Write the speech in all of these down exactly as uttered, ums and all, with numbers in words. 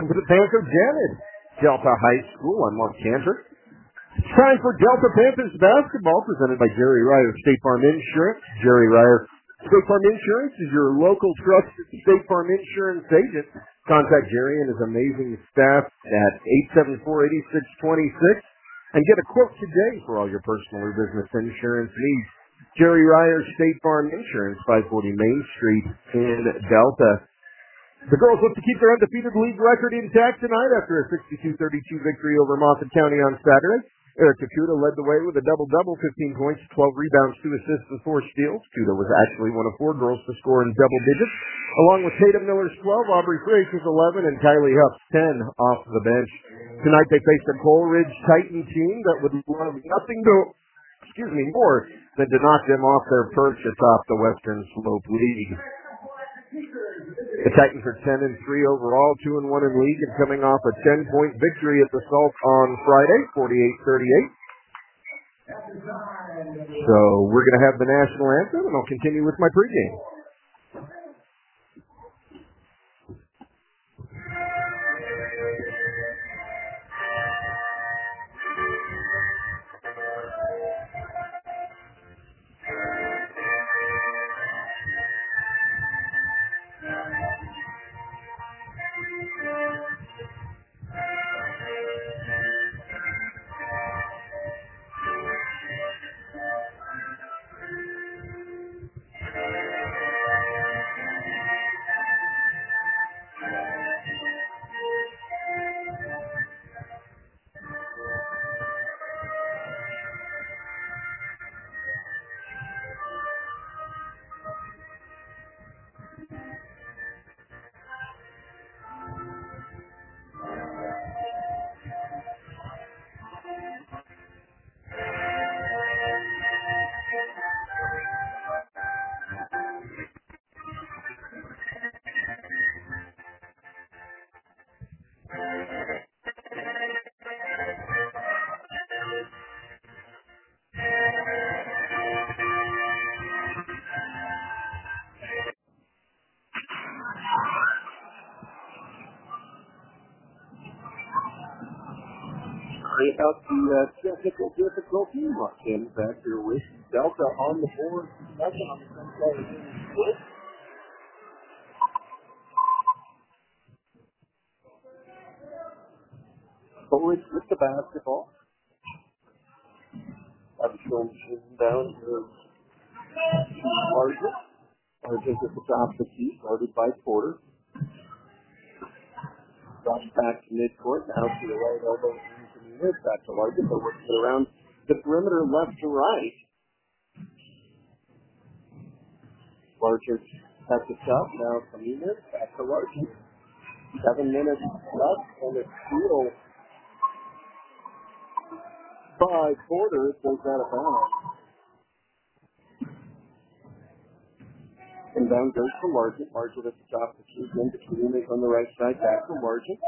welcome to the Panther Den at Delta High School. I'm Mark Cantor. It's time for Delta Panthers basketball, presented by Jerry Ryer State Farm Insurance. Jerry Ryer State Farm Insurance is your local trusted State Farm Insurance agent. Contact Jerry and his amazing staff at eight seven four, eight six two six and get a quote today for all your personal or business insurance needs. Jerry Ryer State Farm Insurance, five forty Main Street in Delta. The girls look to keep their undefeated league record intact tonight after a sixty-two thirty-two victory over Moffat County on Saturday. Eric Kakuta led the way with a double-double, fifteen points, twelve rebounds, two assists, and four steals. Kuta was actually one of four girls to score in double digits, along with Tatum Miller's twelve, Aubrey Frazier's eleven, and Kylie Huff's ten off the bench. Tonight they faced a Coleridge Titan team that would love nothing to, excuse me, more than to knock them off their perch atop the Western Slope League. The Titans are ten and three overall, two and one in league, and coming off a ten-point victory at the Salt on Friday, forty-eight thirty-eight. So we're going to have the national anthem, and I'll continue with my pregame. Out the uh, technical difficulty, Mark Cannon back here with Delta on the board. Nothing on the front side of the field. Coleridge with the basketball. I've been showing down here to Argent. Argent at the top of the key, guarded by Porter. Drops back to midcourt, now to the right elbow. Back to Larkin, but working it around the perimeter left to right. Larkin at the top, now Camino, back to Larkin. Seven minutes left, and it's still by Porter, goes out of bounds. And down goes to Larkin. Larkin at the top, the key again to Camino on the right side, back to Larkin.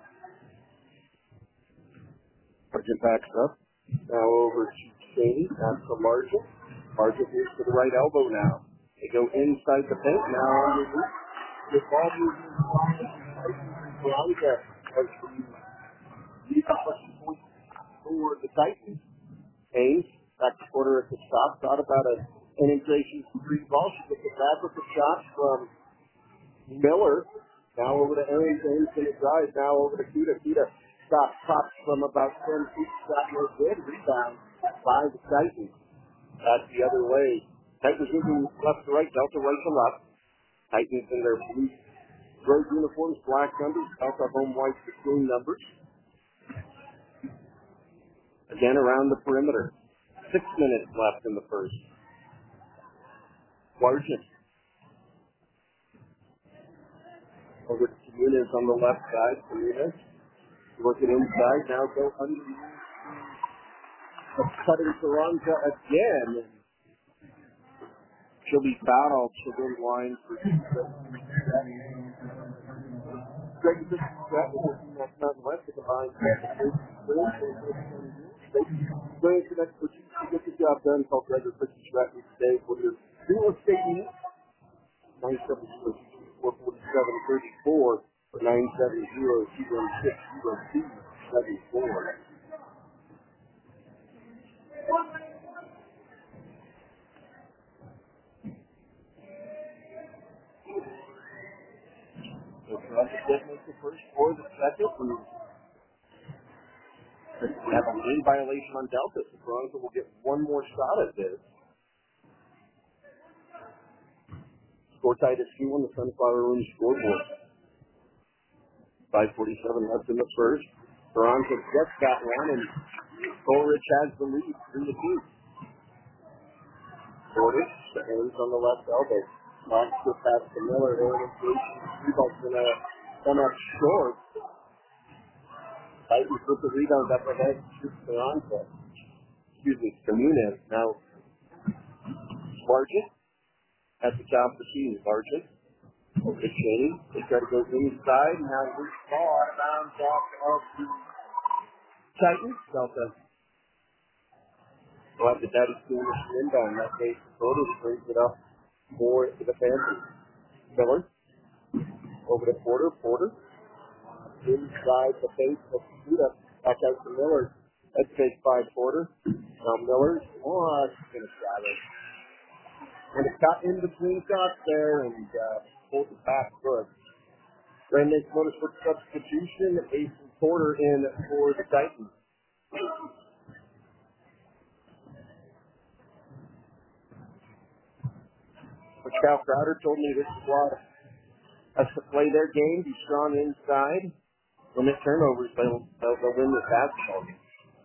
Margin backs up. Now over to Cheney. That's the Margin. Margin is to the right elbow now. They go inside the paint now underneath. The ball moves inside. Bianca has the question point for the Titans. Hayes, back to Porter at the top. Thought about a penetration three ball. She gets a back with the shot from Miller. Now over to Aaron James in the drive. Now over to Kuta. Kuta. Stop pops from about ten feet. Shot no good. Rebound by the Titans. That's the other way. Titans moving left to right. Delta right to left. Titans in their blue gray uniforms, black numbers. Delta home white green numbers. Again around the perimeter. Six minutes left in the first. Larkin. Over to Muniz on the left side. Muniz. Working inside, now go underneath. Cutting Toronto again. She'll be fouled. She'll go in line for Greg Fitzgerald working that mountain west to combine. Brilliant expertise to get the job done. Call Greg Fitzgerald today for your real estate needs. nine seven four, four seven, three four. For nine seven zero, two one six, zero two seven four. So for us to get the first or the second, we have a lane violation on Delta. So Toronto will get one more shot at this. Score tied at two on the Sunflower Room scoreboard. five forty-seven left in the first. Toronto gets that one, and Coleridge has the lead three to two. Coleridge, the hands on the left elbow. Knocks it past to Miller. Orientation. Rebound's going to come up short. Titans with the rebound up ahead to Toronto. Excuse me, Comunez. Now, Sargent at the top of the key. Sargent over to Cheney. They try to go inside and have a loose ball out of bounds off of the Titans. Delta. We'll have the Daddy Coolidge inbound. That case, Coolidge brings it up for the Panthers. Miller over to Porter. Porter inside the face of Kuda. Back out to Miller. That's faced by Porter. Now Miller. Oh, he's going to grab it. And it's got in between shots there and uh, pulled it back good. Grand Lakes Motorsports substitution. Ace and Porter in for the Titans. Coach Cal Crowder told me this squad has to play their game, be strong inside, limit turnovers, they'll, they'll, they'll win this basketball game.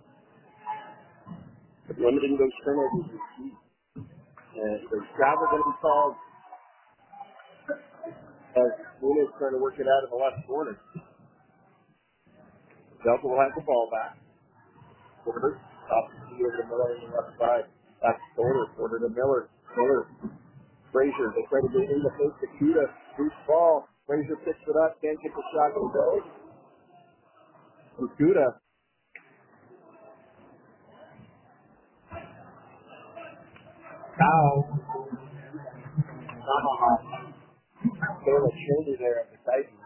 But limiting those turnovers is key. And there's travel going to be called as Luna's trying to work it out in the left corner. Delta will have the ball back. Porter, off the key over to Miller on the left side. Back to Porter, Porter to Miller. Miller. Frazier, they try to get in the face to Kuda. Loose ball. Frazier picks it up, can't get the shot to go. And Kuda. Foul. Taylor Cheney there at the Titans.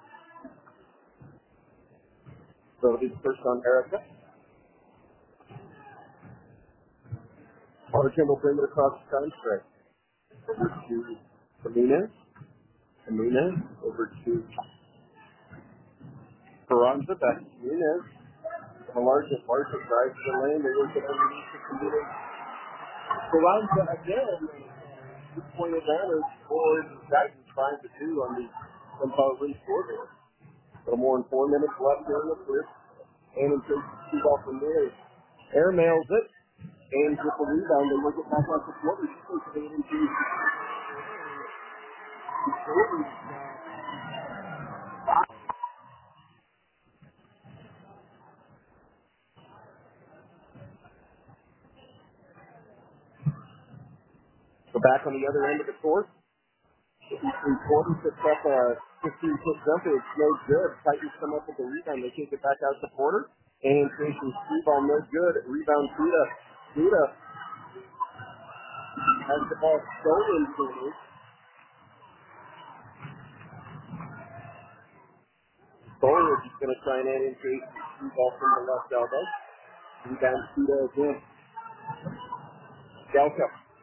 So it's first on Erica. Waterton will bring it across the time strike. Over to Jimenez. Jimenez over to Carranza. Back to Jimenez. The largest Marshall drives to the lane. They work it underneath the Jimenez. Carranza again. Two point advantage for the Titans trying to do on the Sunflower Room scoreboard. A little more than four minutes left here in the first. And in takes the two ball from there. Air mails it. And with the rebound, they work it back off the floor. She takes it into so back on the other end of the court. Porter picks up a fifteen-foot jumper. It's no good. Titans come up with the rebound. They kick it back out to Porter. And creation three ball, no good. Rebound, Kuda. Kuda has the ball stolen from him. Coleridge is going to try and add in creation three ball from the left elbow. Rebound, Kuda again. Delta.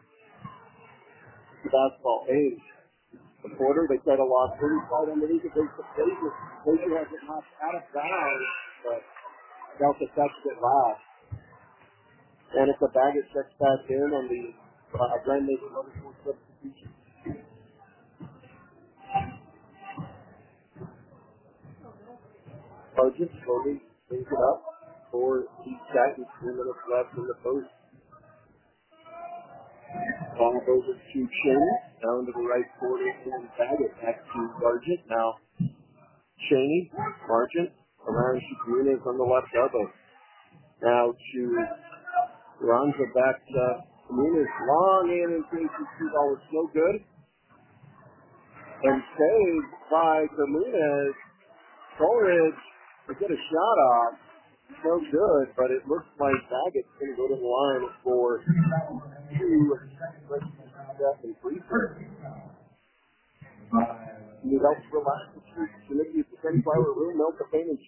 The basketball age. The Porter, they try to lock thirty slide underneath it. They Frazier. Frazier has it knocked out of bounds, but Delta touched it last. And it's a Baggett checks back in on the uh, Grand Lakes Motorsports substitution. Sargent slowly brings it up for the Titans. Three minutes left in the post. Ball over to Cheney, down to the right quarter, and Baggett back to Sargent. Now, Cheney, Sargent, around to Jimenez on the left elbow. Now to Ronza back to Jimenez. Long in and Casey's two ball was so good. And saved by Jimenez. Coleridge to get a shot off. So good, but it looks like Baggett's going to go to the line for two and free throws. You know, relax the street. The Nicky at the Sunflower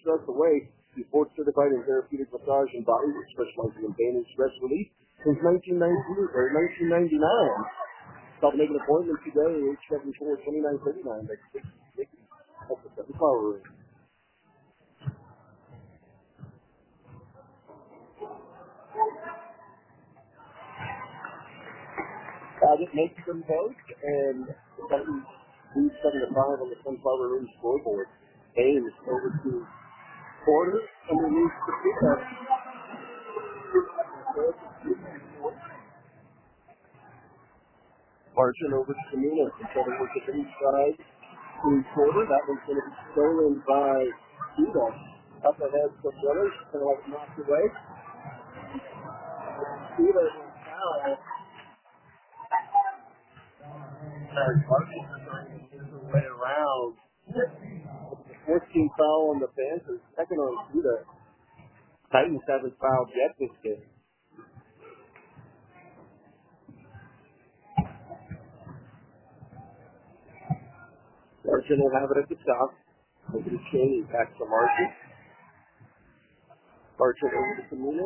stress away. The board certified in therapeutic massage and body work, specializing in pain and stress relief since nineteen ninety-nine. Stop making an appointment today, eight seven four, two nine three nine. That's six six at the Sunflower Room. I just make some notes and leave seven to five on the Sunflower Room scoreboard. Ames over to Porter underneath the pickup. Marching over to Camino. Instead of with the inside to Porter. That one's going to be stolen by Cuba. Up ahead from Willers. Kind of like knocked away. Cuba will foul. And Marching is trying to move her way around. fourteenth foul on the Panthers. Second on Cuba. Titans haven't fouled yet this game. Marchand will have it at the top. Over to Cheney, back to Marchand. Marchand over to Camino.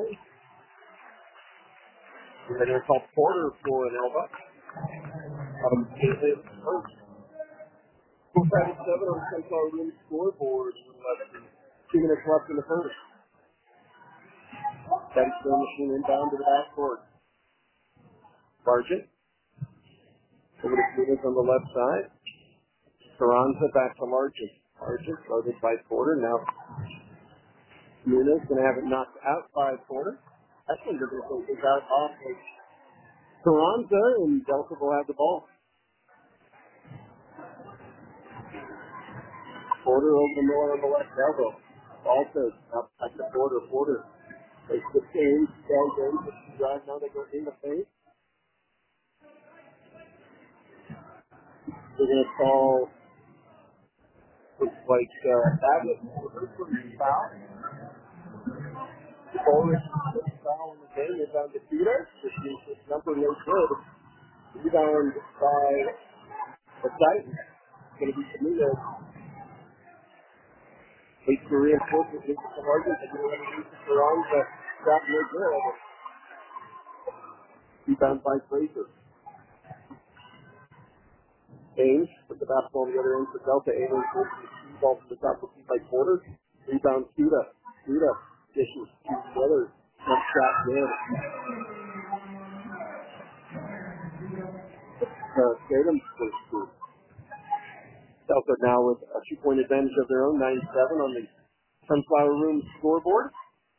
We're going to call Porter for an elbow. Um, first. Four five seven on the Sunflower Room scoreboard. Two minutes left in the first. That is the machine inbound to the backcourt. Marchand. Over to Camino on the left side. Carranza back to Marchand. Marchand loaded by Porter. Now Munoz going to have it knocked out by Porter. I think they're going to take this out off of Carranza, and Delta will have the ball. Porter over the middle on the left elbow. Also up back to Porter. Porter takes the change. Down game. Drive now. They go in the paint. They're going to call. Looks like uh, that was a foul. Forward foul in the game. It's on the Tito, which is his number no good. Rebound by the Titans. It's going to be Camino. Eight to reinforce it. It's the margin. They're going to let it use the Carranza. Shot no good. Rebound by Fraser. Ames with the basketball on the other end for Delta. Ames with the ball from the top of by Porter. Rebound Cuda. Cuda dishes to Willers. Jump shot good. Uh, Tatum's first two. Delta now with a two-point advantage of their own, nine seven on the Sunflower Room scoreboard.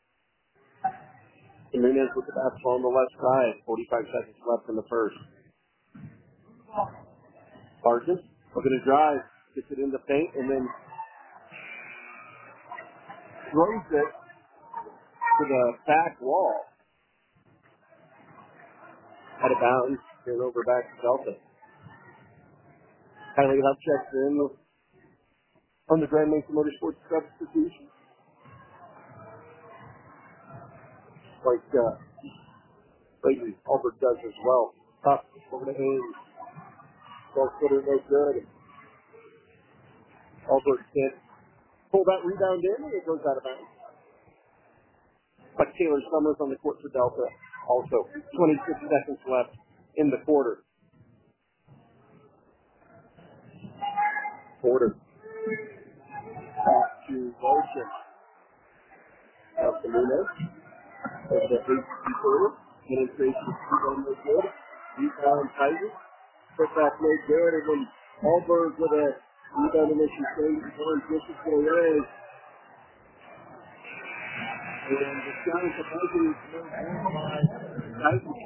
Jimenez with the basketball on the left side. forty-five seconds left in the first. Marchand looking to drive, gets it in the paint, and then throws it to the back wall. Out of bounds, and over back to Delta. Kylie Huff checks in on the Grand Mesa Motorsports substitution. Like uh, Lately Albert does as well. Up over to Haynes. Ball footer no good. Albert can't pull that rebound in, and it goes out of bounds. But Taylor Summers on the court for Delta. Also, twenty-six seconds left in the quarter. Porter. Back to Lotion. Out to Munoz. Over to H C Porter. Penetration rebound no good. Rebound Tiger. Put back no good, and then Alberg with a rebound initial change before his distance away. And the shot is supposedly no good by Titan.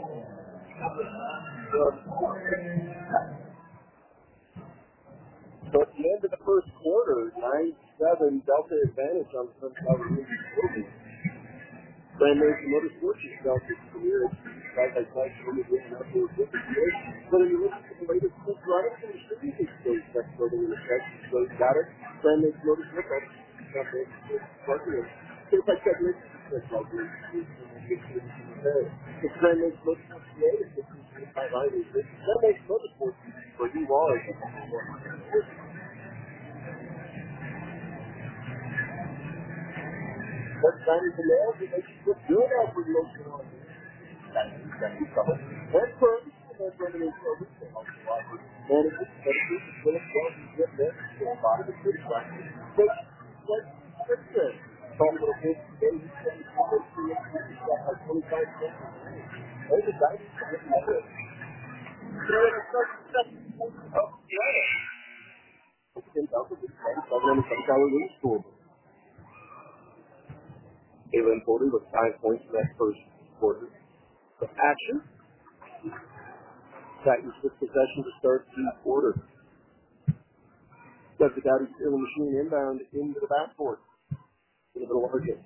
So at the end of the first quarter, nine seven Delta advantage on some Sunflower Room. Grand Mesa Motorsports is Delta's career side by side from the game outdoor different years. But if you look at the latest six runners in the series, it's those that's building in the section. So you got it. Grand Mesa Motorsports, Grand Mesa Motorsports, it's like that list. It's like this. It's Grand Mesa Motorsports today. It's five hundred. Grand Mesa Motorsports for you all. But Sanders and Nails, they make you look good out for the motion on this. That's trouble. That's perfect. That's revenue service. Managers, creditors, Philip Jones, get there. The bottom is pretty flat. So, what, what's this? Talk a little bit today. He's saying, he's got like twenty-five cents. Those are guys who are getting good. So, it's start to step up the other. It's ten thousand dollars. It's seven hundred twenty dollars in the school. Kaylin Porter with five points in that first quarter. The action. Titans with possession to start the quarter. Does the Dowdy Stealing Machine inbound into the backcourt. In the middle of Larkin.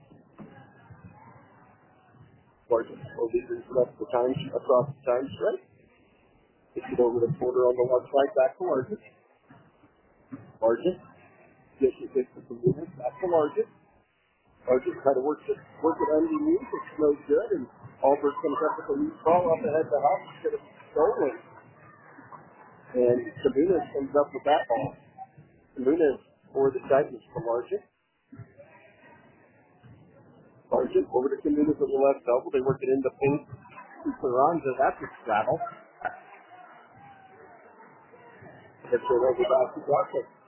Larkin will lead it left the time across the time stretch. Gets it over the Porter on the left side, back to Larkin. Larkin. Gets it, gets it from Lucas, back to Larkin. Larkin try to work it, work it underneath. It's no good, and Albert comes up with a loose ball off the head of the house. It's going to be stolen. And Samunas comes up with that ball. Samunas for the Titans from Larkin. Larkin over to Samunas on the left elbow. They work it into paint. Saranza, that's a straddle. It's a over basketball.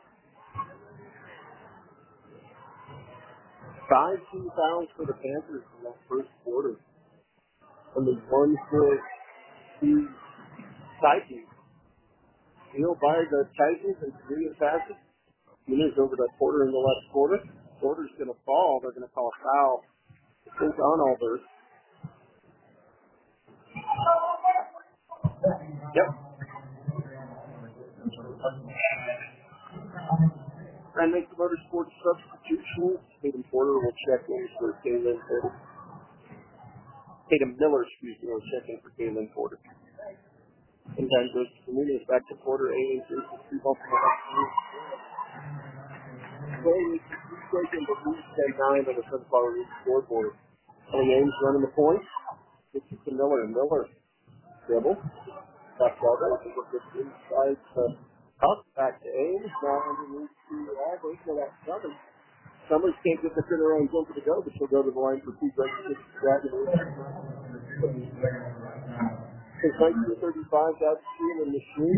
Five team fouls for the Panthers in that first quarter. And the one for the Titans. Steal by the Titans and three passes. Samunas over to Porter in the left quarter. Porter's going to fall. They're going to call a foul. I think on Albert. Yep. And make the Motorsports substitution. Tatum Porter will check in for Kaylin Porter. Tatum Miller, excuse me, will check in for Kaylin Porter. And then goes to Samunas back to Porter. A and two for three ball from the left side. Playing taking the lead ten nine on the Sunflower League scoreboard. Kelly Ames running the point. Gets it to Miller. Miller dribble. Back over. Look at the inside to Huff. Back to Ames. Now underneath to Albert. So that's Summers. Summers can't get the center on jumper to go, but she'll go to the line for two breaks. Since nineteen thirty-five, that's Steam and Machine.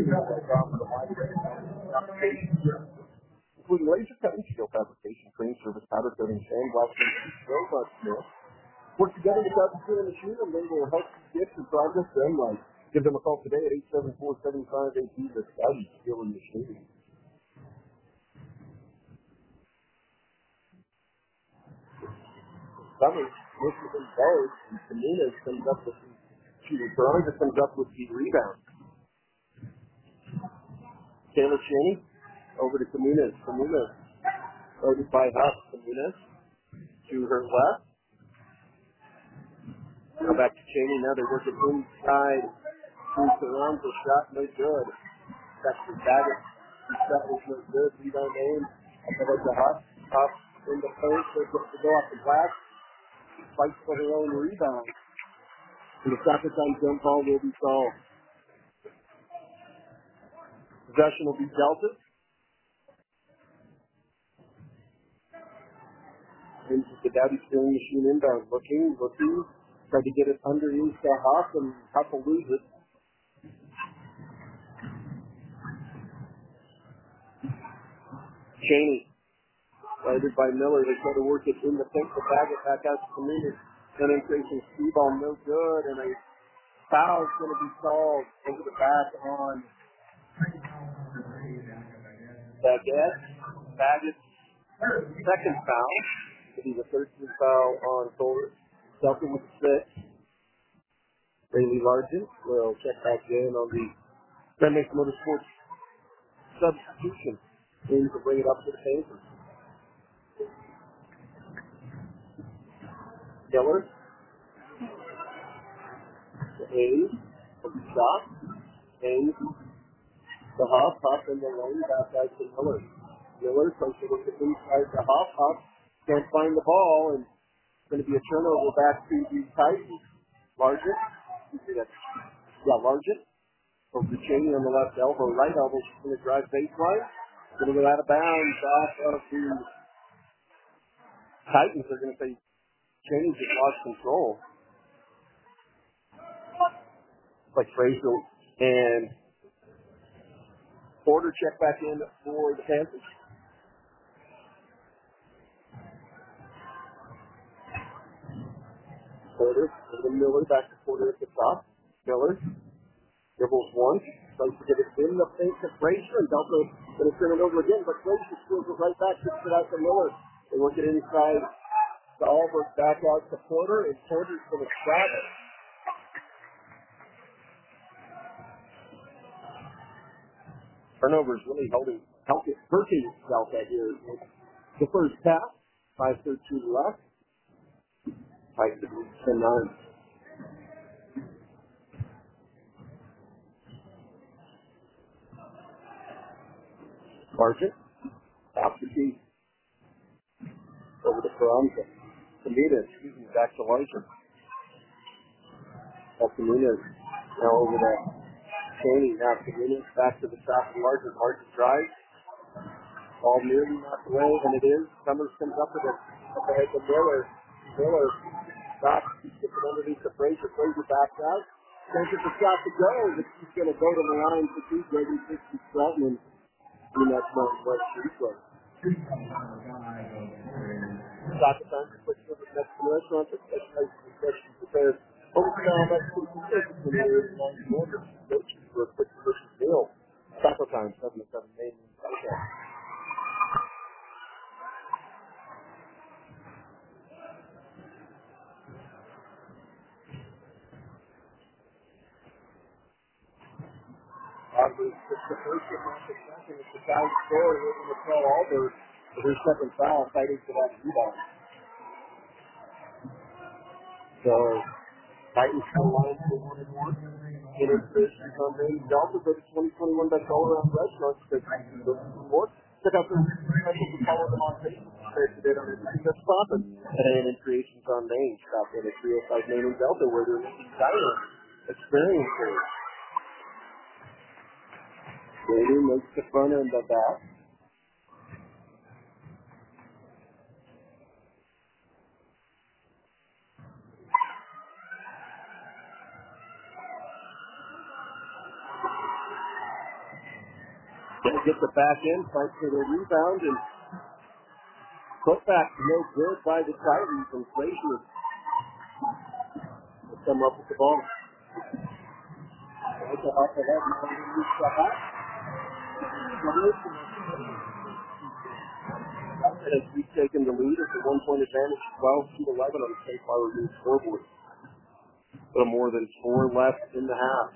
Including laser cutting, steel fabrication, crane service, powder coating, sandblasting, robot steel. Work together with that Steam and Machine, and they will help you get your progress done right. Give them a call today at eight seven four, seven five eight zero. The Scotty Steel and Machine. Summers, Michigan goes, and Samunas comes up with the shooting. Veronica comes up with the rebound. Taylor Cheney over to Samunas. Samunas loaded by Huff. Samunas to her left. Now back to Cheney. Now they're working inside. Surrounds the shot, no good. That's the Daggett. The shot was no good. Rebound aim. Up ahead to Huff. Huff in the post. They're going to go off the glass. Fights for her own rebound. And the second time jump ball will be solved. Possession will be Delta. And the Dowdy Stealing Machine inbound. Looking, looking. Tried to get it underneath the Huff, and Huff will lose it. Cheney. Guided by Miller. They try to work it in the paint. The bag it back out to Samunas. Then increasing speed ball, no good. And a foul is going to be called over the back on Baguette. Baggett's second foul. It'll be the thirteenth foul on Thor. Delta with six. Bailey Largent will check back in on the Fenwick Motorsports substitution. Aim to bring it up to the Panthers. Keller. Hayes. From the shot. Hayes. The Huff. Huff in the lane. Back out to Miller. Miller comes to look at inside the Huff. Huff can't find the ball, and it's going to be a turnover back to the Titans. Largent. Yeah, Largent. Over to Cheney on the left elbow. Right elbow. She's going to drive baseline. Going to go out of bounds off of the Titans. They're going to say Cheney just lost control. Like Fraser and Porter check back in for the Panthers. Porter, and then Miller back to Porter at the top. Miller dribbles one, tries to get it in the face of Fraser, and Delta going to turn it over again, but Fraser steals it right back, gets it out to Miller. They work it inside to Albert, back out to Porter, and Porter's going to stop it. Turnovers really holding, helping, hurting Delta here. The first half, five thirteen left. five ten nine. Margin, stops the key. Over to Karamka. Kamina, excuse me, back to Larson. That's Kamina. Now over to Cheney. Now Kamina back to the top of Larson. Larson drives. Ball nearly knocked away, and it is. Summers comes up with it. Up ahead to Miller. Miller stops. Gets it underneath the Fraser. Fraser backs out. Fraser the shot to go, but he's going to go to the line for two. Grady sixty Stratton. In that Mountain West free throw. Stop the time to switch over to the next restaurant. That's nice discussion prepared. Overtime, that's two positions in the area of nine quarters. Coaches for a quick versus meal. Taco time, seven to seven, Maine. Aubrey gets the first and not the second. It's the guy scoring. They're going to throw Albert for their second foul, fighting for that rebound. So, Titans come line for one and one. Interference on Maine. Delta go to twenty twenty-one best all-around restaurants. Check out their special to follow them on Facebook. Today on everything that's popping. And in Creations on Main. Stop in at three oh five Main and Delta where they're making diner experiences. Brady makes the front end of that. Gonna get the back end, fight for the rebound, and put back no good by the Titans, and Frazier will come up with the ball. Right to off the head, now we're going to reach the hot. As we've taken the lead, it's a one-point advantage, twelve to eleven on the Saint Flower News scoreboard. A little more than four left in the half.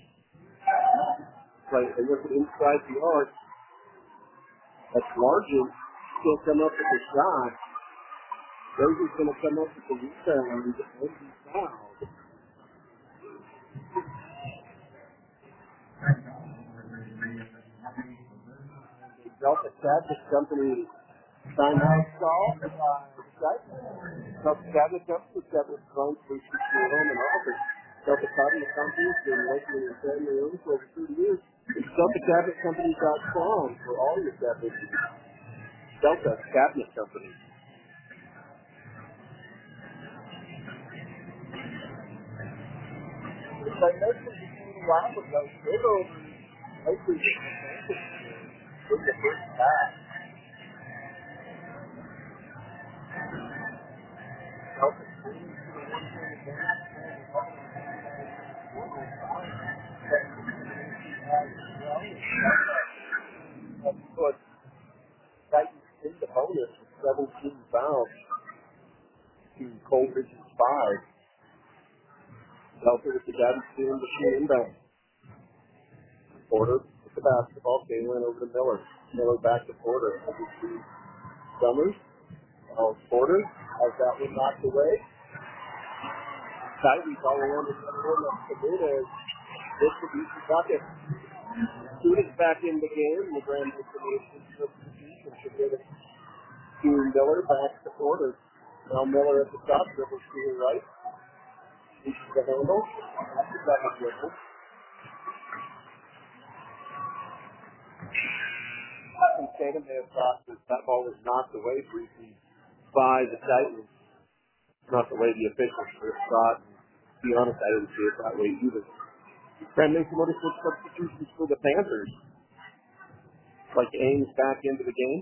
Right, and look at inside the arc. That's Largent. Still come up with the shot. Rosie's going to come up with the rebound and be fouled. Delta Cabinet Company timeout call. Delta Cabinet Company, Cabinet Funds, which is your home and office. Delta Cabinet Company has been working in family rooms for over thirty years. It's Delta Cabinet Company dot com for all your cabinet needs. Delta Cabinet Company. It's like that's what you do a while ago. They're over likely with the first pass. Delta put Titans in the bonus with seventeen fouls to Coleridge's five. Delta with the guidance to the machine inbound. Porter with the basketball. Kaylin over to Miller. Miller back to Porter. Over to Summers. Oh, Porter has that one knocked away. Titans all around the center. That's distribution bucket. Students back in the game. The grand distribution substitution should get it to Miller back to Porter. Now Miller at the top, dribbles to the right. Reaches the handle. That's the second dribble. And Tatum may have thought that that ball was knocked away briefly by the Titans. not the way the officials first thought. To be honest, I didn't see it that way either. Grand Mesa Motorsports substitutions for the Panthers. Like Ames back into the game.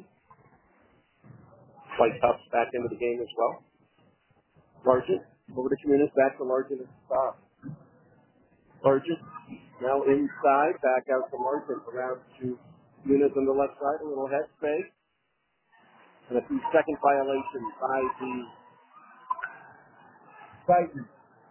Like Huff's back into the game as well. Largent, over to Communis, back to Largent at the stop. Largent, now inside, back out to Largent, around to Communis on the left side, a little head fake. And a two-second violation by the Titans.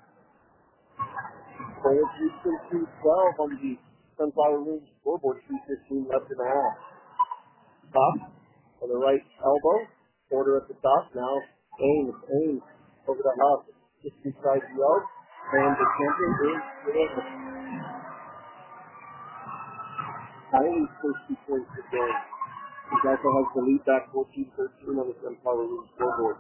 Forward Houston two twelve on the Sunflower Room scoreboard, two fifteen left in the half. Top on the right elbow, Porter at the top. Now Ames, Ames over the Huff, just inside the arc. And the champion is Ames. Titans first two points of the game. He also has the lead back fourteen thirteen on the Sunflower Room scoreboard.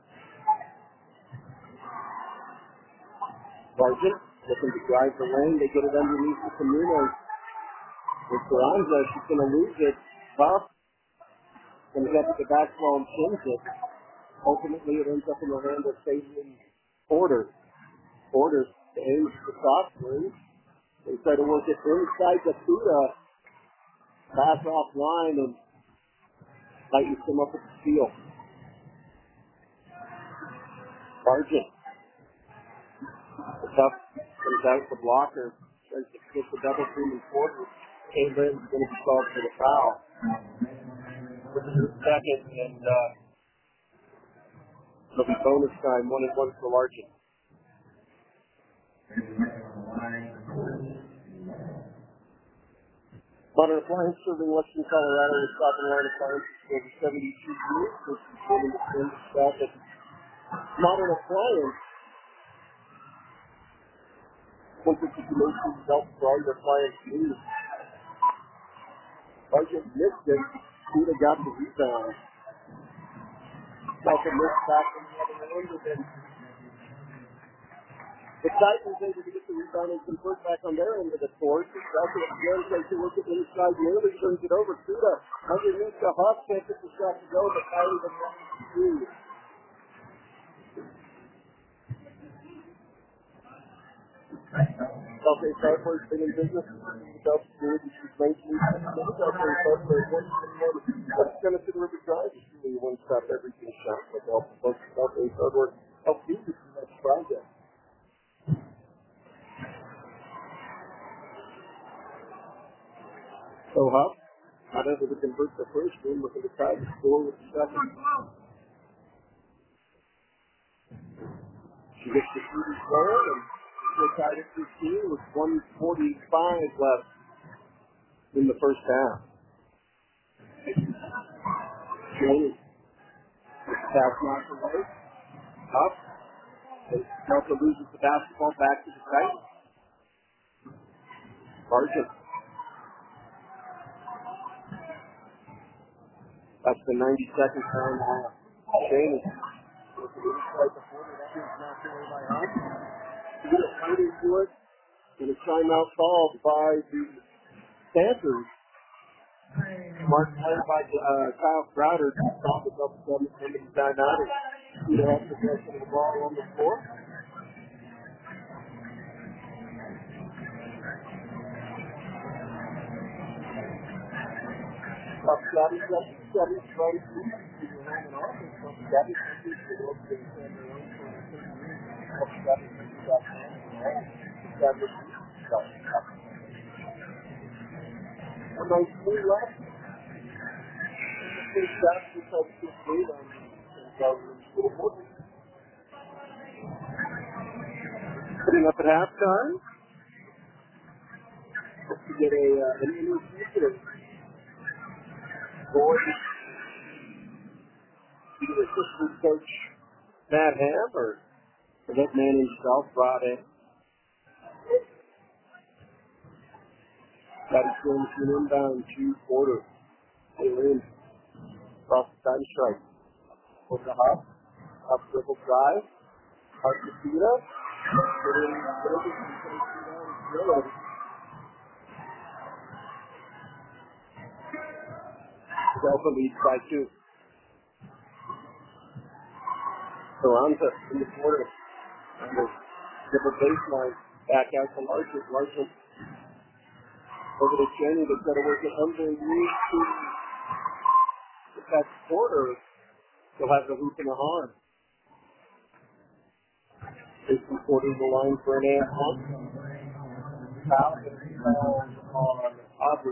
Sargent looking to drive the lane. They get it underneath the Camino. With Carranza, she's going to lose it. Buff comes up at the back wall and pins it. Ultimately, it ends up in the hand of Fabian Porter. Porter aims the top through. They try to work it inside the Fuda. Pass offline and Titans come up with the steal. Sargent. The tough comes out the blocker. Tries to get the double team in Porter. Cablin's going to be called for the foul. Second, and uh, it'll be bonus time, one and one for Largent. Modern Appliance serving Western Colorado with Stop and Line Appliance for over seventy-two years. This is serving the same staff at Modern Appliance. Once it's a promotion, help for all your appliance needs. Largent missed it. Kuda got the rebound. Malcolm missed back from the other end, and then the Titans able to get the rebound and convert back on their end of the court. Malcolm again takes a look at the inside, nearly turns it over. Kuda underneath the Huff, can't get the shot to go, but finally the one two. Southern Hardware's been in business since nineteen ninety-six. Southern Hardware is going to the River Drive. It's really a one-stop everything shop. Like all the Southern Hardware help you with the next project. So Huff, not able to convert the first one, looking to try to score with the second. She gets the shooter's goal and we're tied at fifteen with one forty-five left in the first half. Jones, pass knocked away. Up. Delta loses the basketball back to the Titans. Sargent. That's the ninety-second time half. Shane is looking inside the corner. That is knocked away by Huff. Right into it, and a timeout called by the Panthers. Smart play by uh, Kyle Crowder to stop the double seven coming timeout. He has possession of the ball on the floor. Up Scotty, Scotty, Scotty, Scotty, Scotty, hanging off, and from Scotty, Scotty, Scotty, Scotty, Scotty, Scotty, Scotty, a nice three left. In the first half, we had six eight on the scoreboard. Putting up at halftime. To get a uh, an interview. Boyd, either assistant coach Matt Ham or the head man himself brought in. That is going to an inbound to Porter. Taylor in. Across the side strike. Over the Huff. Huff dribble drive. Huff to Kuda. Put in the Delta leads by two. Surrounds us in the quarter. And the double baseline back out to Larson. Larson over to Jenny. They've got to work it underneath to get that quarter. They'll have the hoop in the arm. Jason Porter the line for an and one. Foul on Aubrey.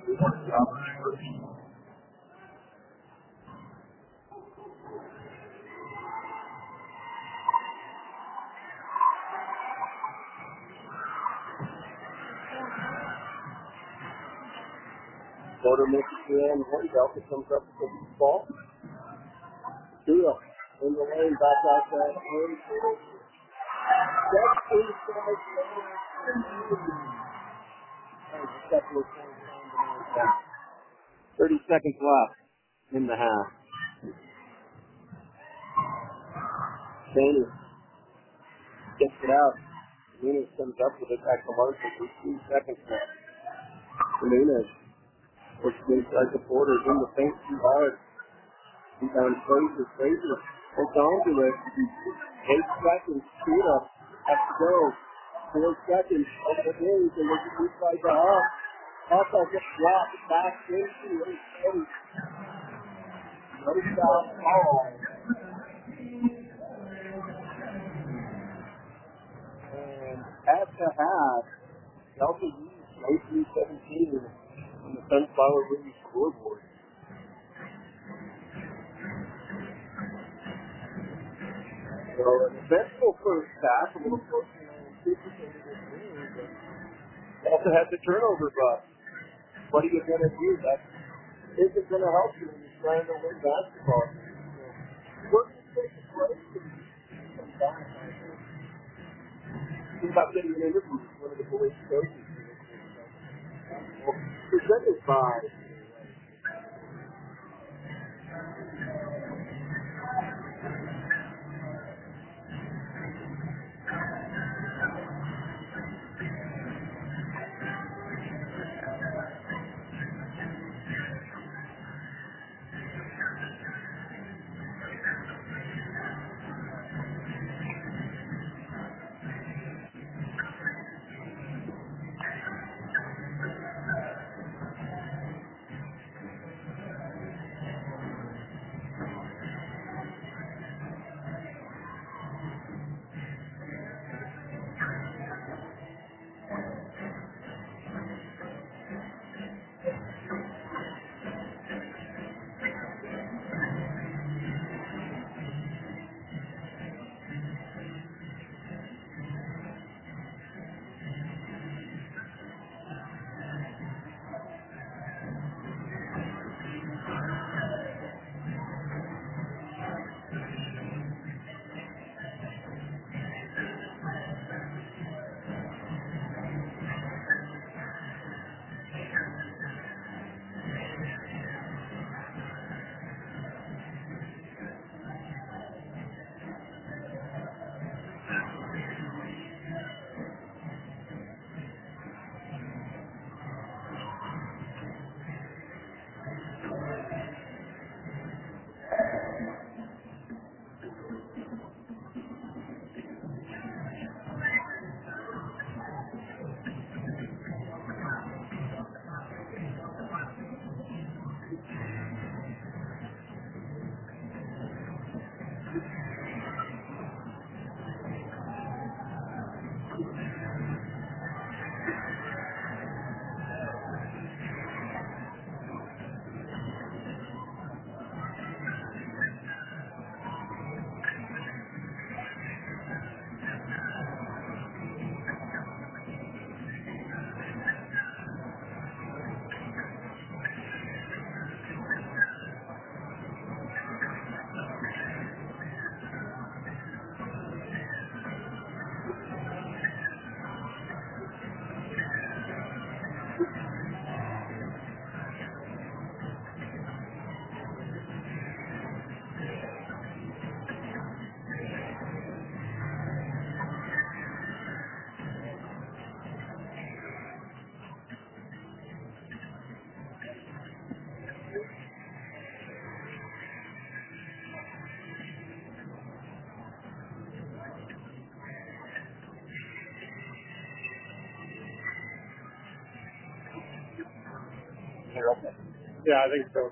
Porter makes it to the end one. Delta comes up with the ball. Two up in the lane, back out that end. That's inside the thirty seconds left in the half. Chaney gets it out. Nunez comes up with it back to Larson for two seconds left. Nunez pushes inside the Porter in the paint too hard. He found Fraser. Fraser holds on to it. Eight seconds. Shoot up. Has to go. Four seconds. Over the days. And look at this side to Huff. Huff has a drop back into it. No foul call. And at the half, Delta used nineteen seventeen on the Sunflower Movie scoreboard. So an eventful first half, a little closer than anticipated this game, but also had the turnover bust. What are you going to do? That isn't going to help you when you're trying to win basketball. So we're going to take a break and come back. Think about getting an interview with one of the boys' coaches. Well, presented by Okay. Yeah, I think so.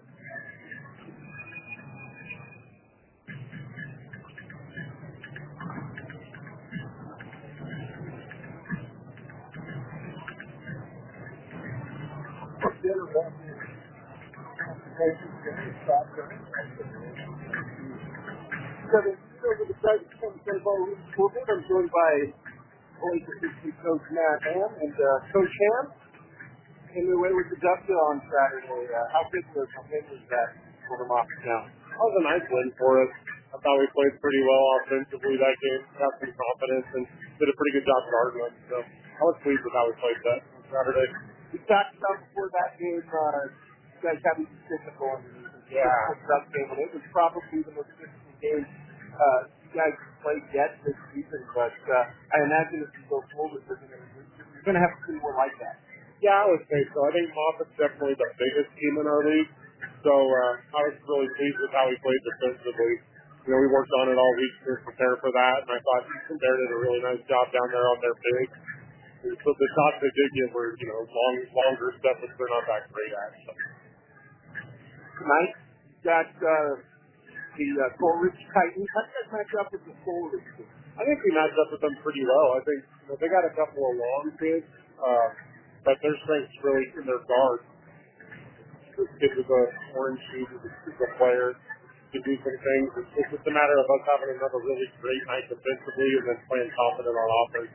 I'm joined by Boys Assistant Coach Matt Ham and uh, Coach Ham. In the way with the Dustin on Saturday, uh, how big was was that for the Moffett now? That was a nice win for us. I thought we played pretty well offensively that game, got some confidence, and did a pretty good job guarding them. So I was pleased with how we played that on Saturday. We talked about before that game, uh, you guys having some physical underneath. Yeah. That game, and it was probably the most physical game uh, you guys played yet this season, but uh, I imagine if you go forward, you're going to have to see more like that. Yeah, I would say so. I think Moffitt's definitely the biggest team in our league, so uh, I was really pleased with how we played defensively. You know, we worked on it all week to prepare for that, and I thought Bear did a really nice job down there on their big. So the shots they did get were, you know, long, longer stuff, which they're not that great at. So. Tonight, you got uh, the uh, Coleridge Titans. How do you guys match up with the Coleridge team? I think we matched up with them pretty well. I think you know, they got a couple of long kids, uh, but their strength's really in their guards. This kid with the orange shoes is a player to do some things. It's just a matter of us having another really great night defensively and then playing confident on offense.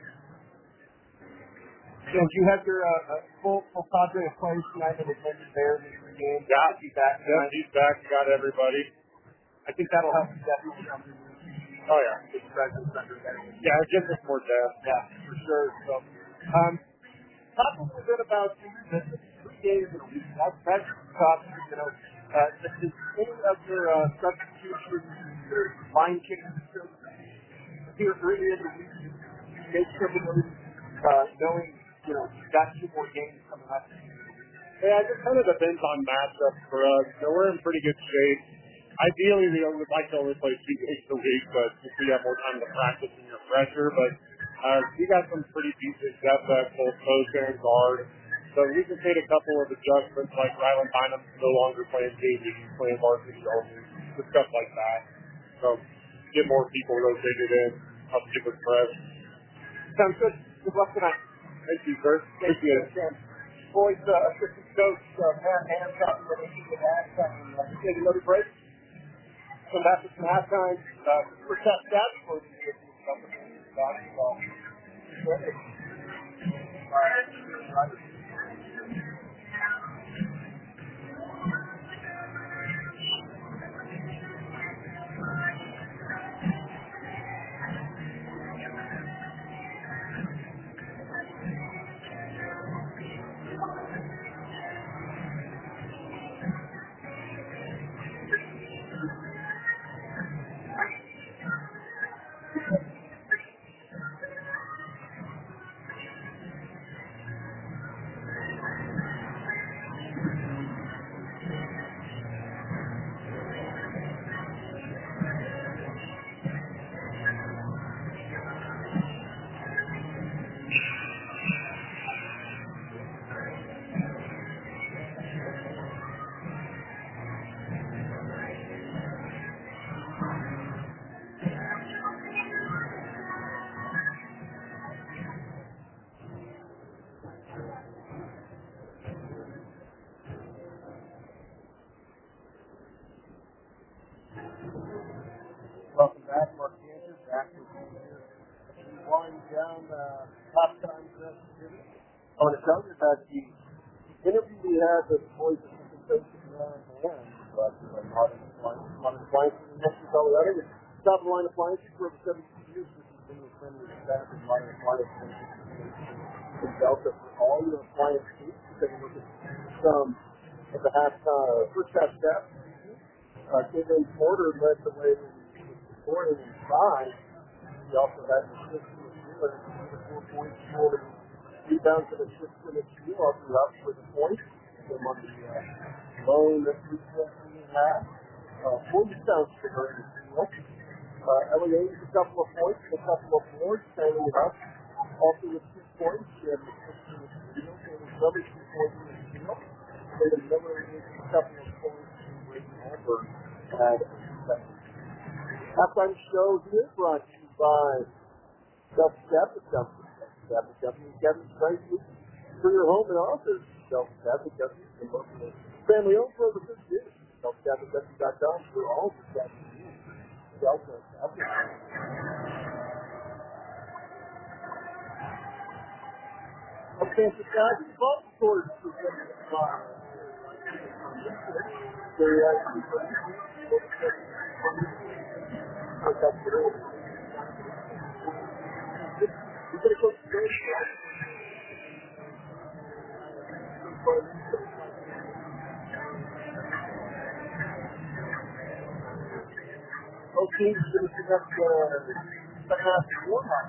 So you have your uh, full full cadre of players tonight in the Bears in three games. Yeah, he's back. Yeah, he's back. He got everybody. I think that'll help you definitely. Oh yeah. Yeah, it gives us more depth. Yeah, for sure. So, um, talk a little bit about the three days of the week. That's that's tough. You know, uh, does any of your uh, substitutions, your line changes, here early in the week, make some of those, uh, knowing, you know, you've got two more games coming up. Yeah, it just kind of depends on matchups for us. So we're in pretty good shape. Ideally, we would like to only play two days a week, but if we have more time to practice and you're fresher. But uh, we got some pretty decent depth at both post and guard. So we just made a couple of adjustments, like Ryland Bynum's no longer playing J V, he's playing varsity only, just stuff like that. So get more people rotated in, help keep us fresh. Sounds good. Good luck tonight. Thank you, sir. Appreciate it. Boys, uh, assistant coach, uh, Matt Ham, talking about the halftime. Uh, take another break. Come back with some halftime. Uh, for test stats for the basketball. All right. Welcome back, Mark Cantor, back with you here. As we wind down uh, halftime dress activity, I want to tell you that the interview we had with the boys at the coach of Ryan Hand, but uh, Modern Appliances, Modern Appliances in Western Colorado, with top of the line appliances for over seventy years, which has been with friendly staff of Modern Appliances in Delta for all your appliance needs. Take a look at some of the half, uh, first half staff. Uh, Kevin Porter led the way with scoring inside. He also had an assist in the field, and four points, four rebounds, and assists in the field, all throughout for the points. Him on the uh, lone that we have. Uh, four rebounds for her in the field. Uh, Ellie Ames, a couple of points, a couple of boards, standing it up. Also with two points, she had an assist in the field, and another two points in the field. the Miller is a couple of points in Wayne Amber had halftime show here brought to you by Self-Step at Self-Step. Self-Step is Kevin Spicy for your home and office. Self-Step at Self-Step. Family-owned for the fifth year. Self-Step at Self-Step dot com for all the Step. Self-Step. Okay, so guys, the ball scores for the Very Okay, so this is up the second half of the warm-up.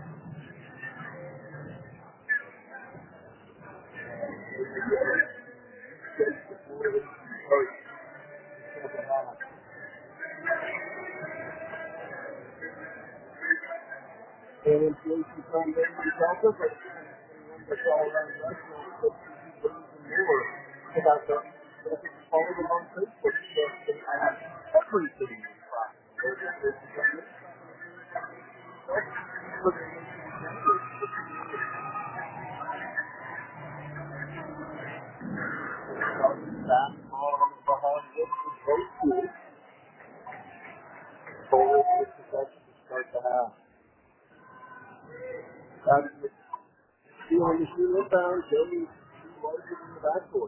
And inflation from there is also, but it's all around the restaurant, but more about the follow them on Facebook, so they have everything. Start to have. Um, you know, you see inbound, Joey larger than the backboard.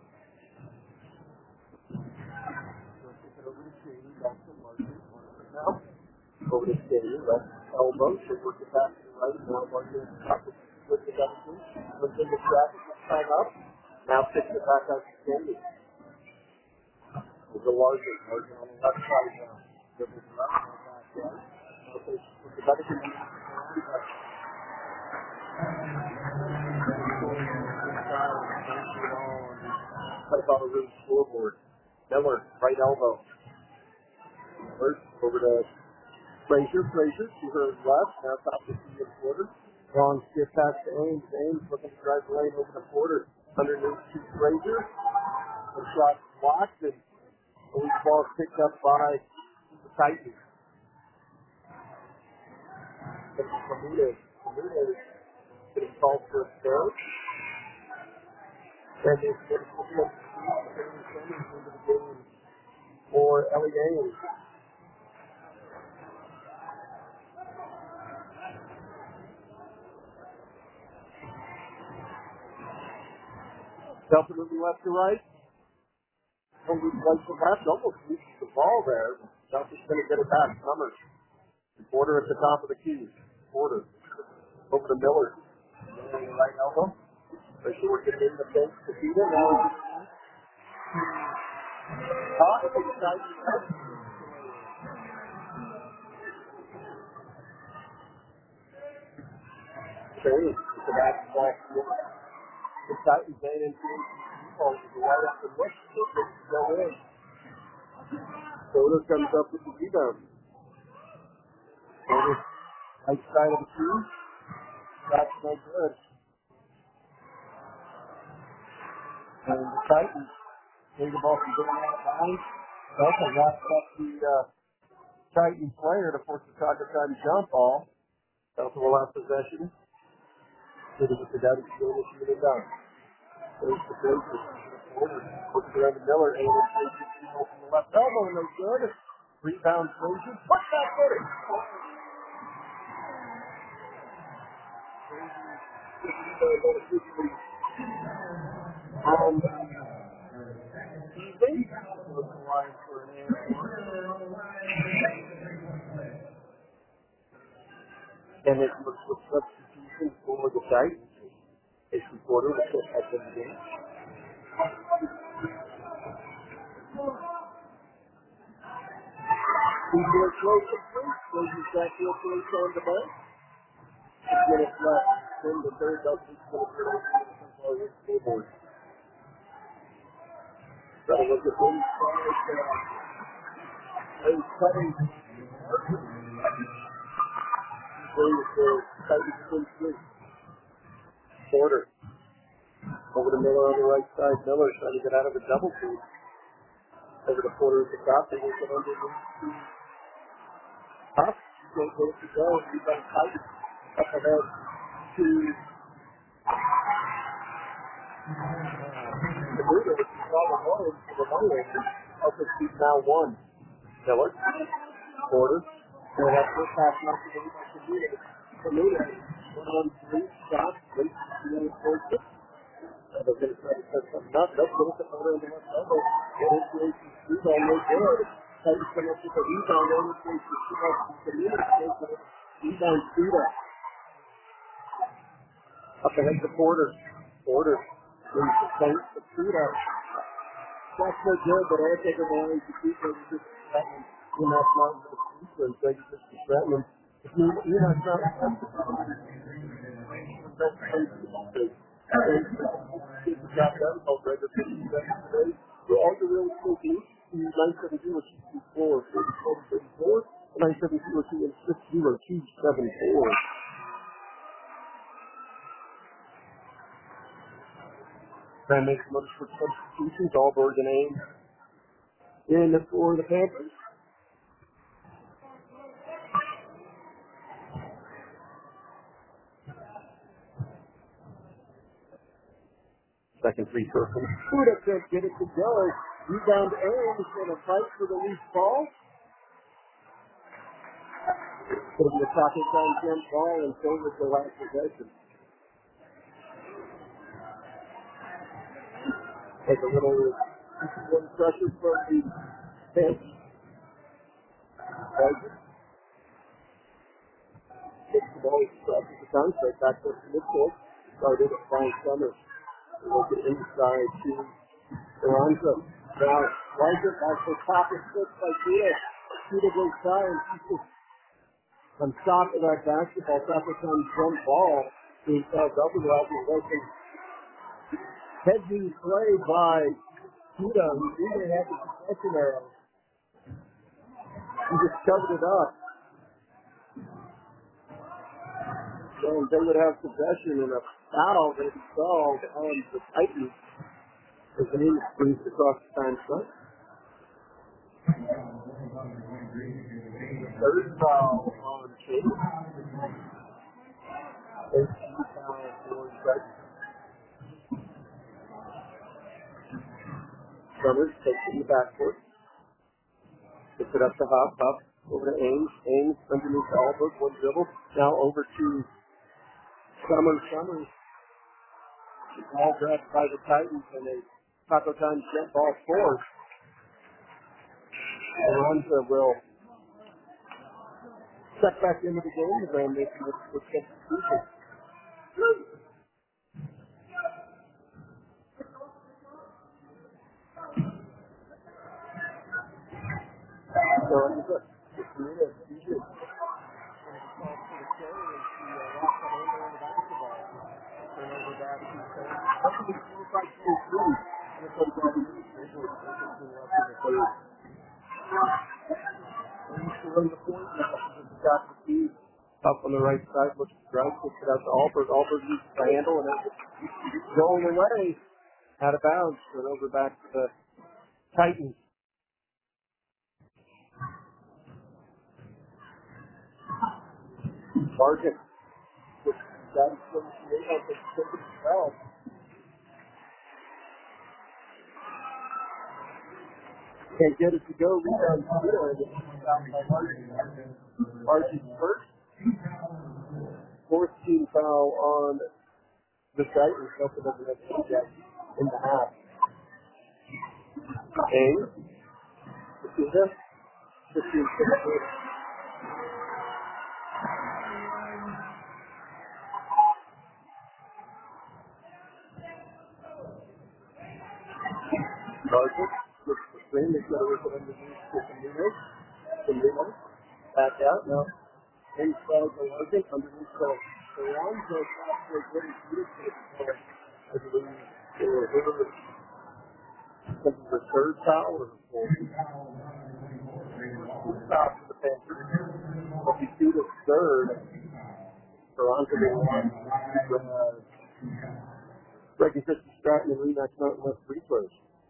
So kick it over to Shady, back to Martin. Now, over to Shady, left elbow, should work it back to the right, now Martin up with the double two, puts in the traffic, time up, now kicks it back out to Shady. There's a larger margin on the left side now. There's a left on the back side. Okay, with the double two, Play on the room scoreboard. Miller, right elbow. First over to Frazier. Frazier to her left. Now top to the quarter. Long skip pass to Ames. Ames looking to drive the lane over to Porter. Underneath to Frazier. The shot blocked and the loose ball picked up by the Titans. Bermudez. Bermudez getting called for a fair. And it's going to be into the game for Ellie Ames. Delta moving left to right. Moving right to left. Almost reaches the ball there. Delta's going to get it back. Summers. Porter at the top of the key. Porter. Over to Miller. Miller on the right elbow. Especially working in the bench to beat him. Now he's top of the side. Okay, it's a basketball field. The Titans ain't in the ball is right up the west. Go in. Porter comes up with the rebound. Porter, right side of the key. That's no good. And the Titans take the ball from going out of bounds. Delta wraps up the uh, Titan player to force the Taco Time jump ball. Delta will have possession. Sitting with the Daddy School this unit down. There's the Frazier. Looking around the Miller. And it's Frazier from the left elbow. No good. Rebound Frazier. What's that footing? Frazier. Um, he thinks was the line for an and it was the substitution for the Titans. It's reported that it had been the game. He's going to close the place. Goes back to a place on the bench. Six minutes left. Then the third double is going to put the scoreboard. Gotta look at those sides. Those cutting. Going to Titans in three. Porter. Over to Miller on the right side. Miller trying to get out of a double team. Over the quarter of the top. They will get under the top. Can't go to go. He's on tight. Up ahead to the leader, which is all the way to the one way. Also, he's now one. Miller. Quarter. So that first half, not to the leader. The leader. One on three. Shot. Late. They're going to try to set something up. Let's go to the other end of the level. Get into A C C on no good. Titans come up with a rebound on the place to shoot up the leader. Rebound Suda. Up ahead to Porter. Porter. Brings the point to Suda. That's no good, but I take a line to keep it just threatening. You're not smart enough to keep it, so you just threatening. If you're not smart enough to keep it, keep the job done, I'll break the fifty seconds today. So all the real estate is nine seven zero two four, thirty-four thirty-four, nine seven zero two six zero two seven four. Trying to make some other short substitutions, Allberg and Ames in for the Panthers. Second free throw from Suda can't get it to go. Rebound Ames in a fight for the loose ball. It'll be a pocket down jump ball and so with the last possession. Take a little one pressure from the bench. Takes the ball across the contract back to the midcourt. Started at Brian Summers. Look at inside to Alonzo. Now, Weiser back to top of six by Suda. Suda goes down. He's just on top of that basketball. Tapper comes jump ball. Being fouled up in the open. Heavy play by Suda, who even had the possession arrow. He just covered it up. So they would have possession and a foul that is called on the Titans as the name brings across the time front. Third foul on Chase. Third foul for the Titans. Summers takes it in the backcourt. Gets it up to Huff. Huff over to Ames. Ames underneath to Allberg. One dribble. Now over to Summers. Summers. All grabbed by the Titans and a Taco Time jump ball force. Alonzo will step back into the game and make it with substitution. So it's a it's a minute season. And it's called for the carry and she uh, lost that over on the basketball. Turn over back to the third. That's a big four five two three. And it's like that. It's like the third. And he's still in the point now. He's got the key up on the right side. Looks right. Puts it out to Allberg. Allberg uses the handle and it's going away. Out of bounds. And over back to the Titans. Margin. That is from the eight of the twelve. Can't get it to go. Rebound Suda. Down by Margin. Margin first. Fourth team foul on the Titans. Open up the next check in the half. Ames. Suda. fifteen seconds. Margin. Looks the screen. They've got to work it underneath with some new notes. Some new notes. Back out. Now, inside the Margin. Underneath the Alonzo. Halfway getting through the I believe they were over something for third foul or fourth. Two fouls for the Panthers. If you see the third, Toronto will want to Breaking Christian Stratton and Remax Mountain West free throws.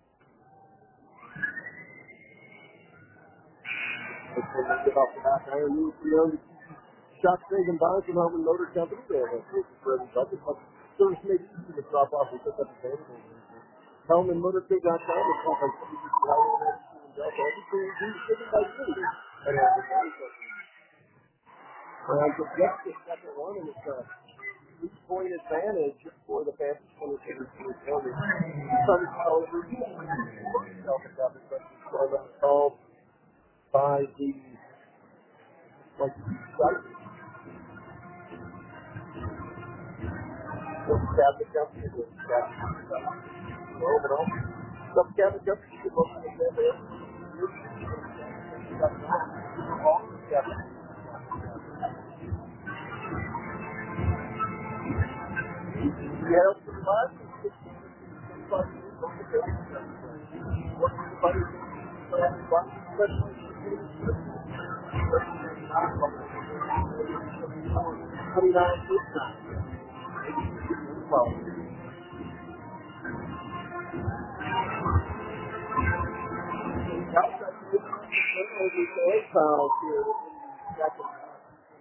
Let's get off the back iron. You know, shot saving bonds from Hellman Motor Company. They have a for every budget. Service made easy to drop off and pick up the table. Hellman Motor Company dot com is called by City Highway and Delta. Everything we do is given by you. And uh, the and to get the second one, and it's a three-point advantage for the Panthers twenty-two to twenty. Some over Delta Cup is called by the like site. Some cabinet company is overall. Some cabinet company is over the cabinet. Yeah, it's fun. It's fun. Fouls here in the second half.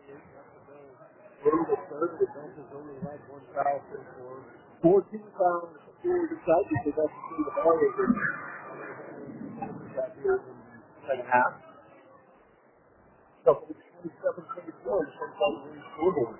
In the third, the bench has only had one foul so far. fourteen fouls before the side because that's the the ball over. That here in the second half. So it's twenty-seven twenty-four, the twenty-five win scoreboard.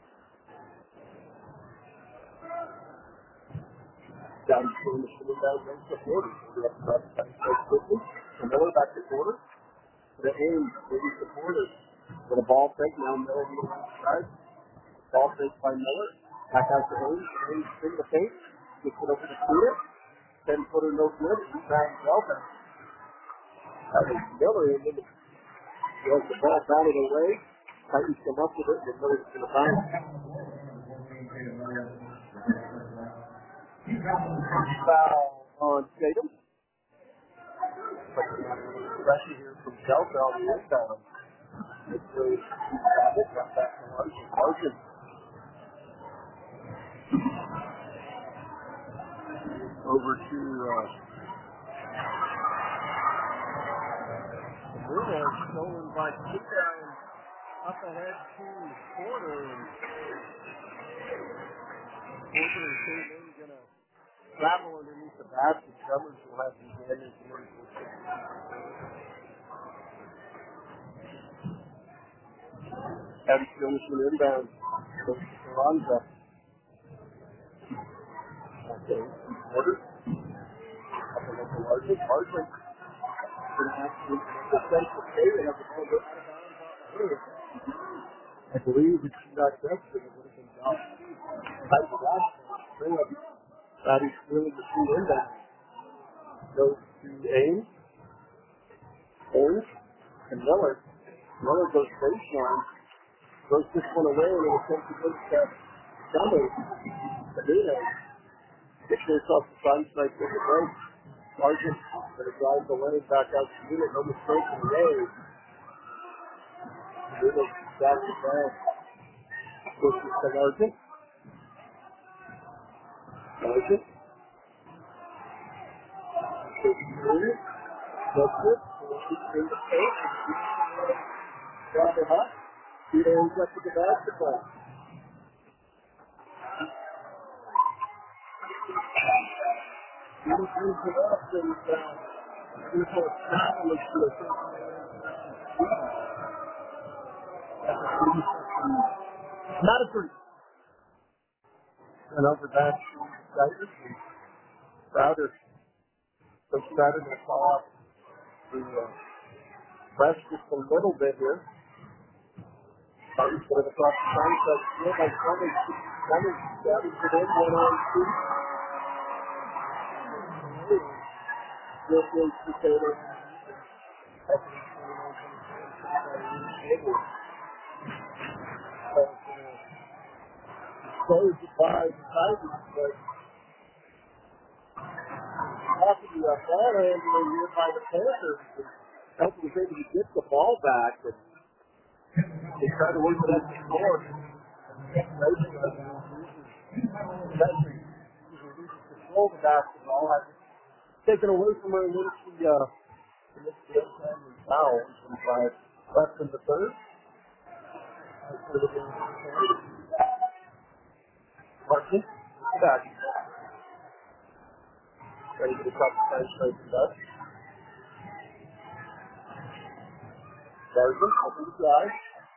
Down to the shooting down against the quarter. We have to start the second place quickly. And Miller back to quarter. The aim, maybe supporters. With a ball fake, now Miller on the left side. Ball fake by Miller. Back out to Ames. Ames in the paint. Gets it over to Cooter. ten footer no good. Rebound Delta. That was Miller. And then he has the ball batted away. Titans come up with it. And Miller's going to bounce. Foul on Tatum. Pressure here from Delta on the inbound. It's really got back to Larson. Larson. Over to uh, Bruno, stolen by Kickdown up ahead to Porter. Porter and Tatum going to travel underneath the basket. Drummers will have the advantage. Heavy finishing inbound. Goes to Carranza. Okay. Porter. Up against the Larson. Larson. Going to have to defend the state and have the ball go out of bounds. I believe if she got tested, it would have been down. Tight to that. That is really the two inbound. Goes to Ames. Ames. And Miller. Miller goes baseline. Goes this one away and it'll attempt to go to Summers. Adino. Gets there across the side strike with the break. Sargent going to drive the lane back out to Unit. No mistake in the way. Unit back to back. Goes to Sargent. Sargent. Goes to Unit. That's it. In the paint. Drop it hot. He ends up with the basketball. He brings it up and uh, he's going to travel it to the first. Not a three. And over back to Crowder. Crowder. So Crowder going to fall off the uh, press just a little bit here. He's going to cross the line, so it's good by Cummings. Cummings gathers it in, one on two. This is the Taylor. Closed by the Tigers, but possibly a ball handler here by the Panthers. Elton was able to get the ball back, but they tried to work it up the floor. control the basketball. Has taken away from her, and then she uh, commits the outstanding foul by less than the third. Martin, back. Ready to cut the bench right to that. Garza, open the drive.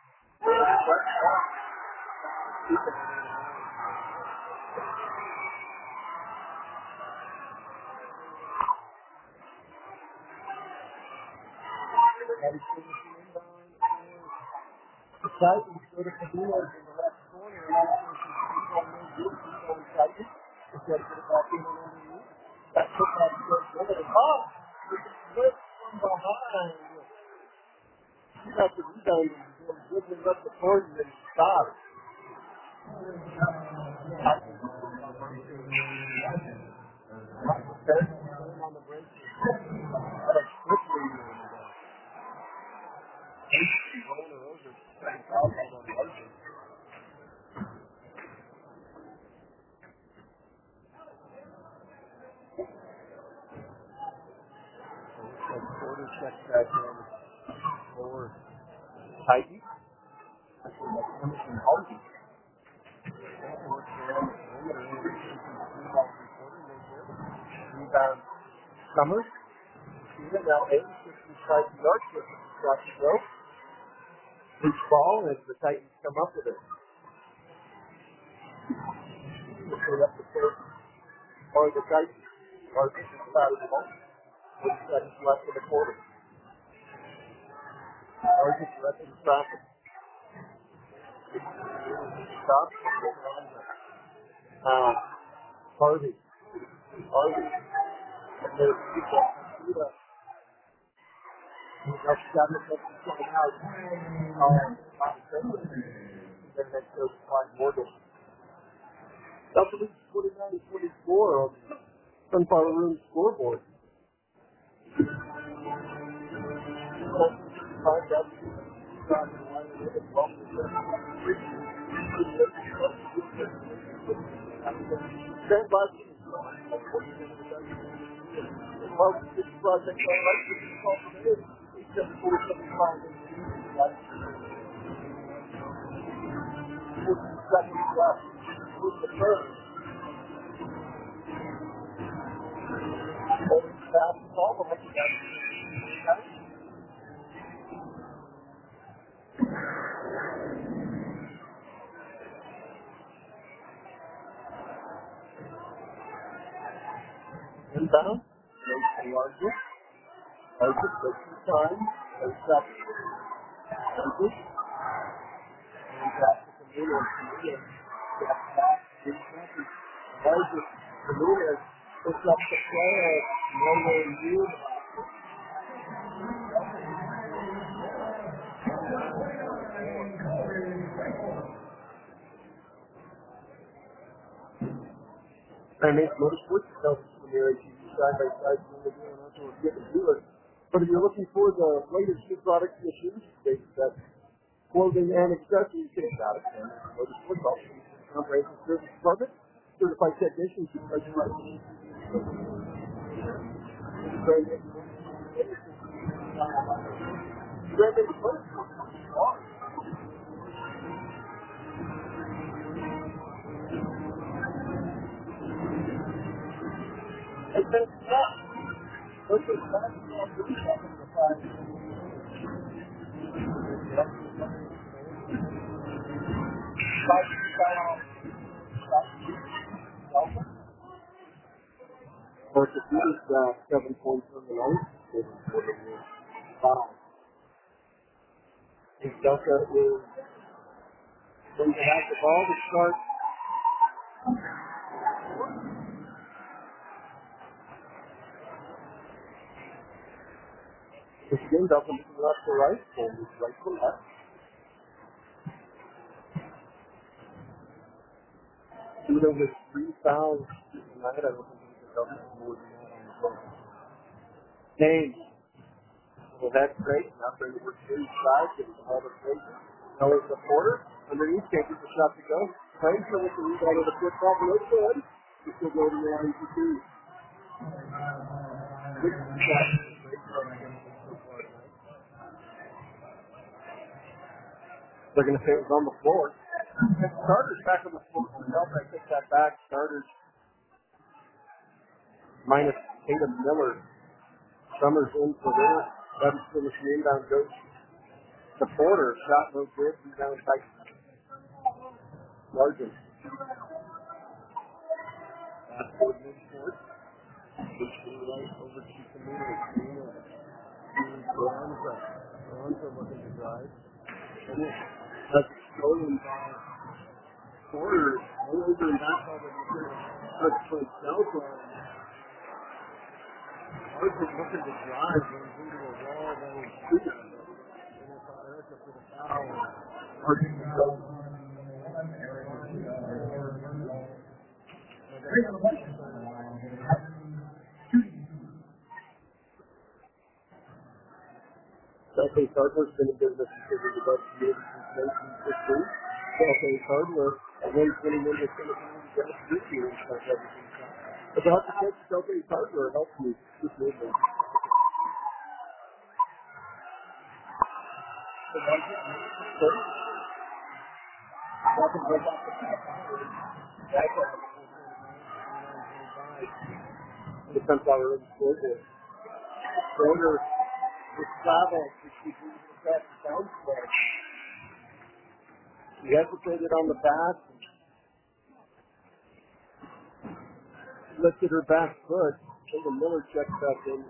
The Titans go to Padilla in the left corner, and I think she's on the Titans. She's got to get it back in and underneath. That took that good minute. Oh, it's a flip from behind. She got the rebound and dribbling up the court and then stopped. On the break. That is quickly. Quarter check back in for Titans. Emerson Hardy. Rebound Summers. Now eight, fifty-five yards, across the rope. Loose ball as the Titans come up with it. Looking up the first, or the Titans, or this is about the ball. With seconds left in the quarter. Or just left in the traffic. Stop. Uh, Harvey. Harvey. And there's people. Now she's got to get this one out. Um, then next goes to Clyde Morgan. That's at least twenty-nine to twenty-four on the Sunflower Room scoreboard. Stand by. Well, this project, I like this call today. It's just four seventy-five. forty seconds left. Move the first. Holding fast the ball, but like that. Inbound. There's Larger. Larger takes his time. There's second. Larger. And back to Camino. Camino. Back back. Larger. Camino picks up the play. No way you. I mean, motorsports is self familiar to you side by side when they're doing that, so we're getting to it. But if you're looking for the latest new products in the shoes space, that's clothing and accessories, get out of there. Motorsports also comprehensive service department, certified technicians who specialize in it's been tough. Those are basketball pretty tough in the five. For the Beatles, uh, seven points from the line. Five. And Delta is going to have the ball to start. This game doesn't move left to right, so moves right to left. Even with three fouls tonight, I don't think he can double more than that on the floor. James. Well, that's great. Now trying to work inside, getting the ball to Fraser. Now it's the Porter. Underneath, can't get the shot to go. Fraser with the rebound of the football, no good. You still go to the line to two. They're going to say it was on the floor. Starters back on the floor. I take that back. Starters minus Tatum Miller. Summers in for dinner. Seventh finish the inbound goes to Porter. Shot no good. Rebound tight. Largent. That's for mid-court. Push to the right over to Camino. Camino. Esperanza. Esperanza looking to drive. That's stolen by Porter. All over and back on the touch for Delta. Largent looking to drive. Runs into a wall. That was shooting. And it's Erica for the foul. Largent goes. Self-paced hardware has been in business because of the best year since nineteen sixteen. Self-paced hardware, a one twenty-one with Tennessee, got three years like everything. But the hard to catch self-paced hardware helps you this movement. Nothing goes off the back. Back up. The sunflower road scoreboard. Porter with travel, which we do that down stretch. He hesitated on the pass. Lifted her back foot. Tatum Miller checked back in.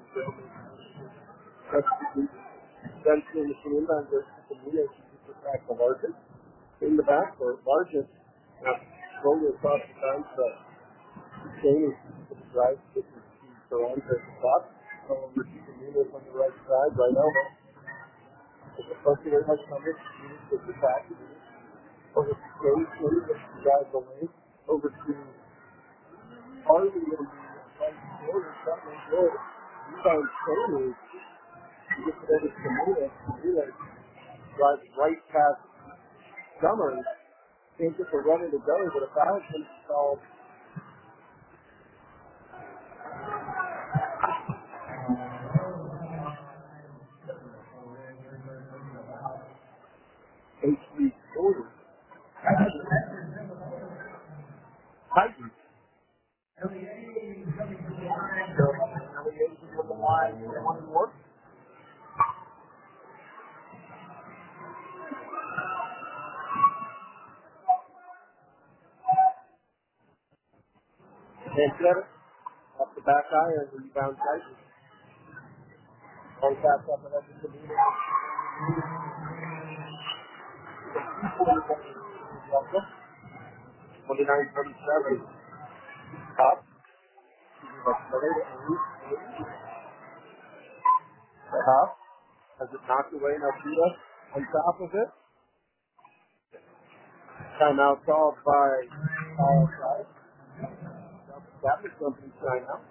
Then seeing the inbound goes to the Mia. She puts it back to Largent. In the back for Largent. Now slowly across the down stretch. Shane is to the drive. This is Toronto at the top. Over to the Mia on the right side. Right over. The first thing has come in. She puts it back. Over to Shane. Shane drives away. Over to Harley and the right shoulder. Shot no good. Rebound Shane. He gets it over to Camila. Camila drives right past Summers. Can't get the runner to go, but a foul can be called. H three quarters. Titans. Elliott from the line, one and one. And seven. Off the back iron, rebound Titans. Long pass up and up to the leader. twenty-nine thirty-seven. Top. Top. Has it knocked away and Alcida on top of it? Timeout called by all sides. That was something timeout.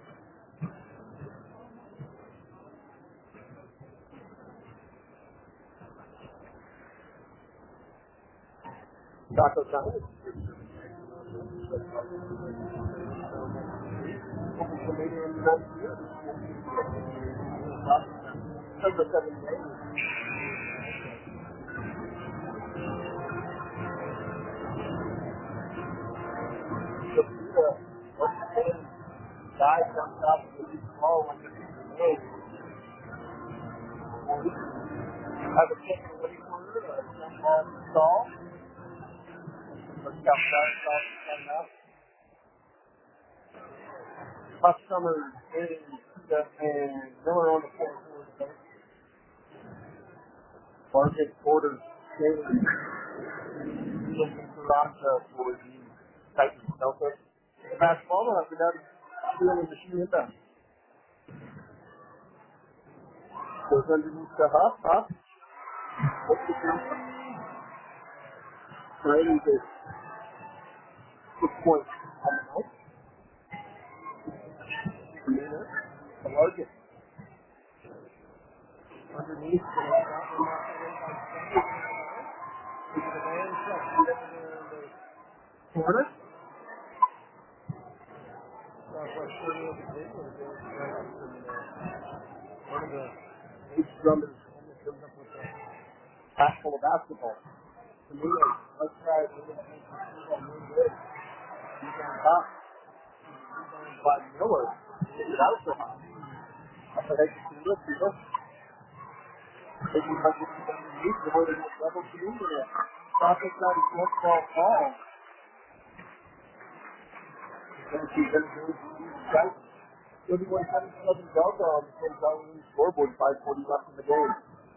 Taco time. Number seven. Guys on top of the ball when the game. Have a kick in the lead corner, a jump ball stall. Let's go start, start, start up. Tough summer in and Miller on the floor. Market Porter Taylor looking for Ronta for the Titans. Delta. The basketball will have to go to the shoe inbound. Goes underneath the Huff. Huff. What's the thing? Brady is six points on the night. Camino. The Largent. Underneath the corner. Drummond almost comes up with a pack full of basketball. To me, let's try it. We're going to make this one really good. He's on top. He's by Miller. He's out for him. I thought I could see this, you know. Maybe if I get these underneath, the way they get double to me, and Stockton's got his left ball fall. And she's going to go to the right. thirty-one seventy-seven Delta on the same Halloween scoreboard, five forty left in the game.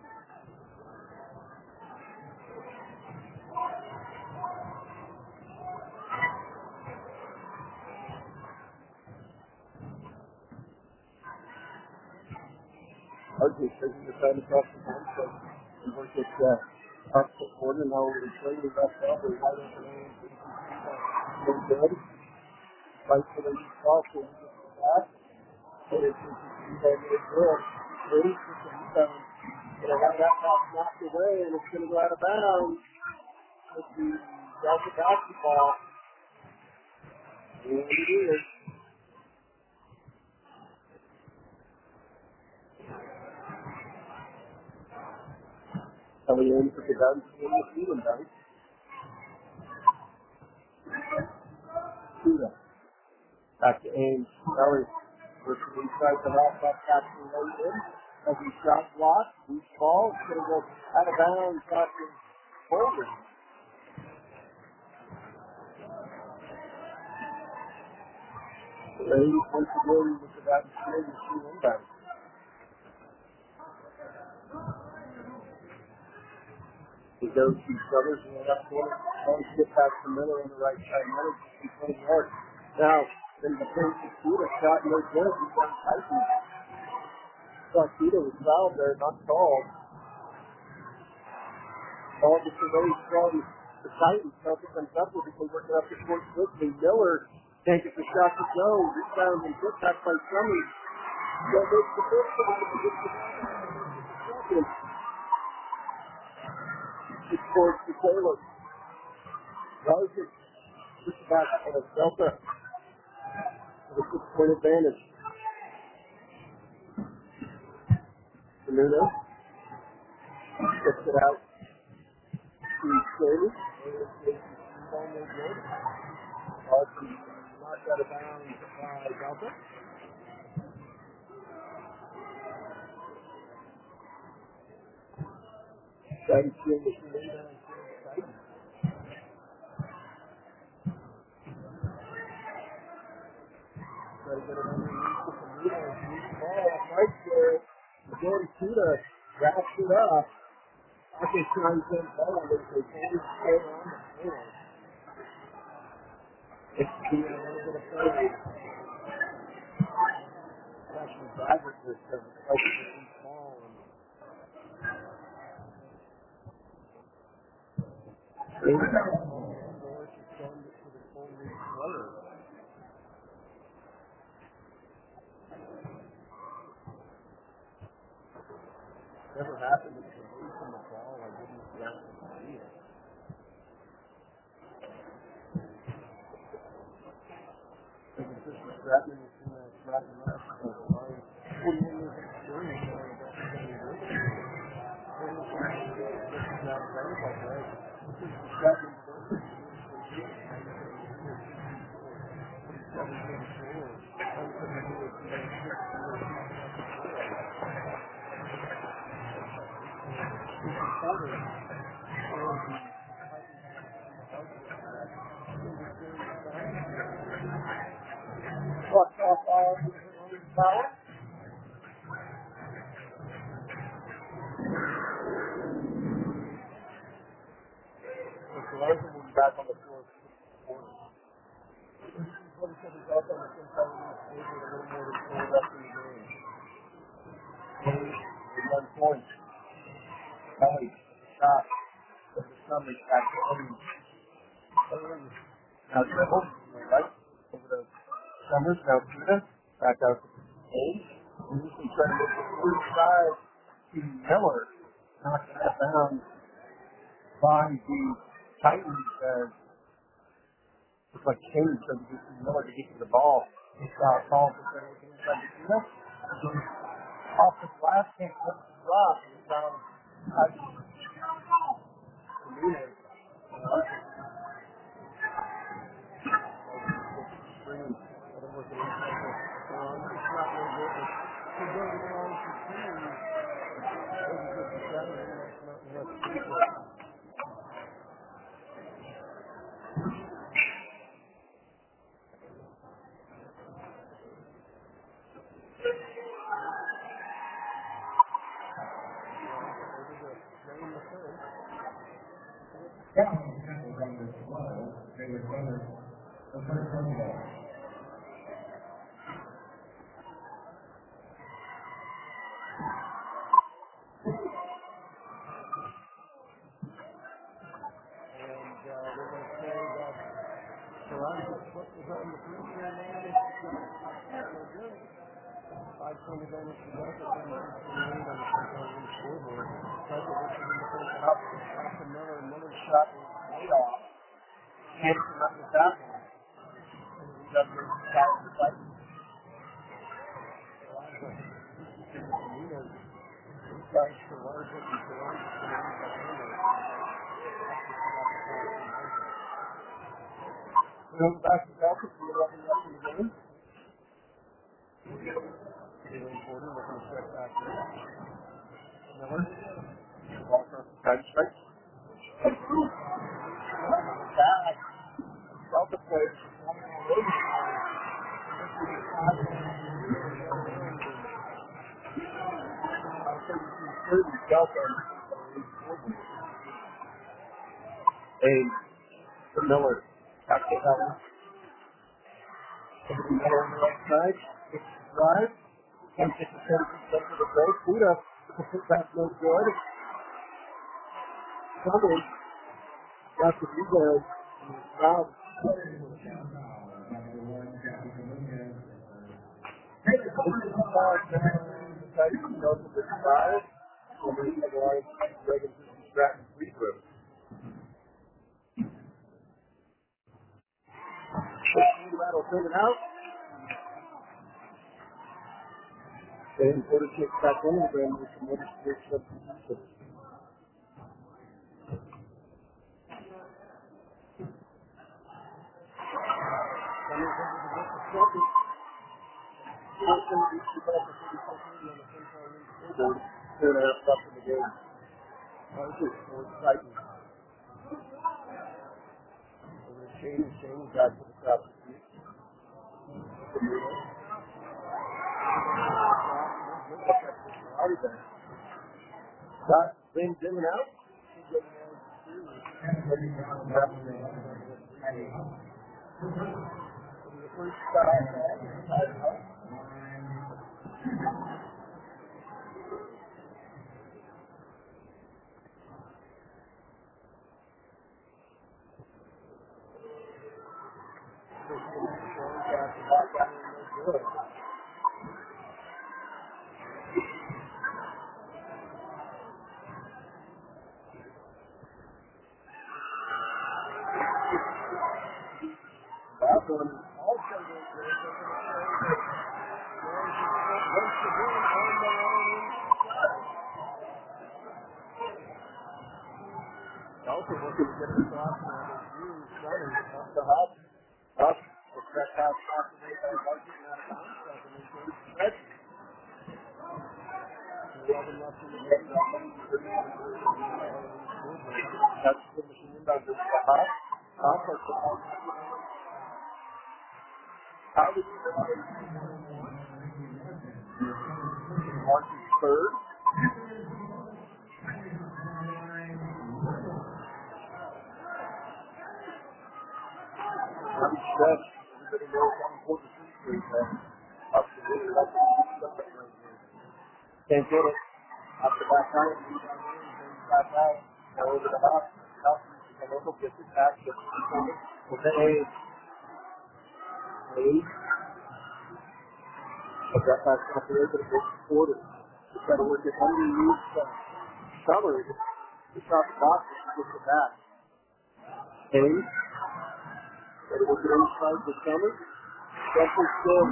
R J taking the time across the board, so we work at uh, our foot corner, now we're playing the left up, we're right over there, so good. Fight for the lead ball, so we get the back. And it's just a really good. Ready for some rebound. Gonna have that pass knocked away, and it's gonna go out of bounds. With the Delta basketball. And it is. Coming in for the dunk, in the Cleveland dunk. Shooter. Back to Ames. Kelly. Working inside the left back, catching right in. As he shot block, loose ball, it's going to go out of bounds, catching forward. Ladies, once again, with the back shield, you see inbound. He goes to Brothers in the left corner. One skip past the Miller on the right side. Miller just twenty yards. Now, then the first shooter shot no good. He's on Tyson. Sarkita was fouled there, not called. Ball gets away from the Titans. Celtics on top of it. They working up the court quickly. Miller can't get the shot to go. Rebound and put back by Summers. That makes the first one. He gets the second. It scores to Taylor. Roger puts it back on a Delta with a six-point advantage. Nuno gets it out to Shady. Austin knocked out of bounds by Delta. Titans steal the rebound. Try to get it underneath with the rebound. Deep ball right there. Again, Kuda wraps it up. Okay, tries in ball. They can't stay on the floor. It's being a little bit of play. Actually, Baggett was uh, fighting the deep ball. And Norris has done it for the full league player. Never happened to me from the ball. I didn't see it. It was just a strapping in the strapping left. forty-one years of experience. This is not very like that. This is the strapping version. What's off our power? So Larson will be back on the floor for the twenty-seven is also on the same side of the stage with a little more than four left in the game. One point. Kelly, shot. The summary back to Owens. Owens. Now dribble. Right. Over to Summers. Now Kuda. Back out to Ames. And you can try to make the first side to Miller. Knocked that down by the Titans as it's like Kane trying to get to Miller to get to the ball. He's got a call for trying to get inside the Kuda. Off the glass, can't flip the drop. Back to back, if you're looking up in the game. Miller. Ball across the side strike. Back. Delta plays. Delta. Ames. For Miller. Back to Helen. Miller on the right side. Six drive. Can't get the ten percent of the break. Buda. The put back no good. Coming. Got the rebound. Wow. That'll send it out. And Porter takes back in and then with some other switch substitution. Coming over to get the second. Wilson reached the ball for thirty-four thirty on the ten-point lead scoreboard. Two and a half left in the game. Arthur towards Titan. Over to Shane, and Shane back to the top of the seat. Got things in and out. The first time. That one also goes good. Once again, on the line inside. Also looking to get this off now. There's running up the hub. Up. The correct half off the way by Martin out of bounds. eleven left in the game. That's the machine down to the hub. Up at the hub. How did you do it? Martin's third. I'm stretched. Everybody knows I'm important to see up to the up to the can't get it. Up the back out. Back out. Now over the hop. Up. And over gets it back. With the A. Eight. But that back up there, but it goes quarter. Just got to work it underneath the summer. Just off the box and get it back. Eight. Got to work it inside the summer. That's what's good.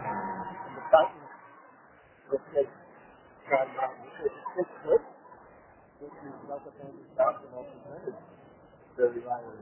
The Titans. Okay. Got it. Six foot. This is Delta Panthers basketball presented Jerry Ryder.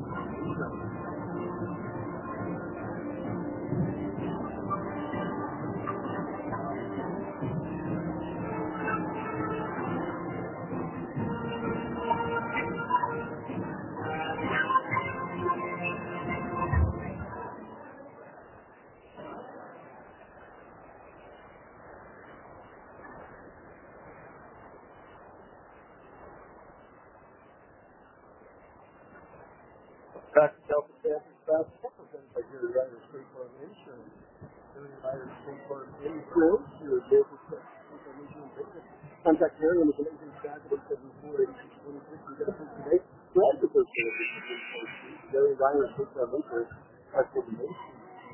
Back to Delta Panthers basketball presented by Jerry Ryder State Farm Insurance. Jerry Ryder State Farm Insurance, your local information and business. Contact Jerry on the Canadian staff at eight seven four, eight six two six. You got a person today. Grab the person at Jerry Ryder State Farm Insurance. That's what we make.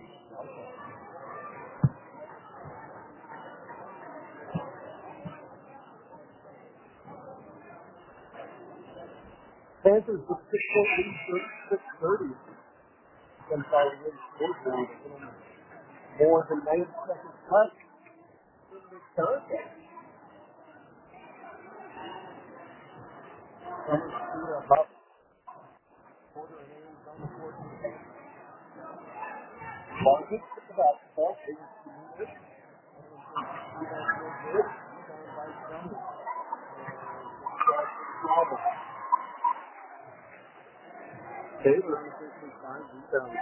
Panthers with six point eight, six thirty. Then following in scoreboard, more than ninety seconds left in this contest. Coming through about quarter of innings on the court. Marcus with the basketball, takes two minutes. And then takes two minutes, good. Rebound by Summers. And Taylor on the fifteen side, rebound.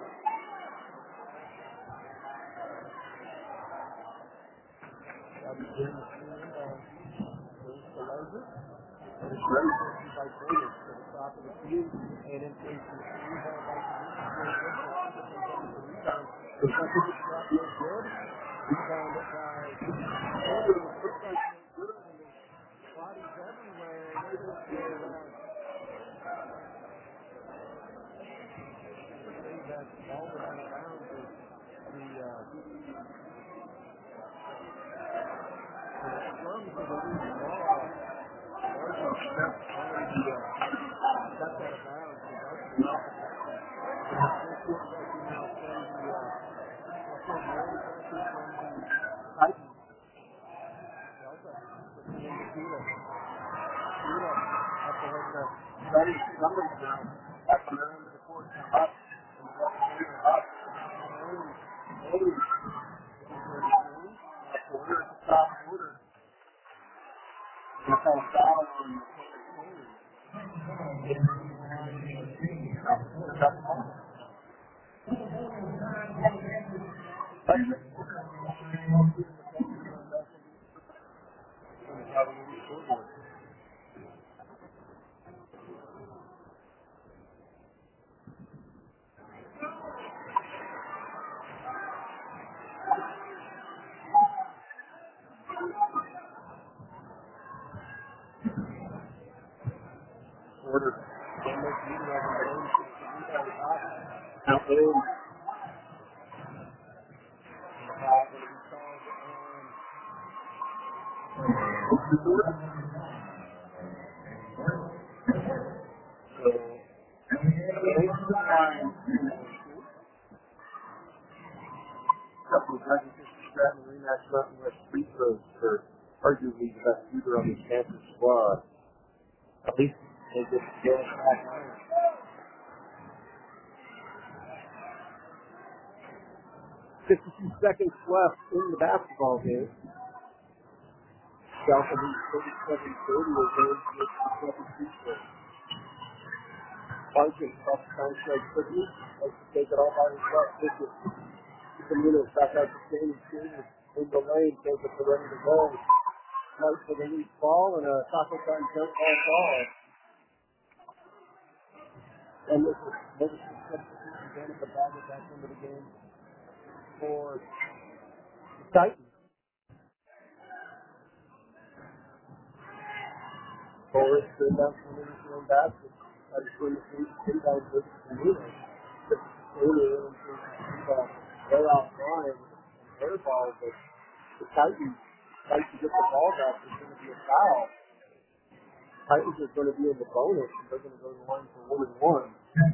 That'll be Jim Machine, uh, goes to Larger. And it's ready by Taylor to the top of the field. And in case the rebound by the rebound. The second is not no good. Rebound by Taylor. The first time no good. And there's bodies everywhere. And they just go around. That ball was on around the, the, uh, the scrums of the lead ball. Larger stepped on the, uh, stepped out of bounds. And that's the opposition. And the first quarter that we now play the, uh, also the only pressure from the Titans. Delta, pushing into Tula. Tula up to hit the ready numbers now. Up around to the court. Up. Up. Eight. Eight. Quarter. Top quarter. That's how foul on the quarter. Almost leading over the lane. Out there. Foul going to be called on the quarter. So, eight to nine. Couple of guys just grabbing the rematch Mountain West free throws for arguably the best shooter on this Panthers squad. At least they just get it back on. fifty-two seconds left in the basketball game. Delta leads thirty-seven thirty as they get the second free throw. Larkin cross the time strike quickly. Likes to take it all by himself. Camino back out to Shane Shane in the lane, takes it to ready to go. Nice for the loose ball and a taco time jump ball ball. And this is this is substitution again at the bag at that end of the game for the Titans. Forrest turned down from the initial basket. That is when the three came down to Camino. Taylor into the ball. They're offline and air ball, but the Titans like to get the ball back. There's going to be a foul. Titans are going to be in the bonus, and they're going to go to the line for one and one.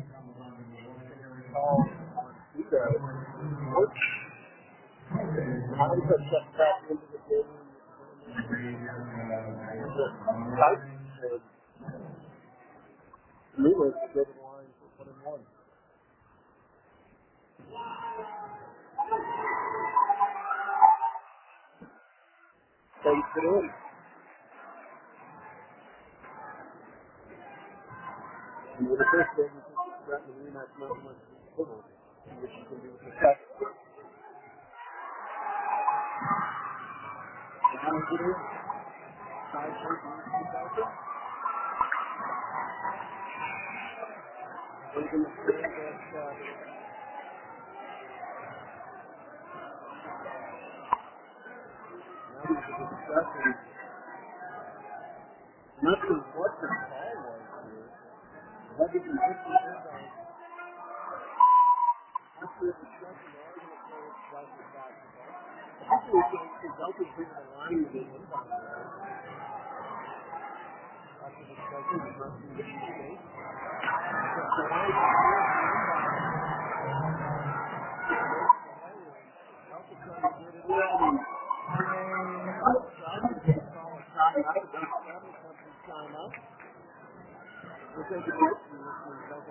Call on Tito. Hines has stepped back into the game. Titans and Lewis is over the line for one and one. Takes it in. And with the first game, you think it's threatened to rematch Mountain West Football, which you can do with the second. Now it's it in. Side shake and two thousand. We're going to say that uh, now there's a discussion. Not sure what the call was here. That didn't hit the inbound. After the discussion, they are going to play it Delta basketball. I think it was Delta bringing the line with the inbound there. After the discussion, the rest of the state. So now it's clear the inbound. Delta trying to get it in. Trying to get a solid shot out of the family company timeout. We're taking it up to this one. Delta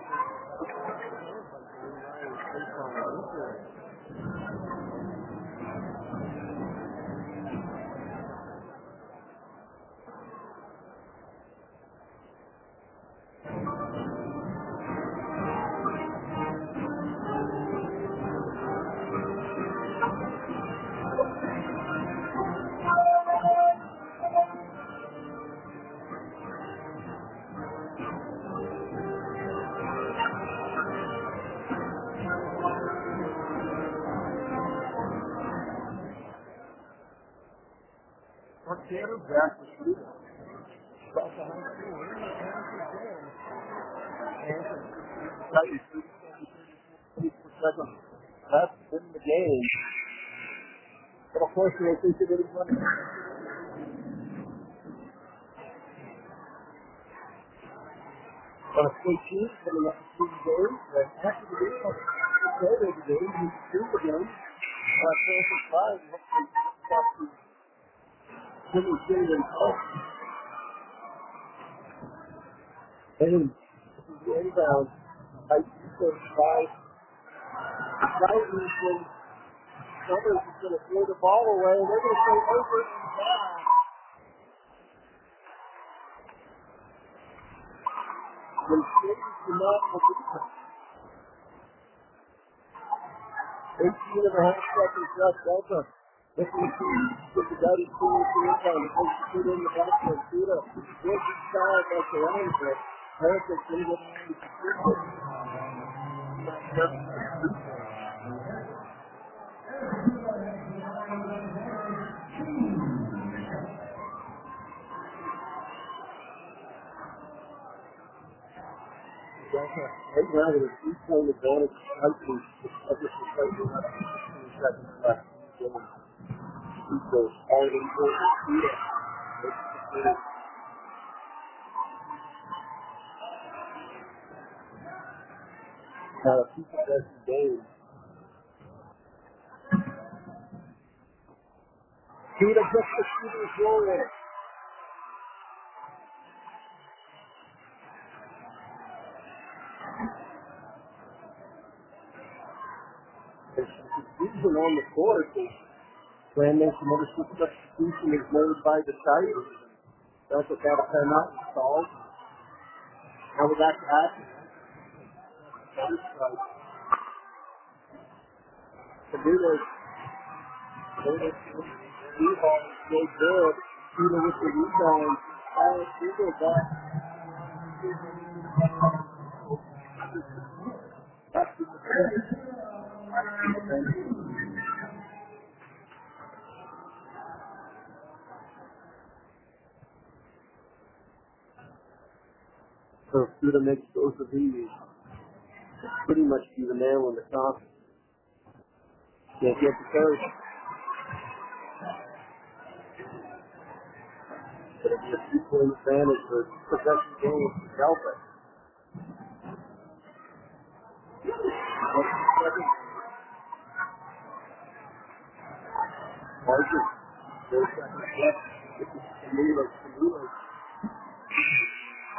Tanner back to shoot. Across the high school. That's in the game. But of course, they think it is running. On a state team, coming up to two games, and after the game, after the game, you do the game. Uh, four for five, hopefully, Jimmy King and Paul. And this is the inbound. I see those five. Driving from Summers is going to throw the ball away. They're going to say over and back. The Shaders do not believe it. eighteen and a half seconds left. Delta. This is the guided team to the inbound. They shoot in the backcourt. Shoot up. Work inside like the line set. Harrison's going to get on the security. Right now, with a three-point advantage, Hudson of this is right in seconds left. Shoot those hard and good. Shoot it. Now, a few possession game. Shoot it, just the shooter's rolling. There's some confusion on the court. Brand mentioned another substitution is made by the Tigers. That's what that timeout installed. Now we're back to action. The Doodles. Doodles. D-ball is still good. Shooter with the rebound. Alex Doodles back. Back to the bench. So Suda makes both of these pretty much be the nail in the coffin. Can't get the coach. But it'll be a two-point advantage for possession game for Delta. Marshall, four seconds left. This is Camilo. Camilo.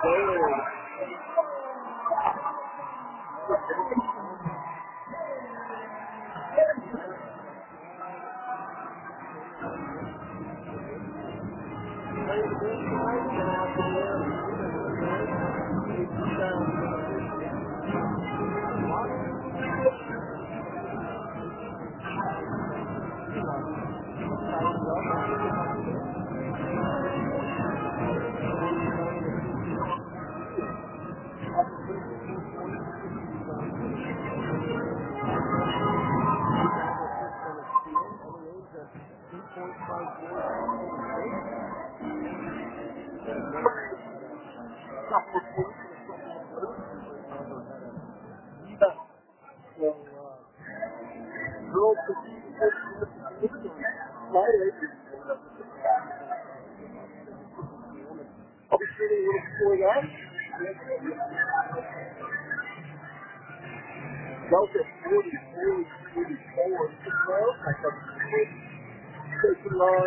I'll be shooting a little before that. Delta forty, forty, forty-four. I thought taking on.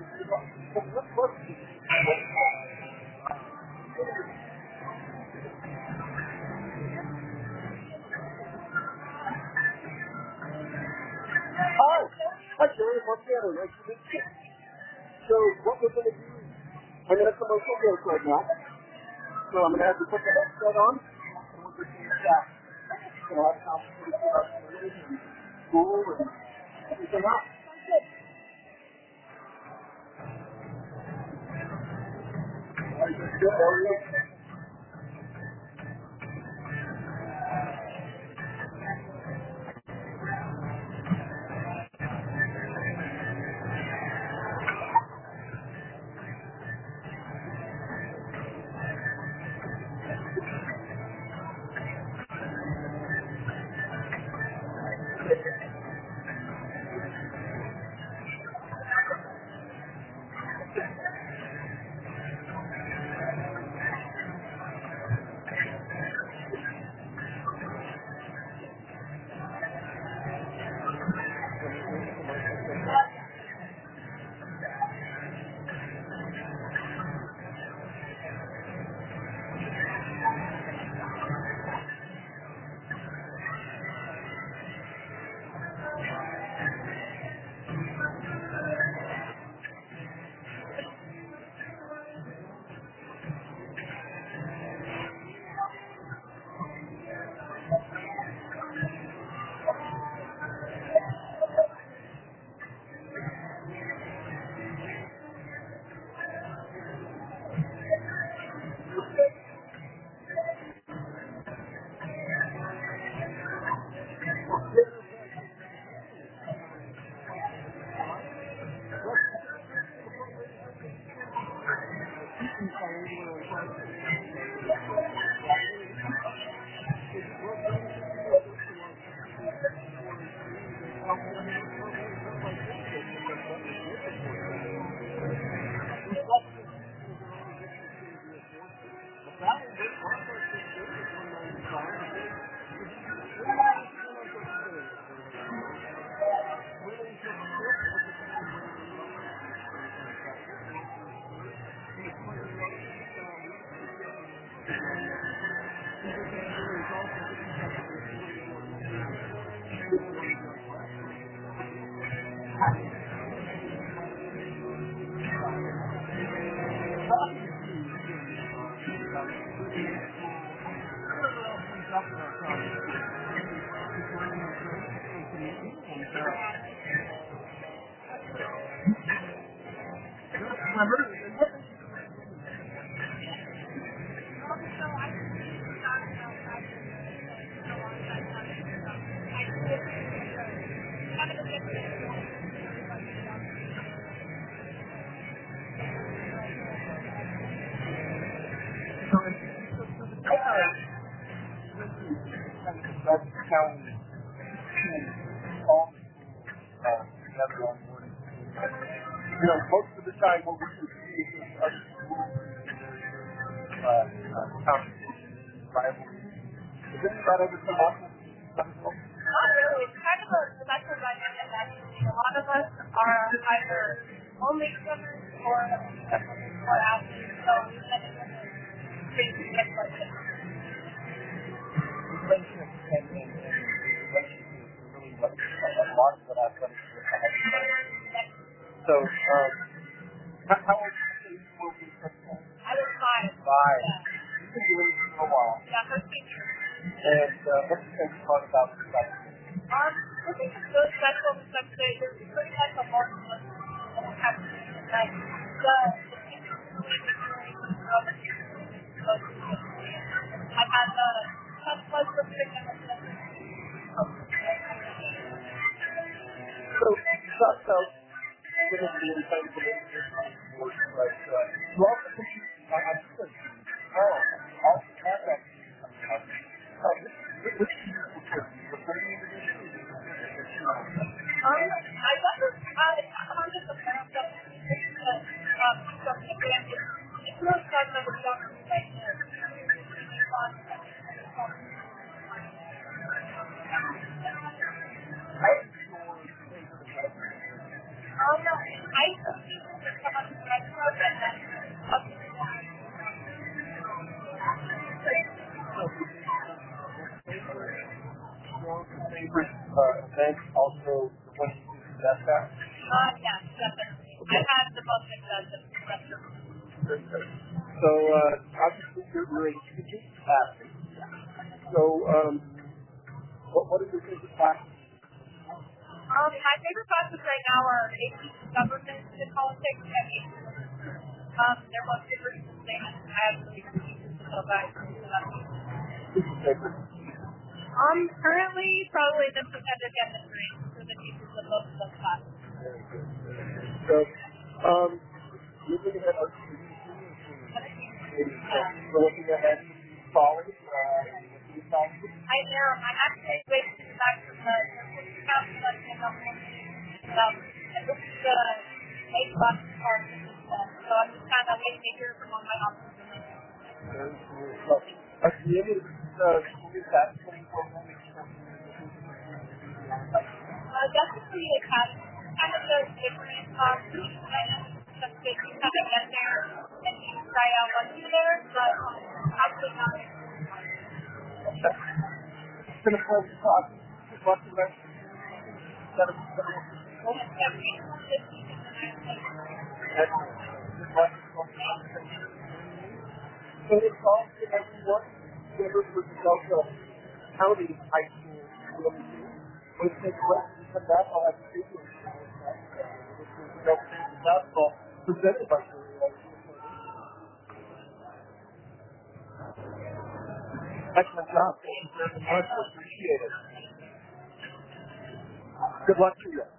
Hi, hi Jerry, Montana, nice to meet you. So what we're going to do, I'm in a commercial break right now, so I'm going to have to put the headset on, and we're going to do that. So I'll have conversations about school and everything else. Are you good? Are you? That's how we all uh, together on morning. You know, most of the time what we do is our uh, uh, competition, rivalry. Is that ever come up? Not really. It's kind of a special dynamic actually. A lot of us are either only swimmers or or athletes, so we tend to crazy next question. Inflation and, and, and inflation is really what a lot of what I've done is ahead of time. So, um, how, how old did you say you were in principal? I was five. Five. Yeah. You've been doing this for a while. Yeah, thirteen years. And uh, what do you think about about the site? Um, I think it's really special because there's pretty much a lot of happening. Like, the, the teachers really enjoying the opportunity. I've had the tough pleasure of picking up the So, you talked about women being kind of an work, right? Uh, you also compete, I, I'm sure, oh, all the contracts. Uh, which, which, which do you prefer? The Premier Division or the Division? Um, I never had a concept of that, but um, from the brand, it's really fun that we're talking about this. Really fun. Um, I compete with someone who I love and then up to Favorite uh, event, also the one you do the best at? Uh, yes, definitely. I've had the most success in the restaurant. So, uh, obviously, you're, you're a teaching athlete. So, um, what, what are your favorite classes? Um, my favorite classes right now are A P government and politics and A P. Um, they're both super interesting. I have really good teachers to know about. Who's your favorite? Um, currently, probably the pathetic and the green for the teachers of both of those classes. Very good. So, um, looking ahead, are you We're looking ahead to college, uh, to college. I am. I'm actually waiting back from the county election on um, and this is the eight bus part of this one. So I'm just kind of waiting to hear from all my options. Very cool. So, are you able to uh, use that program? Uh, definitely a kind kind of those different um, some good you kind of get there and you try out once you're there, but actually not. Okay. It's been a pleasure talking. Good luck with that. That is excellent. Good luck. So it's all to everyone, whoever was the Delta County High School will be doing. When it takes less to come back, I'll have to do it. This is the Delta County Basketball presented by the Excellent job. Thank you very much. Appreciate it. Good luck to you.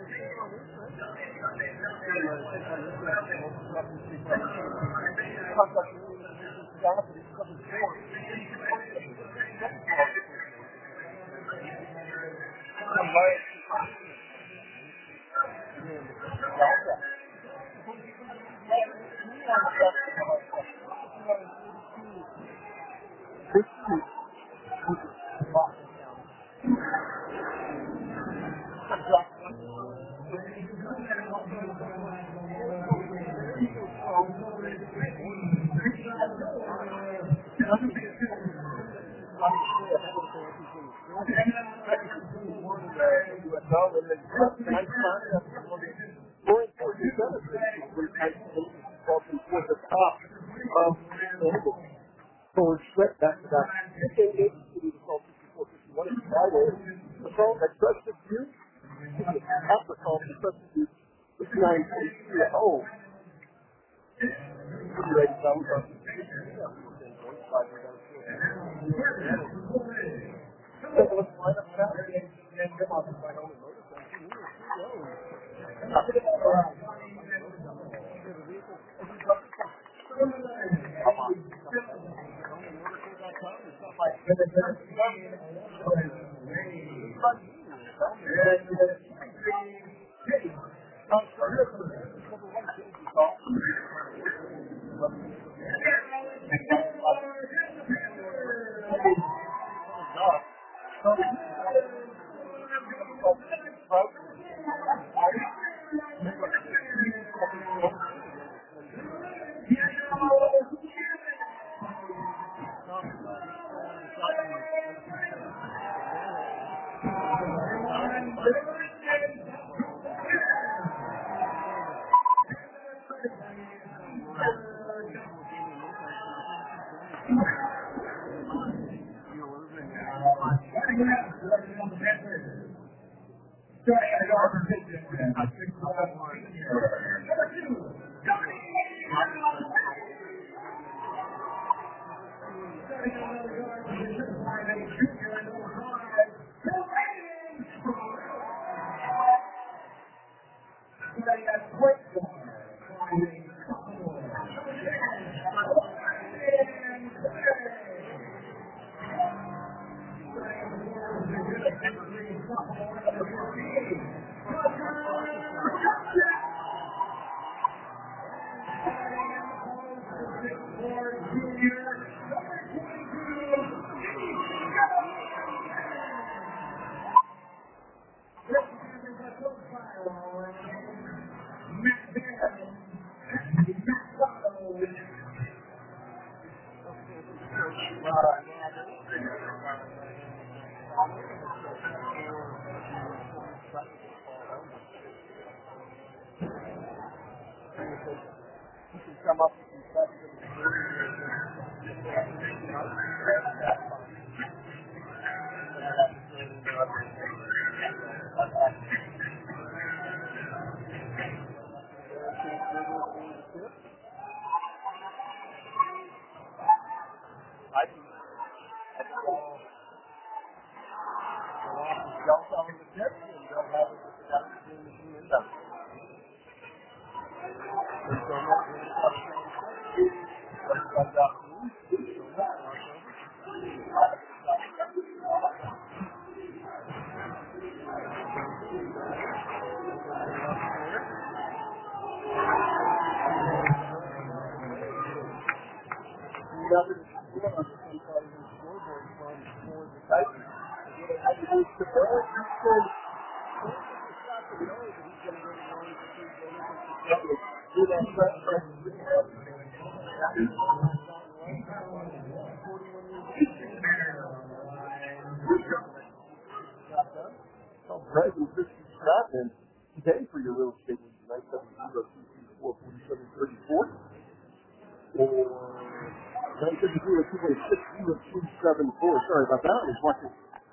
Sorry about that. I was watching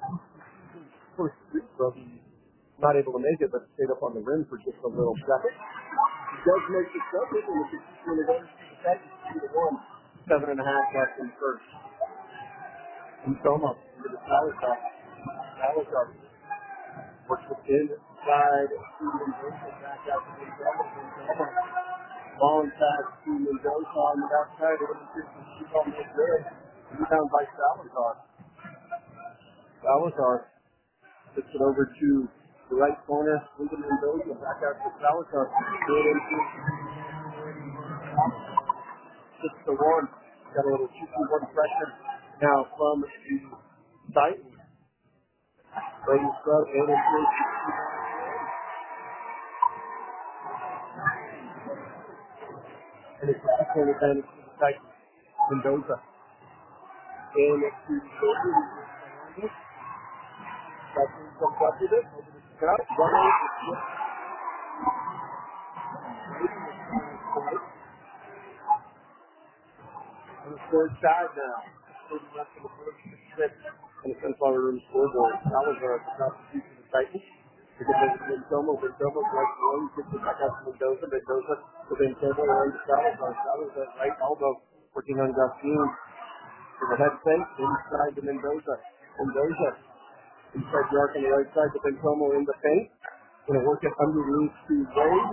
first three from not able to make it, but stayed up on the rim for just a little second. He does make the second, and if he's going to go to the second, two to one, seven and a half left in first. And Toma into the salad cup. Salad cup. Works with inside to Mendoza, back out to Mendoza. Long pass to Mendoza on the outside. It was just a shoot on the good. Rebound by Salazar. Salazar puts it over to the right corner. Into Mendoza, back out to Salazar. Good into six to one. Got a little two to one pressure now from the Titans. Brady Scruggs and into and it's a two-point advantage to the Titans. Mendoza. And it's to the That's comes up with it. Over the scout. One eight. On the third side now. thirty left in the first six. On the Sunflower Room scoreboard. Salazar at the top of the to the Titans. We get to Bentomo. Bentomo right one. Gets it back out to Mendoza. Mendoza to Bentomo around to Salazar. Salazar right elbow. Working on Garcia. To the head fake. Inside to Mendoza. Mendoza. Inside the arc on the right side to Bentomo in the paint. Going to work it underneath to Wade.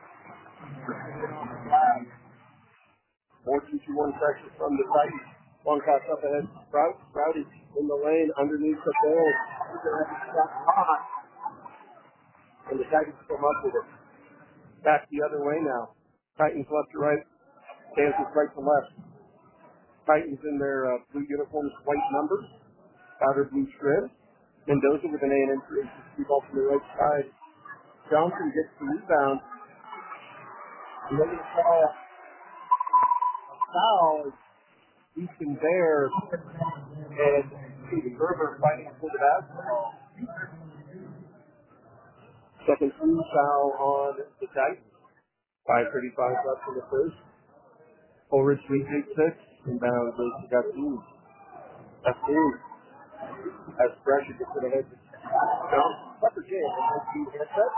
More two to one pressure from the Titans. Long pass up ahead. Sprout. Sprouty in the lane underneath the ball. He's going to have to stop hot. And the Titans come up with it. Back the other way now. Titans left to right. Kansas right to left. Titans in their uh, blue uniforms, white numbers. Powder blue strips. Mendoza with an A and M three. Two ball from the right side. Johnson gets the rebound. And they're going to call a foul. Easton Bear and Steve Gerber fighting for the basketball. Second team foul on the Titans. five thirty-five left in the first. Ulrich three eight six. Inbound goes to Gaffney. Gaffney has pressure to put ahead. Johnson. Upper J. Headset.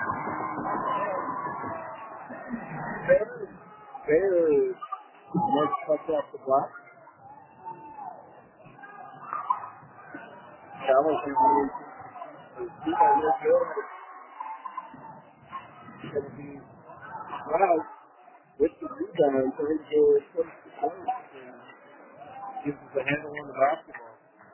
Bear. Bear is nice touch off the block. Challenge is going to be Sprout with the rebound, trying to go close to point and gives us a handle on the basketball.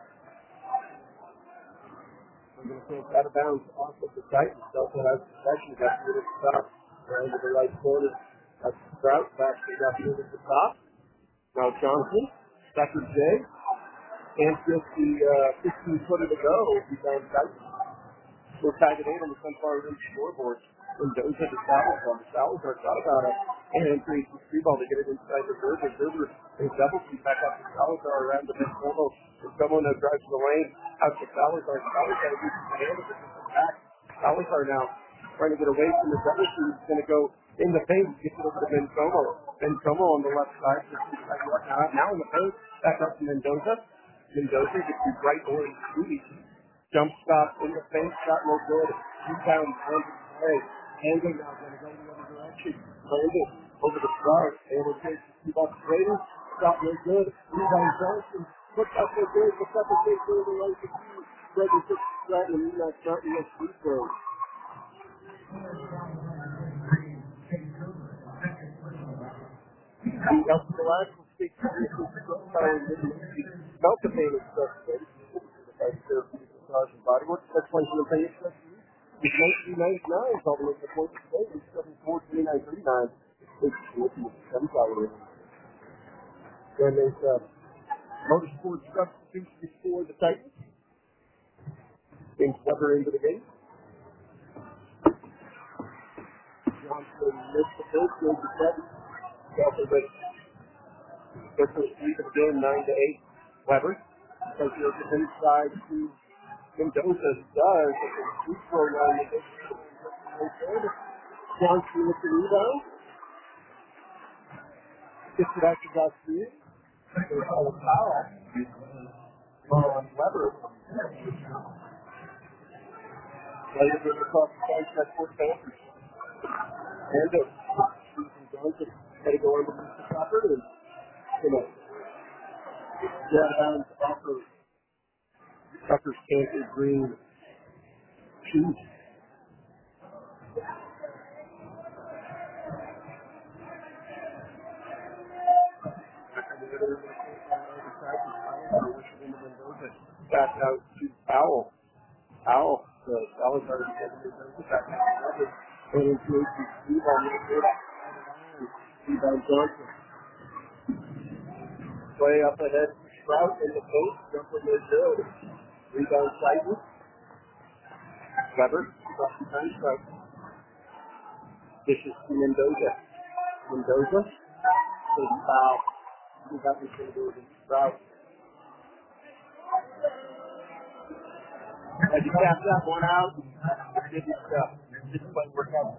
We're going to throw it out of bounds off of the Titans. Delta has possession, got to the top, around to the right corner. That's Sprout, back to got to the top. Now Johnson, Tucker J. And just the uh, fifteen footer to go, we found Titans. We're tied at eight on the Sunflower Room scoreboard. Mendoza to Salazar. Salazar got about a and entry to three ball to get it inside the Gerber. Gerber is double feet back up to Salazar around the Bentomo. Bentomo now drives the lane out to Salazar. Salazar uses the hand of the back. Salazar now trying to get away from the double feet. He's going to go in the paint. Gets it over to Bentomo. Bentomo on the left side. Now, now in the paint. Back up to Mendoza. Mendoza gets his right orange booty. Jump stop in the face, shot no good. Rebound, Brandon Gray. Handle now going to go the other direction. Brandon over the start. And it takes two bucks Brady. Shot no good. Rebound Johnson. Put up no good. The second base over the right to two. Brandon took the shot and he's not starting his free throw. The up to the last will speak to the Meltopane stuff. Body work. That's why the pay stuff. It's nineteen ninety-nine, probably at the point of the day. It's seventy-four, twenty-nine, thirty-nine. It's Sunflower. Then there's uh, motorsport substitutions for the Titans. James Weber into the game. Johnson missed the first, goes to seven. Delta with their first lead of the game, nine to eight. Weber. Because there's an inside to Mendoza does at the free throw line. Johnson with the rebound. Gets it out to Garcia. They call a foul on Weber. Later goes across the side set for Panthers. And uh, Johnson had to go underneath the stopper and, you know, get out of bounds off of Tucker's Panther green shoes. Back out to Powell. Powell, the Salazar back out. And into Steve on the good. Rebound Johnson. Play up ahead. Sprout in the paint. Jumper mid good. Rebound Sighton. Weber. Across the time Sprout. Dishes to Mendoza. Mendoza. Big foul. He got me to the Sprout. As you tap that one out, did your stuff. Didn't quite work out.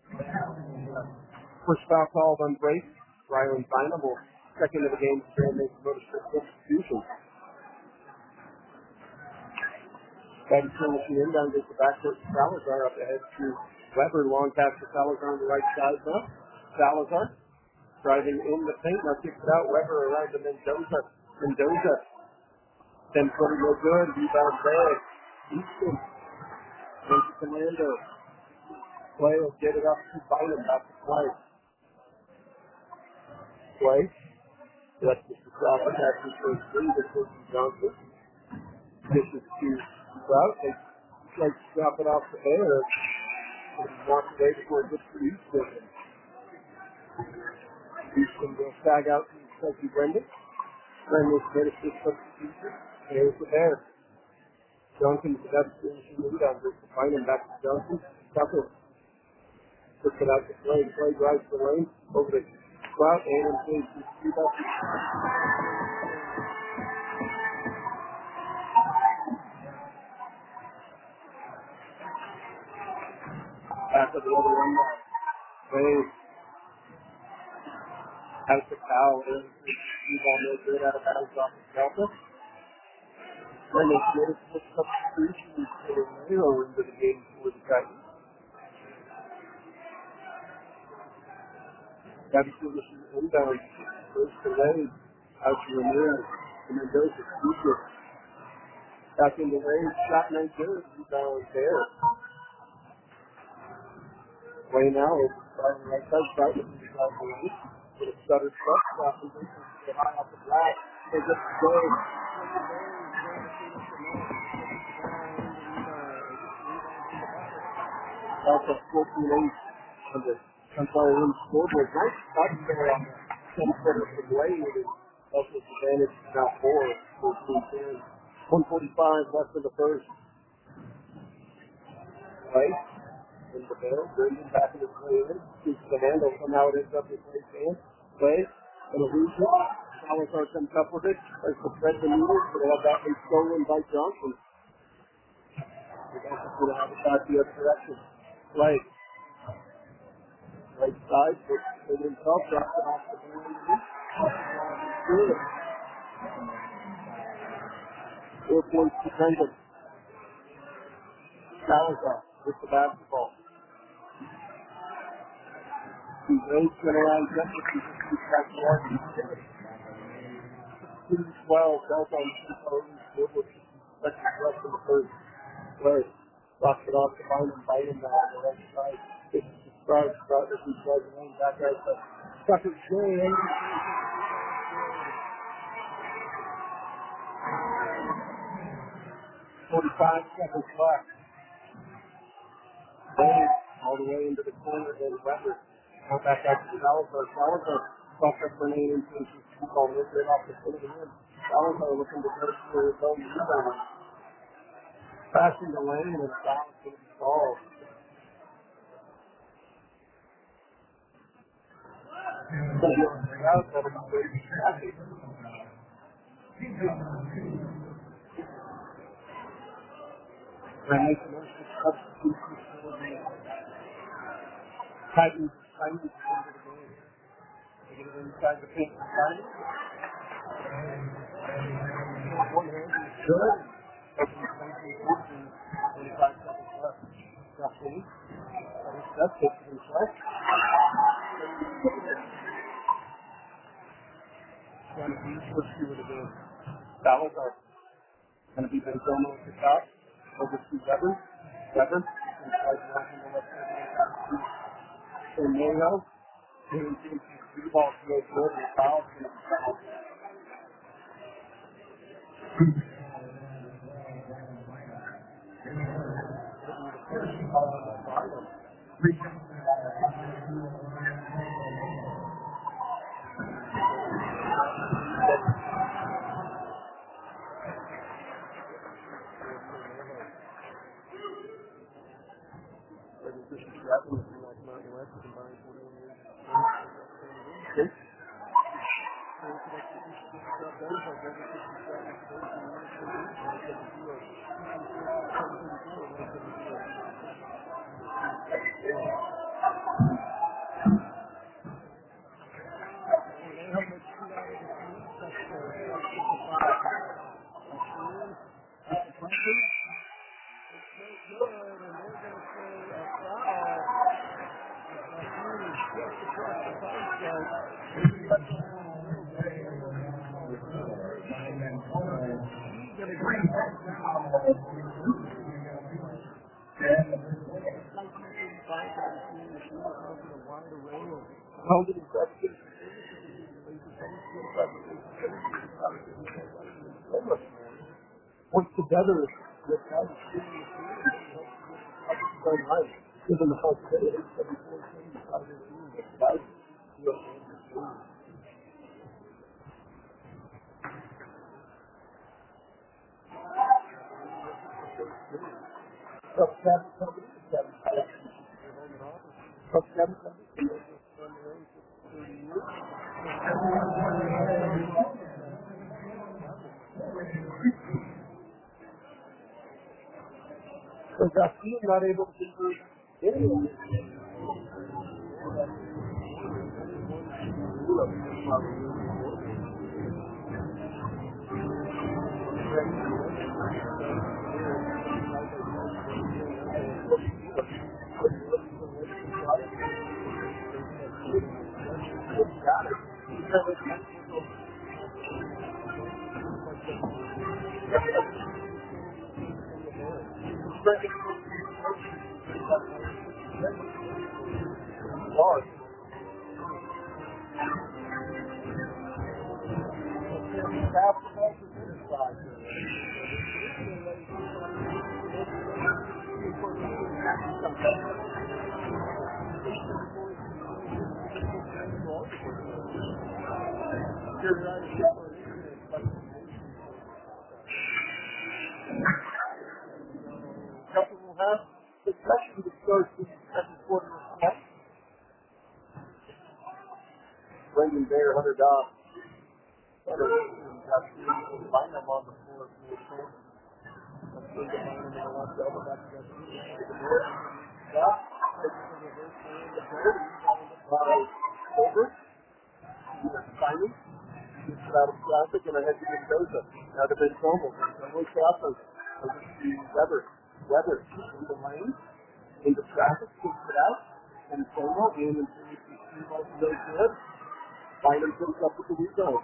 First foul called on break. Ryland Bynum will second of the game to make the motor substitution. That is finishing in down to the backcourt to Salazar up ahead to Weber. Long pass to Salazar on the right side now. Salazar driving in the paint. Now kicks it out. Weber around to Mendoza. Mendoza. ten footer no good. Rebound bag. Easton. Goes to Commando. Play will get it up to Bynum. Back to play. Play. That's just the Crawford. That's just for three. This is Johnson. This is to Sprout. They try to drop it off the air. And walk away before it gets to Easton. Easton will tag out to Sophie Brendan. Brendan's benefit substitution. There's the bear. Johnson's the best finishing lead on this. Bynum back to Johnson. Tucker. Puts it out to Play. Play drives the lane. Over to Sprout. And in place to Sprout. Back to the other one. Play. Out to Powell. And Rebound no good out of bounds off the Delta. Then they get it to substitution to Romero into the game for the Titans. Gabby Silverson inbound. First to Wade. Out to Romero. To Mendoza. Future. Back into Wade. Shot no good. Rebound there. Way now is starting right side. Starting to be out the way. With a stuttered truck. Stopping to high off the flat. They just go. Also fourteen eight on the Sunflower Room scoreboard. Nice touch there on the ten footer for Blade. And also advantage now four. fourteen ten. one forty-five left in the first. Right. In the middle. Brendan back in his way in. Shoots the handle. Somehow it ends up in Blade's hand. Blade. An illusion. Salazar comes up with it. There's the thread the meters. But they have that one stolen by Johnson. They're going to have a shot the other direction. Play. Right side, but himself drops it off the ground. Four points to Brendan. Salazar with the basketball. He's eight, turn around, just as he just keeps back to work. two twelve, Delta on two thousand, Woodward, second left in the first. Play. Locks it off to Bynum, Bynum now on the right side. This is the Sprout, Sprout as he tries to run back out to Tucker Jay. forty-five seconds left. Dave all the way into the corner, then Weber. Now back out to Salazar. Salazar bucks up for an eight into the ball, ripped it off the foot of the rim. Salazar looking to go for his own rebound. Passing the lane and foul to be called. Out, that'll be very traffic. They're making those substitutions for the Titans. Titans into the game. They get it inside the paint for Titans. One hand is good. twenty-five seconds left. Roughly. That's it for himself. Trying to be first two of the game. Salazar going to be Benzoma at the top. Over to Weber. seven. And Mayo. And three balls to go good and foul. Once together, with that, very nice. Given the whole city, so Garcia not able to do anything. Will have discussion to start the second quarter of play. Brendan Bear, one hundred dollars. Line them on the floor. Let's bring the line in the left elbow back to that. Over. Simon. Gets it out of traffic and ahead to Mendoza. Now to Ben Como. Bentomo crosses. Over to Weber. Weber in the lane. Into traffic. Takes it out. And Como in and three two balls to those good. Bynum comes up with the rebound.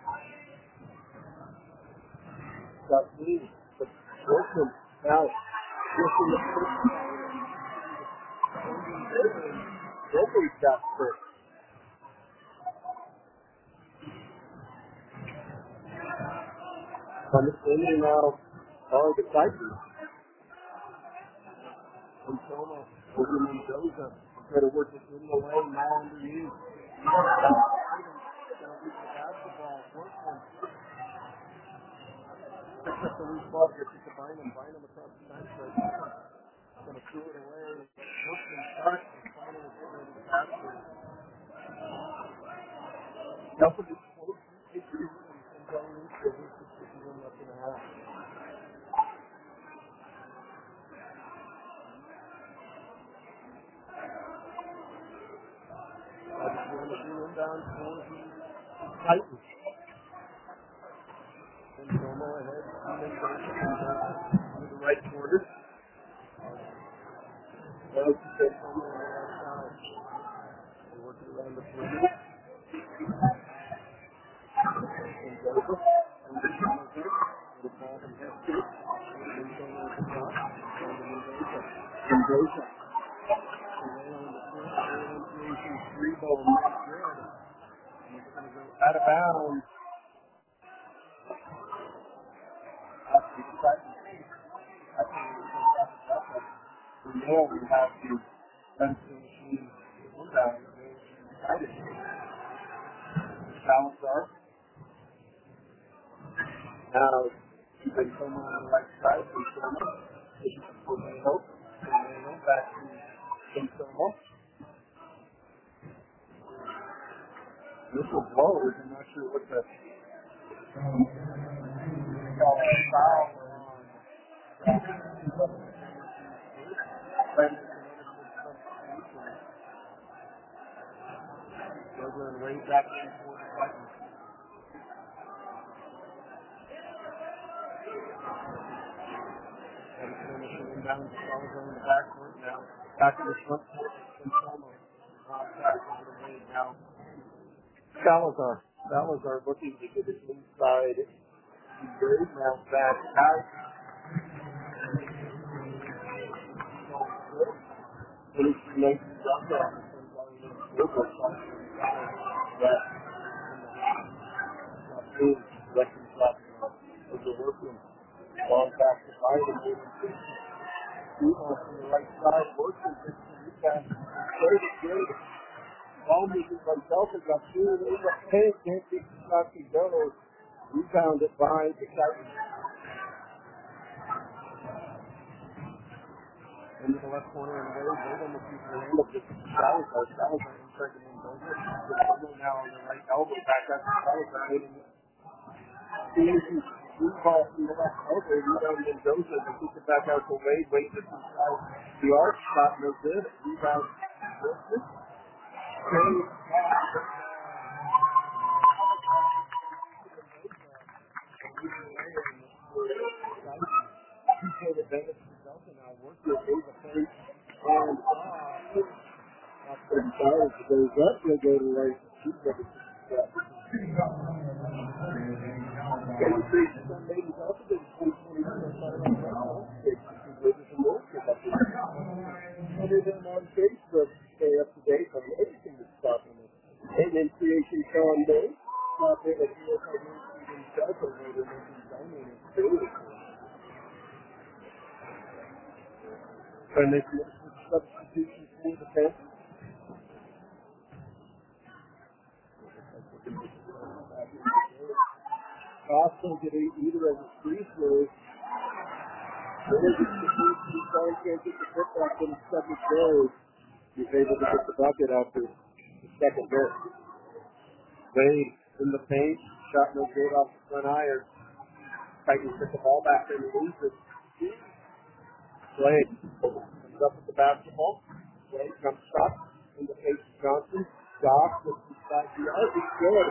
Got me. But Workman now. Working the first. Nobody's got first. Understanding now all the cycles. And Como over to Mendoza. Try to work it in the lane now underneath. Basketball. Workman. Picks up the loose ball. Gets it to Bynum. Bynum across the time strike. Going to throw it away. Workman starts. And finally is getting into the basket. Delta is close. It's two. And going into the fifty-one left and a half. I just want to do inbound for the Titans. And Como ahead. To the right quarter. Now to take Como on the outside. They work it around the perimeter. And Como. And the Como here. The ball from half court. And Como at the top. And the Mendoza. Mendoza. Three ball good. And it's going to go out of bounds. After the second piece, I think we're going to have to stop it. From there, we have to pencil machine one down. Salazar. Now, you can come on the right side. This is for Mano. Mano back to Kinsomo. This will blow. I'm not sure what the um, foul We're going to raise back in for the button. And it's finishing inbound to Salazar in the backcourt now. Back to the front court. Kinsomo. Now, Salazar. Salazar looking to get it inside. Very now back out. And it's the next shot down. That is second shot of the working. Long back to Biden. On the right side, working. Very good. Ball moving by Delta got through. They got paid. Can't get the shot to go. Rebounded by the Titans. Into the left corner and away. They almost use their hand up. Just Salazar. Salazar in second and over. Now on the right elbow. Back up to Salazar. Hitting it. Blue ball from the left elbow. Rebound Mendoza. They kick it back out to Wade. Wade just inside the arc. Shot no good. Rebound Mendoza. He take advantage of the Delta now. Work your way the face. And after the foul, it goes up. They'll go to the right. Shoot better. Can you see some ladies also? There's twenty twenty-one Under them on Facebook. Stay up to date on everything that's stopping us. And then Creation Sean Day. Not there that he was having himself over there making dominating food. And they do substitution for the fence. Also get either of the free throws. Then it's the Sean can't get the foot back in the second throws. He's able to get the bucket after the second miss. Wade in the paint. Shot no good off the front iron. Titans get the ball back and lose it. Wade comes up with the basketball. Wade comes up in the face of Johnson. Goff with the side the arc. He's good.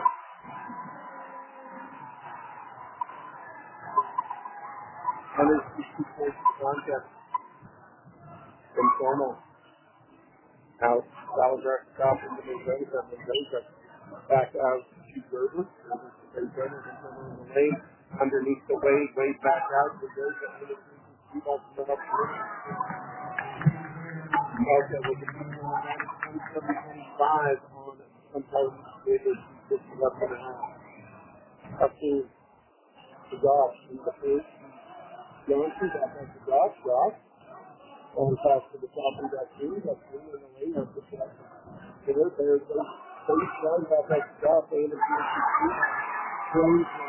And there's two points to the contest. From Formal. Out. Salazar stops into Mendoza. Mendoza back out to Gerber. Gerber in the lane. Underneath the Wade. Wade back out. Mendoza in the two balls to the left. Okay, we'll get twenty-seven twenty-five on some players. It is fifty-one and a half. Up to the Goff in the first. Johnson back out to Goff. Goff. On pass to the top and got through. Got through in the lane. Up to the top. There, there's those first run back out to Goff. And it's going to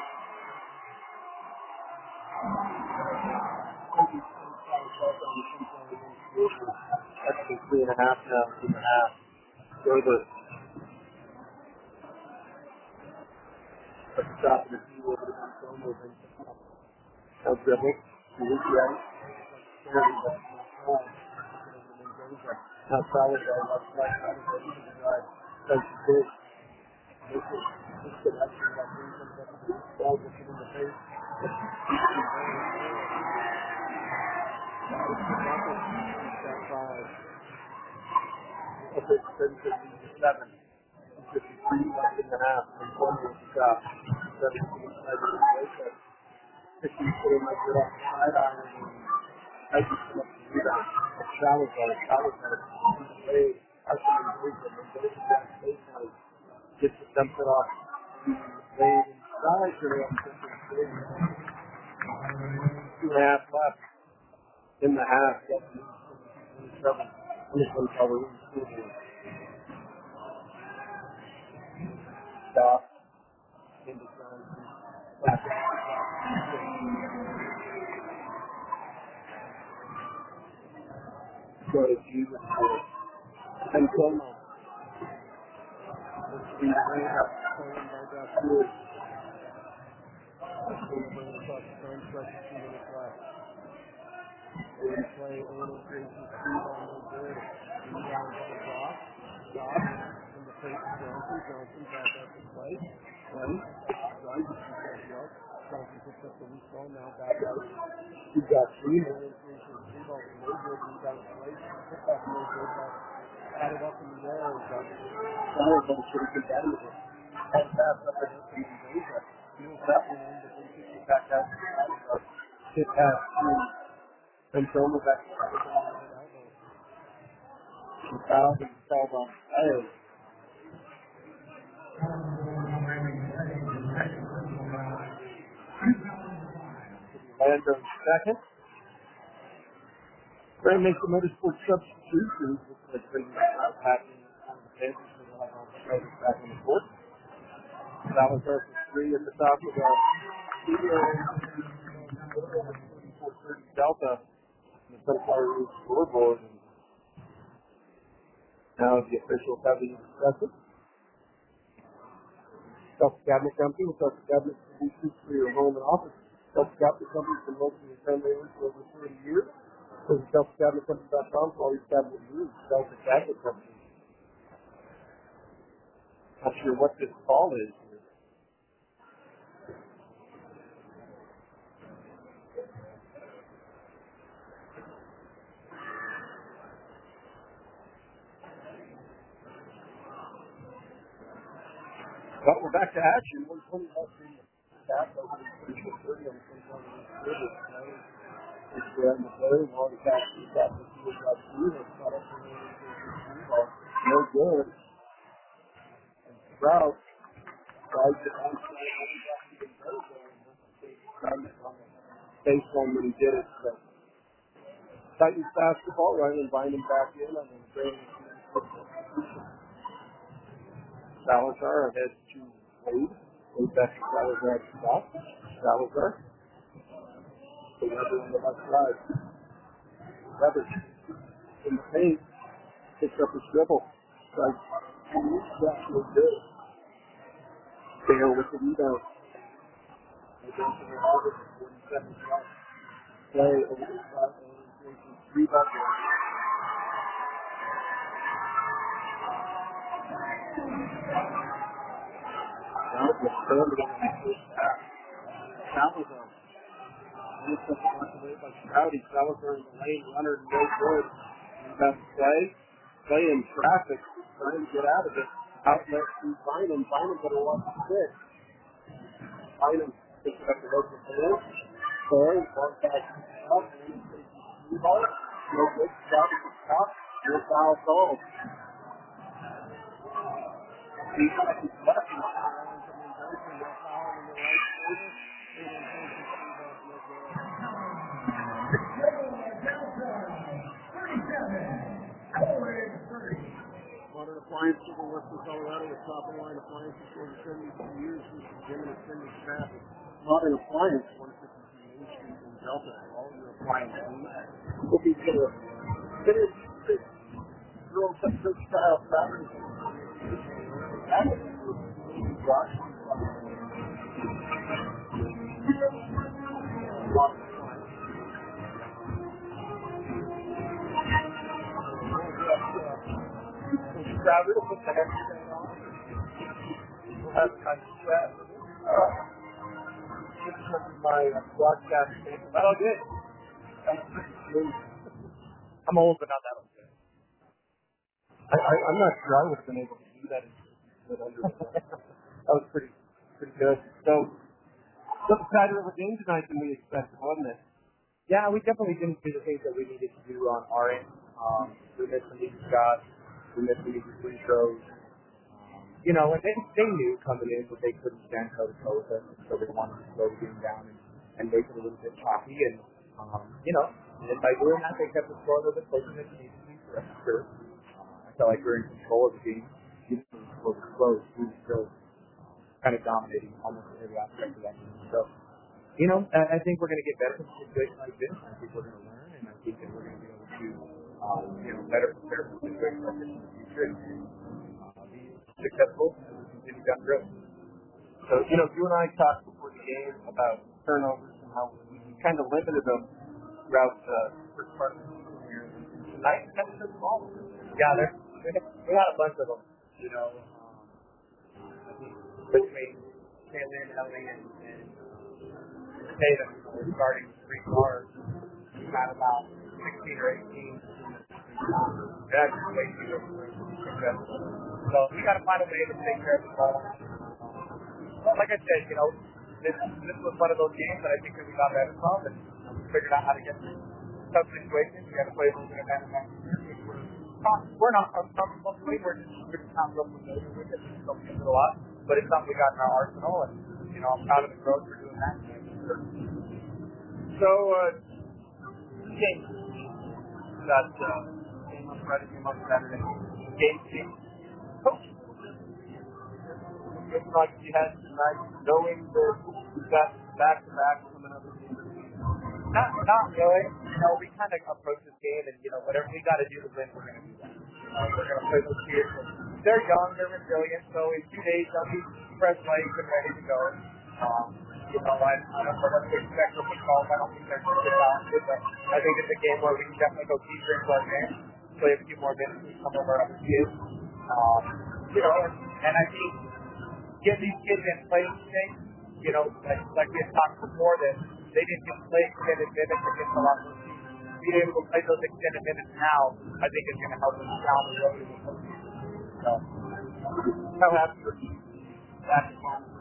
actually three and a half now, two and a half. Gerber. At the top of the key over the Consomo. Now dribbling. Louisiana. Now Salazar left right out of the easy drive. That's big. This is this could actually have been some of the balls that in the face. Up at thirty-seven. fifty-three left in the half. And one with the top. seventeen inside the breakup. fifteen put him up there off the side iron. I just rebound. Salazar, Salazar, play, Arsenal breaks it, and goes to that baseline, gets it, dumps it off, laid inside, or two and a half left in the half, twenty-seven, twenty-seven, twenty-seven, stop, into ground, back, go to Jesus, and Como. We bring up playing by that good. We're going to bring it across the front, stretch two minutes left. We play Owen Grayson, Steve on no good. Rebound on the block. Stop. In the face of Johnson. Johnson back out to play. Play. Drive. Johnson picks up the loose ball. Now back out. He's got three. Owen Grayson, three balls. No good. Rebound play. Pick back no good. Add it up in the air. Flowers on should have been better with it. And pass up against the Indonesia. Feels that one in, but then kicks it back out. Hit pass through. And Toma back to the elbow. She fouled and fouled on fire. Orlando second. We're going to make the motorsport substitutions. Looks like bringing out happening on the bench. So we'll have all the players back on the court. Salazar for three at the top of the studio. forty-four thirty Delta. The Sunflower Rouge scoreboard. And now the officials have the discussion. Delta Cabinet Company with Delta Cabinet Solutions for your home and office. Delta Cabinet Company has been located in San Diego for over thirty years. Visit Delta Cabinet Company dot com for all your cabinet news. Delta Cabinet Company. Not sure what this call is here. Well, we're back to action. one twenty left in the half. Over the thirty on the twenty-one minute quarter. It's there in the play. One catch the back to the field. It's not up to the ball. No good. And Sprout drives it on the baseline when he did it. So Titans basketball. Ryan and Bynum back in on the training. Salazar ahead to Wade. Wade back to Salazar at the top. Salazar. The Weber on the left side. Weber in the paint. Picks up his dribble. Tries to use that no good. Dale with the rebound. And then to the August, forty seconds left. Play over the side. Rebound. Now the third one in the first half. Salazar. And it's up to away by Stroudy. Salazar in the lane. Runner no good. Rebound play. Play in traffic. Trying to get out of it. Outlet to Bynum. Bynum better watch the stick. Bynum picks up the local ball. Play. Ball back up. Ball. No good. Stroudy to the top. No foul called. He's left. He's left. Modern Appliance Super Western Colorado with top of the line appliances for over seventy-two years. This is Jim and extended staff. Modern Appliance, one fifty-two Main Street in Delta. All your appliance needs will be to finish this girl sector style fabric. That is brush. Modern Appliance. Rather to put the headset on, we'll have kind of stress. Uh, this is my uh, broadcast tape. But I'll get I'm old, but not that old. I, I, I'm not sure I would have been able to do that. That was pretty pretty good. So, a little tighter of a game tonight than we expected, wasn't it? yeah, we definitely didn't do the things that we needed to do on our end. Um, we missed some easy shots. We missed some easy free throws. You know, and they, they knew coming in that they couldn't stand toe to toe with us, so they wanted to slow the game down and, and make it a little bit choppy. And, um, you know, and by doing that, they kept the score a little bit closer than it needed to be for us. Sure. Uh, I felt like we were in control of the game. Even though the score was close, we were still kind of dominating almost every aspect of that game. So, you know, I, I think we're going to get better from a situation like this. I think we're going to learn, and I think that we're going to be able to, um, you know, better prepare for situations like this in the future and uh, be successful as we continue down the road. So, you know, you and I talked before the game about turnovers and how we kind of limited them throughout the first part of the season here. Tonight, kind of took them all. Yeah, there's, we got a bunch of them, you know, um, I think between Taylor and Ellie and, and Tatum, we're starting three stars. We had about sixteen or eighteen. That's way too successful. So we got to find a way to take care of the ball. But like I said, you know, this this was one of those games that I think that we got better from, and we figured out how to get through tough situations. We got to play a little bit of man to man. We're not uncomfortable with it. We're just, we're just not real familiar with it. We don't use it a lot, but it's something we got in our arsenal, and you know, I'm proud of the growth for doing that. So, uh, game that uh, game on Friday, game on Saturday, game team. Coach, it's like you had tonight, knowing that you got back to back coming up with the end of the season. Not, not really. You know, we kind of approach this game, and you know, whatever we got to do to win, we're going to do that. You know, we're going to play those kids. They're young, they're resilient, so in two days they'll be fresh legs and ready to go. Um, you know, I, I don't know what to expect from football. I don't think they're going to get talented, but I think it's a game where we can definitely go deeper into our game, play a few more minutes with some of our other kids. Um, you know, and, and I think get these kids in playing things, you know, like, like we had talked before, that they didn't get to play extended minutes against a lot of those teams. Being able to play those extended minutes now, I think is going to help us down the road in the postseason. So, How happy are you? Back at home.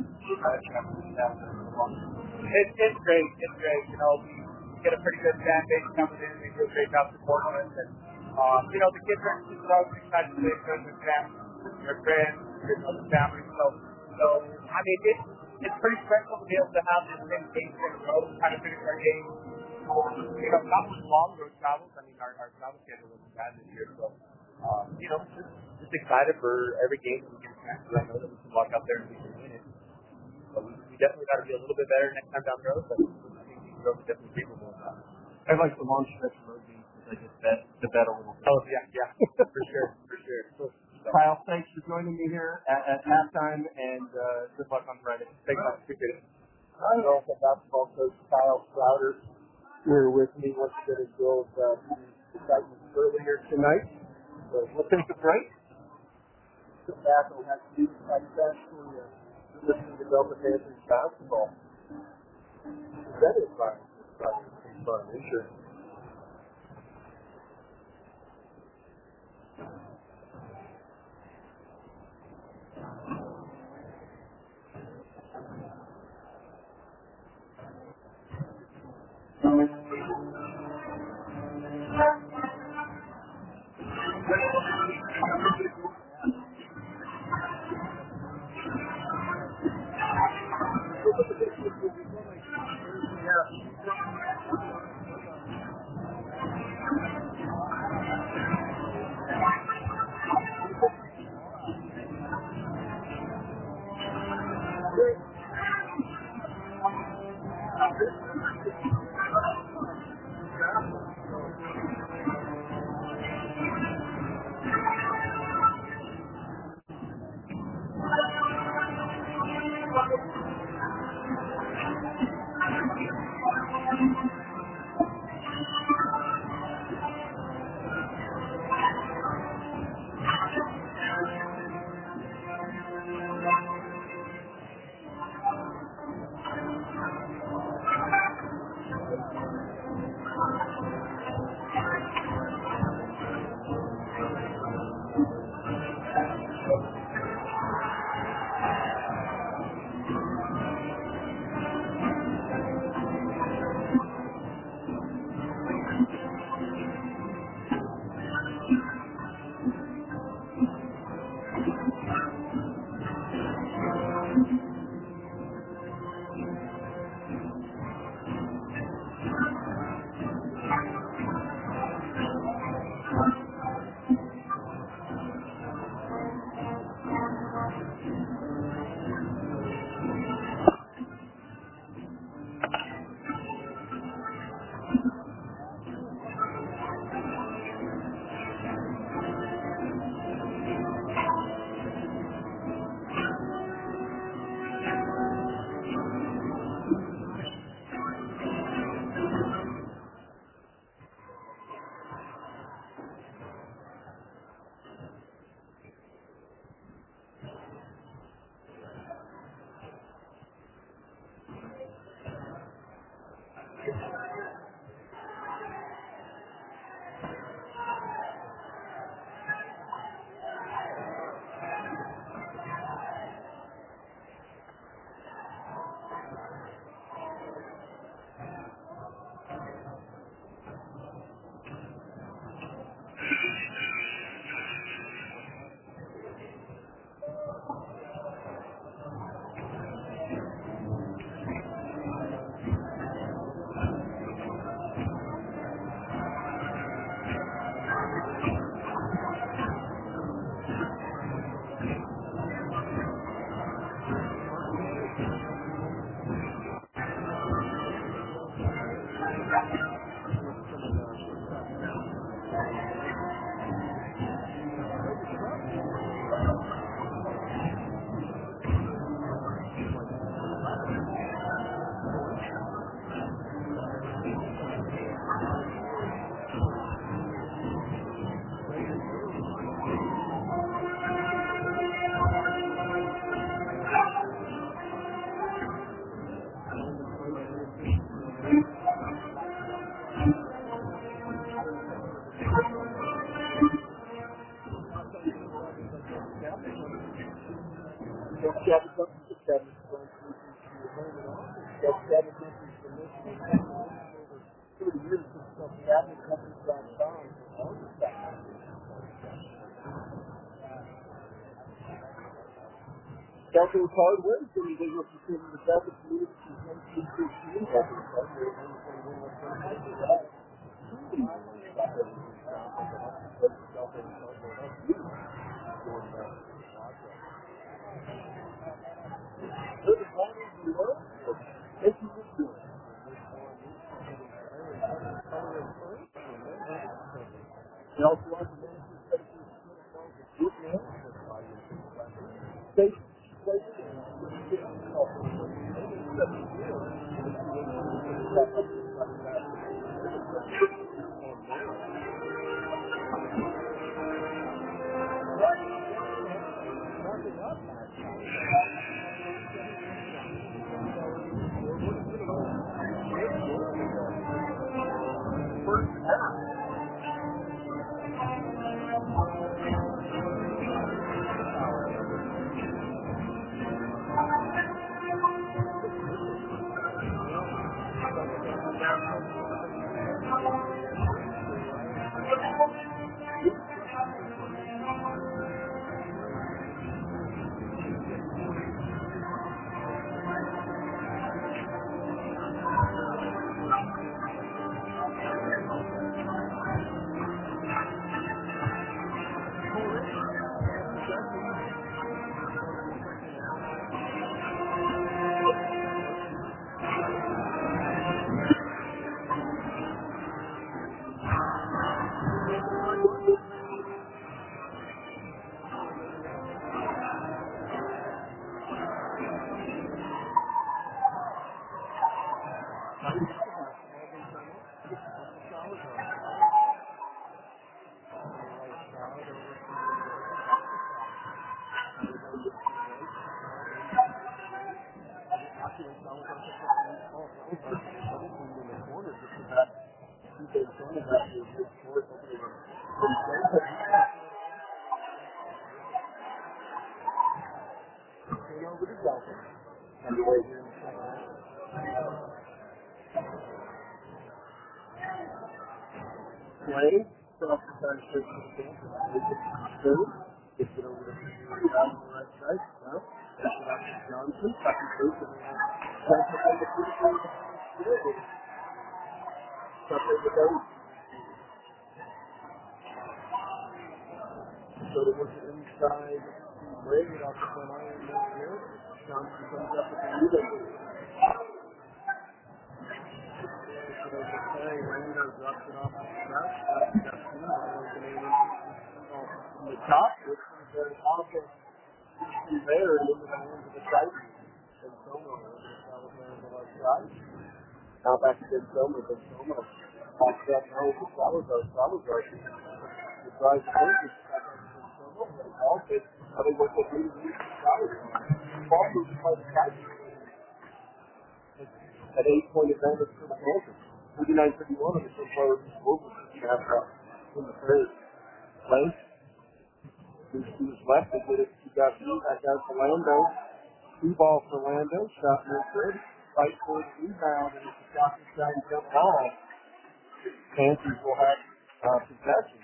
It's, it's great. It's great. You know, we get a pretty good fan base coming in. They do a great job supporting us. And, um, you know, the kids are just always excited to play with their family, their friends, their other families. So, so I mean, it's, it's pretty special to be able to have this same game in a row, kind of finish our game. Um, you know, not with long road travels. I mean, our, our travel schedule wasn't bad this year. So, um, you know, just, just excited for every game that we can catch. I know that we can walk out there and we can win it. So we, we definitely got to be a little bit better next time down the road, but I think these roads are definitely capable of that. I like the long stretch of road games because I just bet the bet a little bit. Oh, yeah, yeah, for sure, for sure. So, Kyle, thanks for joining me here at, at halftime, and uh, good luck on Friday. thanks, man. Appreciate it. I'm also basketball coach Kyle Crowder here with me once again as well as uh, the excitement earlier tonight. So we'll take a break. Sit back and we'll have to do the podcast for you. Listening to Delta Panthers basketball. That is fun. It's fun. Insurance. Delta was hard wins, and they were considered the best of the league in nineteen fifteen. Delta was hard wins, and they won one tournament for that. They also want to manage the play. Cross the time straight to the camp. Third. Gets it over to the right side. Well, that's it out to Johnson. Second base. And then Johnson on the first base. Separate the base. So they work it inside. Ray off the front iron right here. Johnson comes up with the lead. Rando drops it off the top. From the top, which is very awesome. He's there and into the hands of the Titans. And Somo on the left side. Now back to Ben Somo. Ben Somo. Off that now with Salazar. Salazar. He drives the fingers. Back to Ben Somo. But it's all good. I think what they do is Salazar. Ball moves by the Titans. At eight point advantage for the Panthers. thirty-nine thirty-one on the first player over in the third place. Moves to his left, they get it to Guthrie, back out to Lando. Two ball for Lando, shot no good. Fight for the rebound, and it's a shot that's trying to jump high. Panthers will have uh, possession.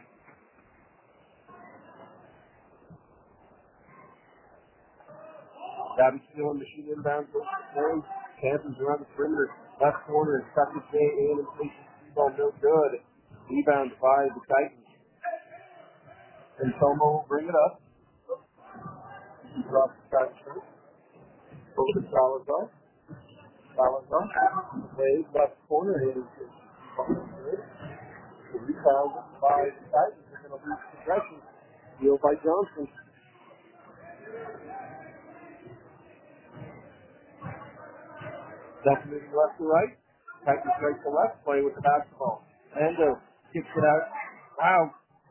Gabby still in machine inbound for the play. Panthers around the perimeter. Left corner, second J. and inflation. Ball no good. Rebound by the Titans. And Tomo will bring it up. He drops the shot straight. Over to Salazar. Salazar. Plays left corner. It is good. The rebound by the Titans. They're going to lose possession. Deal by Johnson. That's moving left to right. Titans right to left. Play with the basketball. Lando kicks it out. Wow.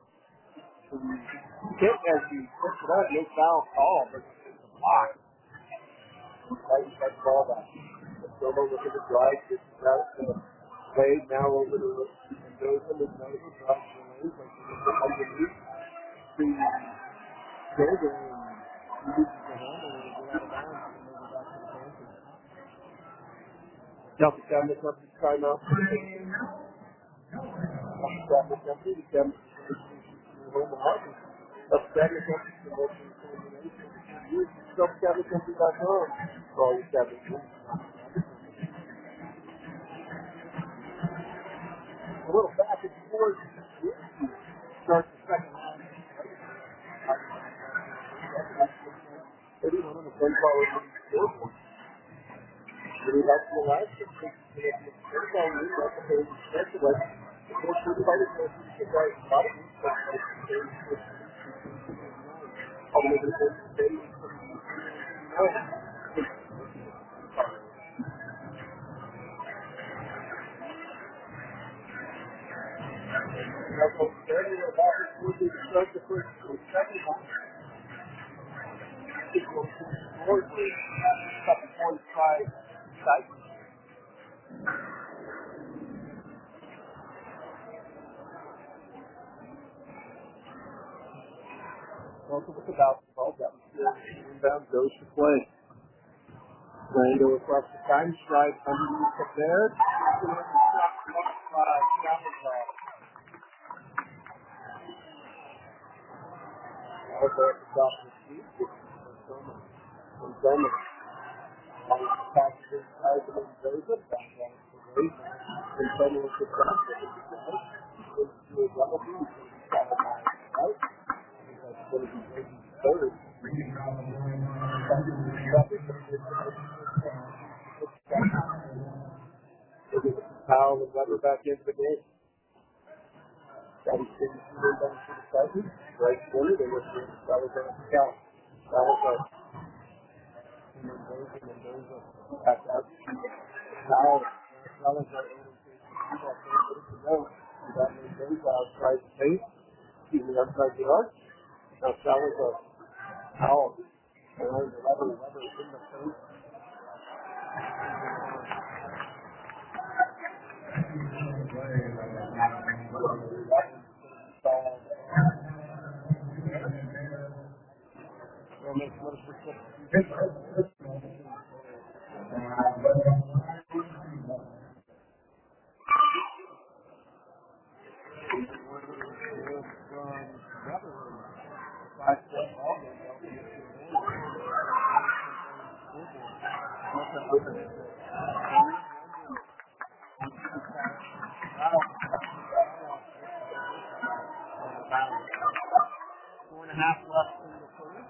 Kick as he kicks it out. No foul call, but it's a block. Titans got the ball back. Somo looking to drive. Kicks it out. Played now over to Mendoza. Mendoza drives the lane. Like underneath to Jaeger. And he uses the handle and they get out of bounds. And they go back to the Panthers. Delta Cabinet Company timeout. Delta Cabinet Company, the Cabinet Company home office. Delta Cabinet Company promotion coordination. use self cabinet country dot com for all your cabinets. A little back and forth. Start the second line. thirty-one on the phone call with the scoreboard. Really like the last one. The phone call with the page starts with the first everybody goes to the right bottom. All the way to the stage. Now, from there, we're about to start the first and second line. Equal to forty, couple forty-five sites. Also with the basketball, that was the inbound goes to play. Playing go across the time stride underneath up there. Five, Salazar. Also at the top of the sheet, from Gomez. On the top of the side of Mendoza, back down to the race. And then with the top of the side, goes to a double B. Right? That's going to be Brady's third. Powell and Weber back into the game. Got his six shooter down to the second. Right corner, they were seeing Salazar and Cal. Salazar. Mendoza, Mendoza. Back out. Powell. Salazar able to shoot that first to go. We got Mendoza outside the paint. Excuse me, outside the arc. Now Salazar. Powell. Around the Weber, Weber in the paint. Four and a half left in the quarter.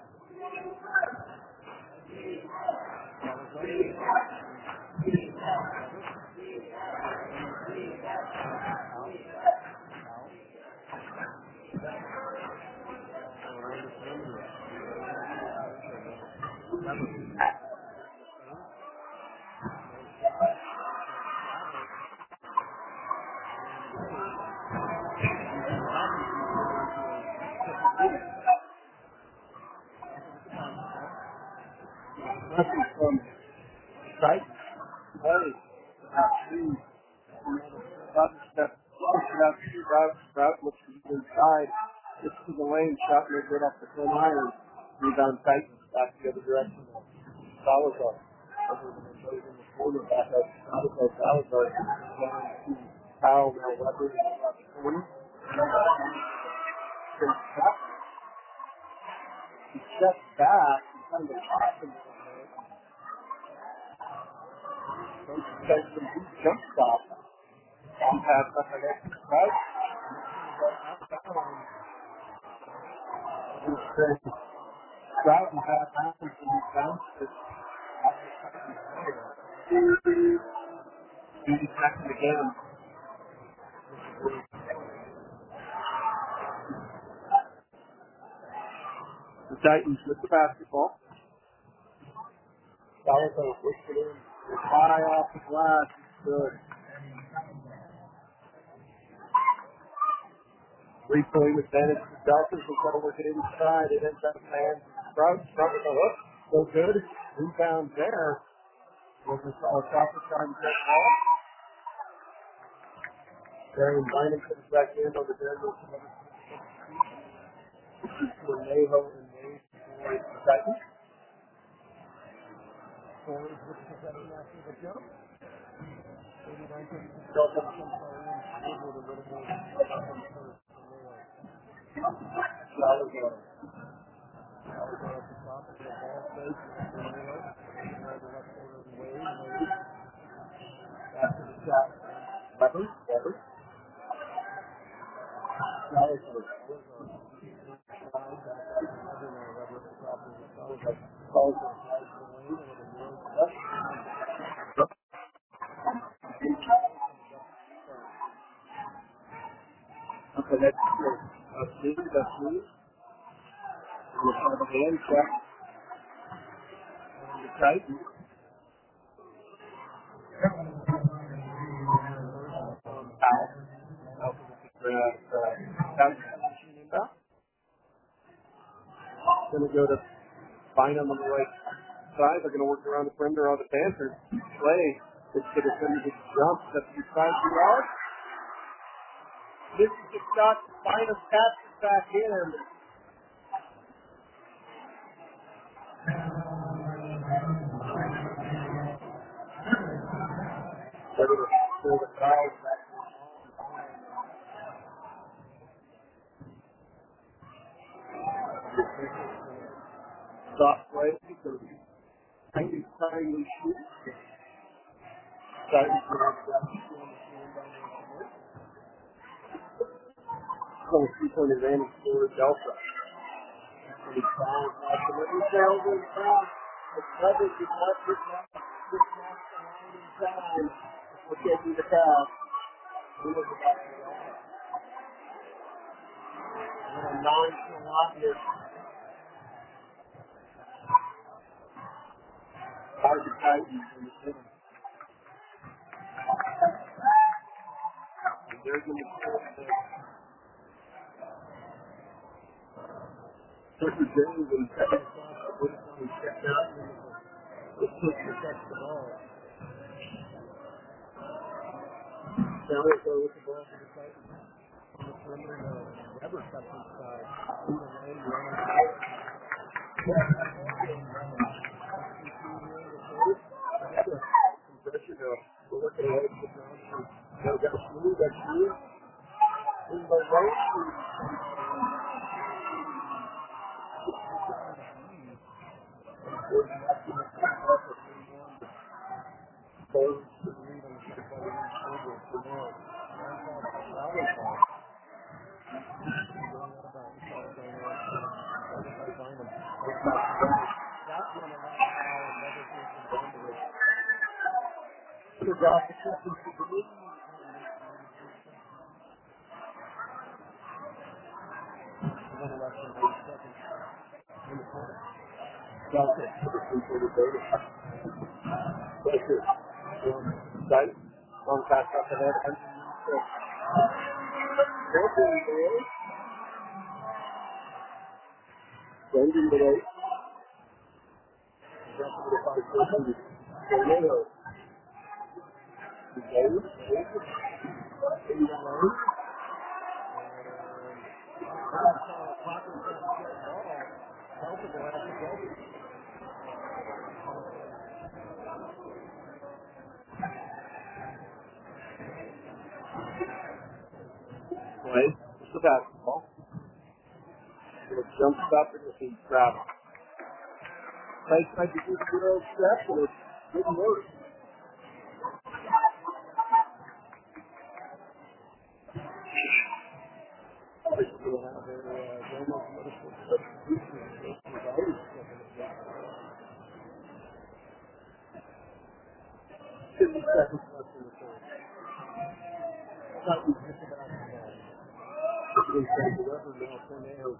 Nothing from sight. Hey, two. Another step. Pushed out two routes. Route looks to the inside. Gets to the lane. Shot made good off the front iron. Rebound Titans. Back the other direction. Salazar. Over the Mendoza in the corner. Back up. Salazar. Salazar. Down to Powell. Now Weber in the corner. He steps back. He kind of pops him. Takes some deep jump stop. On pass up against the right. Stroud and pass happens to be bounced. eighty seconds again. The Titans with the basketball. Salazar puts it in. High off the glass. Good. Three-point advantage to the Deltas. We'll try to work it inside. It ends up hands. Sprout. Sprout with the hook. So good. Rebound there. Was this our proper time to take ball? Darian Bynum comes back in over there. To Neho and Nate for the Titans. Forwards with the second after the jump. eighty-nine fifty-six. Delta comes in with a little more. Salazar. Weber, Weber. Flowers are okay, that's good. That's good, that's good. We'll try the hand check. And the tight. Out. Out for the uh, uh, Gonna go to find them on the right side. They're gonna work around the perimeter on the Panthers. Play. It's gonna send you the jump. That's the side two yards. This is the shot to find us, catch it back in. They're gonna pull the crowd back. Stop play. Tiny, tiny shoot. Tiny shoot. So three-point advantage for Delta. And he's found absolutely failed in foul. It's covered because this match, this match the line in time for taking the pass. We look at that. And a nine-to-one here. Hard to tighten in the center. And they're going to pull the Tucker James and second shot. This one checked out. This push protects the ball. Now we go with the ball to the Titans. On the perimeter, the Weber cuts inside. In the lane, running. Pressure now. We're looking at it. Now got Shrew, got Shrew. In the lane. Right? One pass up the net. Sending the right. Jumping the five seconds. Tornado. The game. In the lane. Play. It's the basketball. It jumps up and it's grab. Play tried to do the good old step, but it didn't work. Fifty seconds left in the third. I thought we just about the ball. They said the Weber now tornadoes.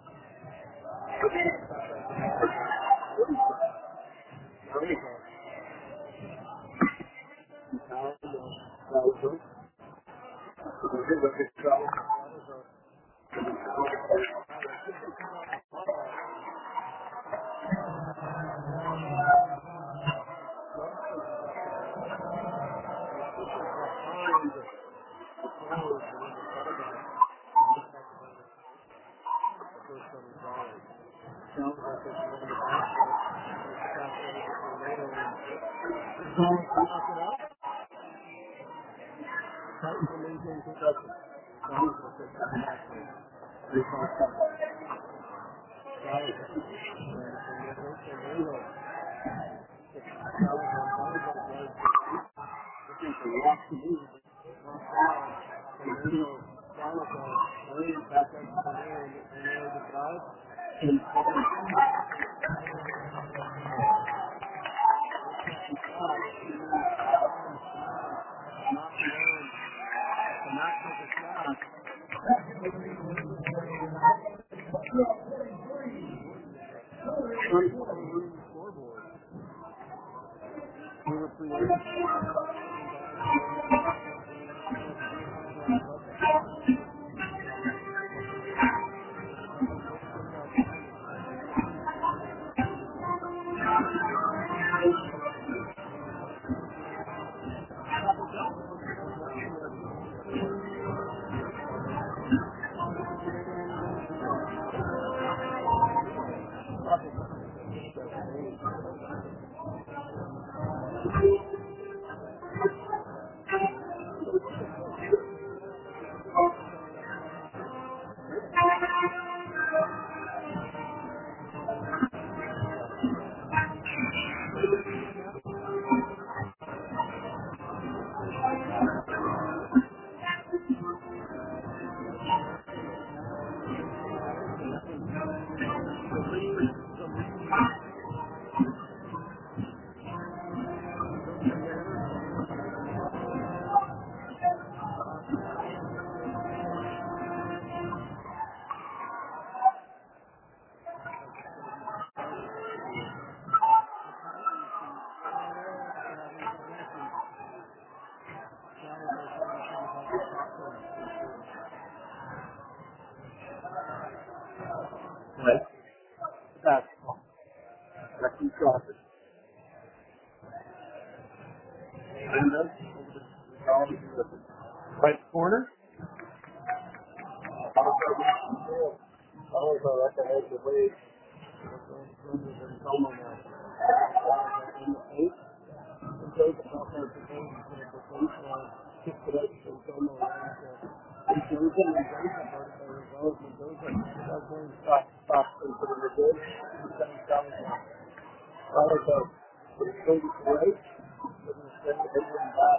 Basketball. Reckless Crawford. Linda, right corner. Always I like to have the way. In the eight. And goes about there to go and the baseline. Kicks it up to Domo around to Mendoza. Mendoza part of the result. Mendoza does one stop, stop, and put it in the good. And then Salazar. Salazar. Put it to the right. Put it in the head back.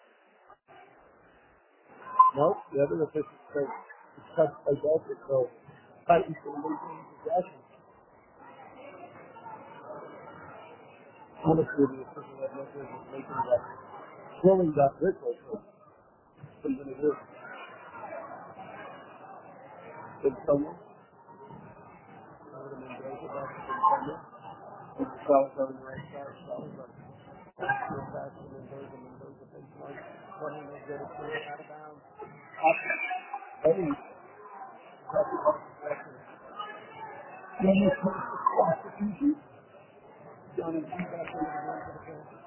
Nope, the other official says it's touched by Delta, so Titans will maintain possession. Honestly, the official that Lakers is making that, slowing that ritual, so something to do. Good summer. Over to Mendoza, back to Mendoza. And the Salazar on the right side, Salazar. Still back to Mendoza, Mendoza, baseline. Running those good, it's going out of bounds. Hey, that's a lot of pressure. Then you put the prosecution down and keep back into the run for the Panthers.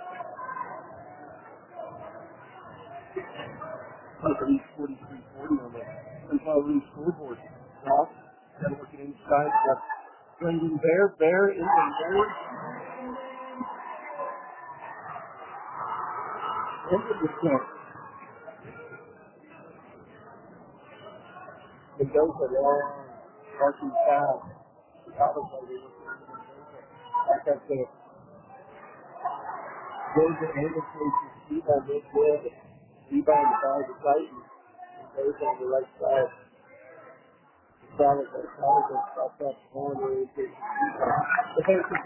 Company forty-three forty on the Central Room scoreboard. Ross, got to look at inside. Got Brendan Bear, Bear, in the Bear. Into the front. Mendoza, long, marking foul. Salazar, they look at Mendoza. Back up there. Mendoza and the Pacers. Rebound, no good. Rebound by the Titans. Mendoza on the right side. Salazar, Salazar stops up one where he takes the rebound. The Pacers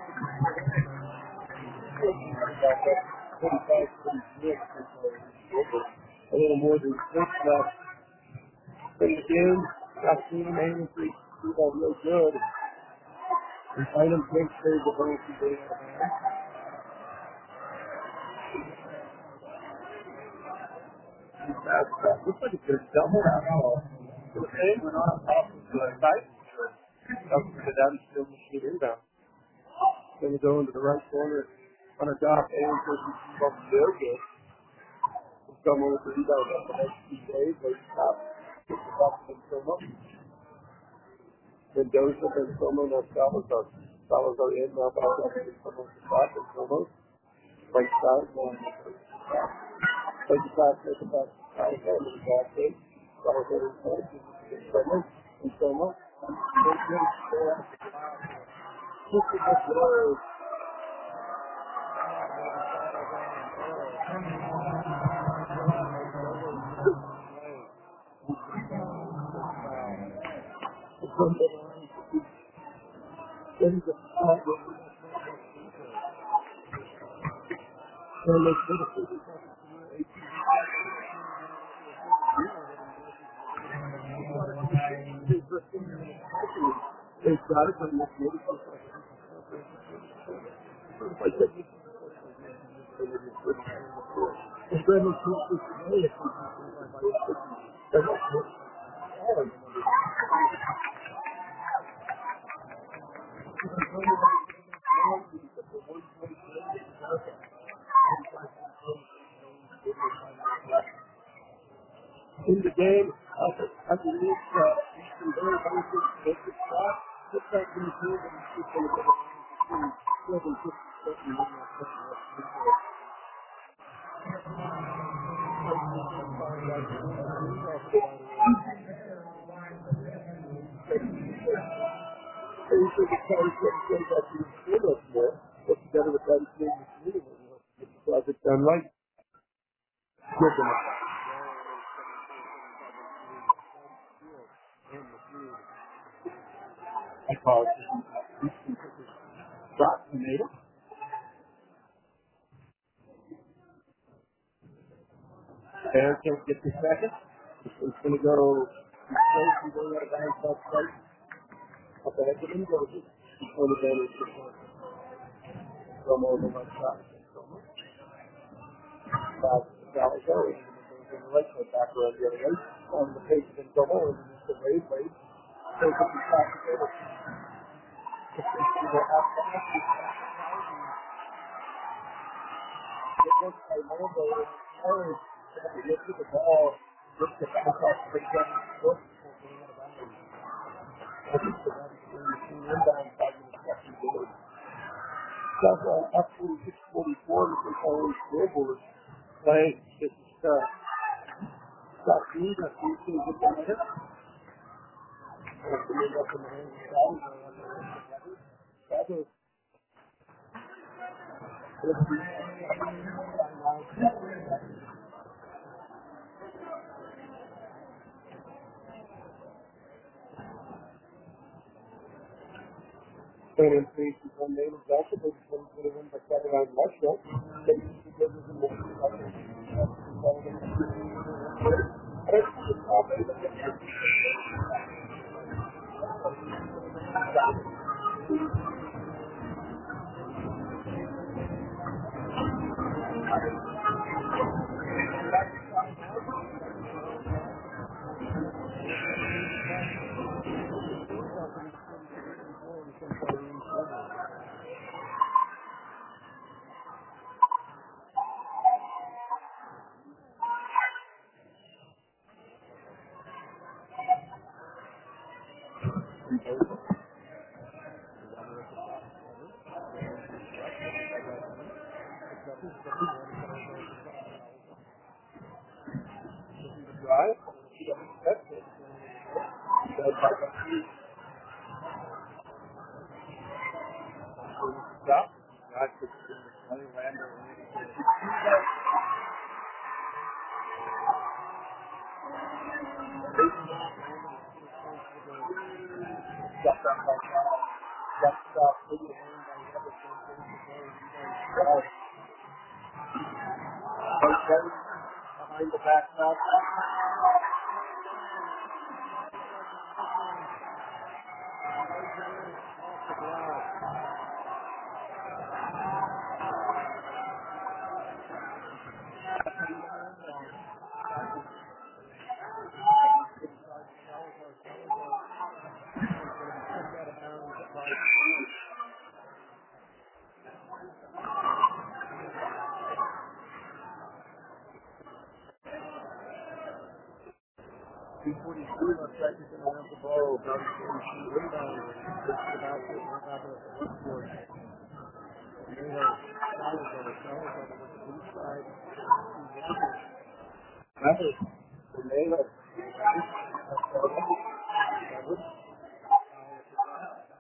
back up forty-five forty-six. A little more than six left. Bring it in. Got team aiming for rebound real good. And find him quick save the ball from being out of hand. That looks like a good double now. Okay, we're not on top of the Titans. Up to the down still machine inbound. Then we go into the right corner on a dot. And person keep up there good. We'll come over to rebound up the next few days. They stop. Get the top and come up. Mendoza and Somo now Salazar. Salazar in now back up to Somo to spot and Somo. Right side, going to the top. Take the pass, take the pass. Salazar into the back in. Salazar in front. Somo and Somo. In the game, uh, underneath uh, some very basic, basic stuff, just like we do when we see some of the seven fifty certain so you should be trying to get that to the field up there, put together with that team this meeting, and we'll get the project done right. Good enough. I call it Scott Tomato. Bear can't get the second. It's going to go straight and go out of bounds outside. Up ahead to him goes it. On the ball is the point. From over my shot. Five to Salazar. And then the right foot back around the other way. On the pace and double. And then it's the wave wave. So it's the top of it. It's the half the half. It looks like Mambo is hard. He looks at the ball. Looks at the ball. Brings down the foot. I think the run is going to be inbound five minutes after the game. South uh, up forty-six forty-four with the orange scoreboard. Playing. This is uh, Scott Green. That's the team with the minute. That's the mid up in the hands of Salazar. Salazar. And in three, one name is also going to put it in the seven on Russia. They used to give us a more drive. That's it. Stop. Not just in the money land or anything. Stop that by now. Stop, stop. Put your hand on the other thing. Okay. Behind the back now. two forty-two, looks like he's going to have the ball. About to shoot rebound. It's about to we're not going to look for it. They have Salazar. Salazar with the inside. Rather, they have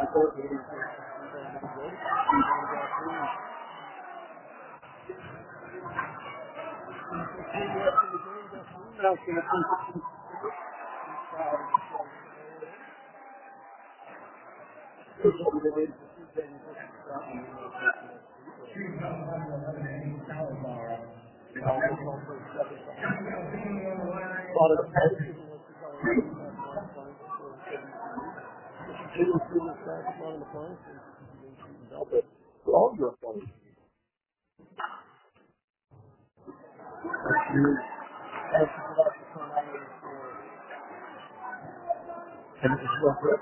All your points. And it's real good.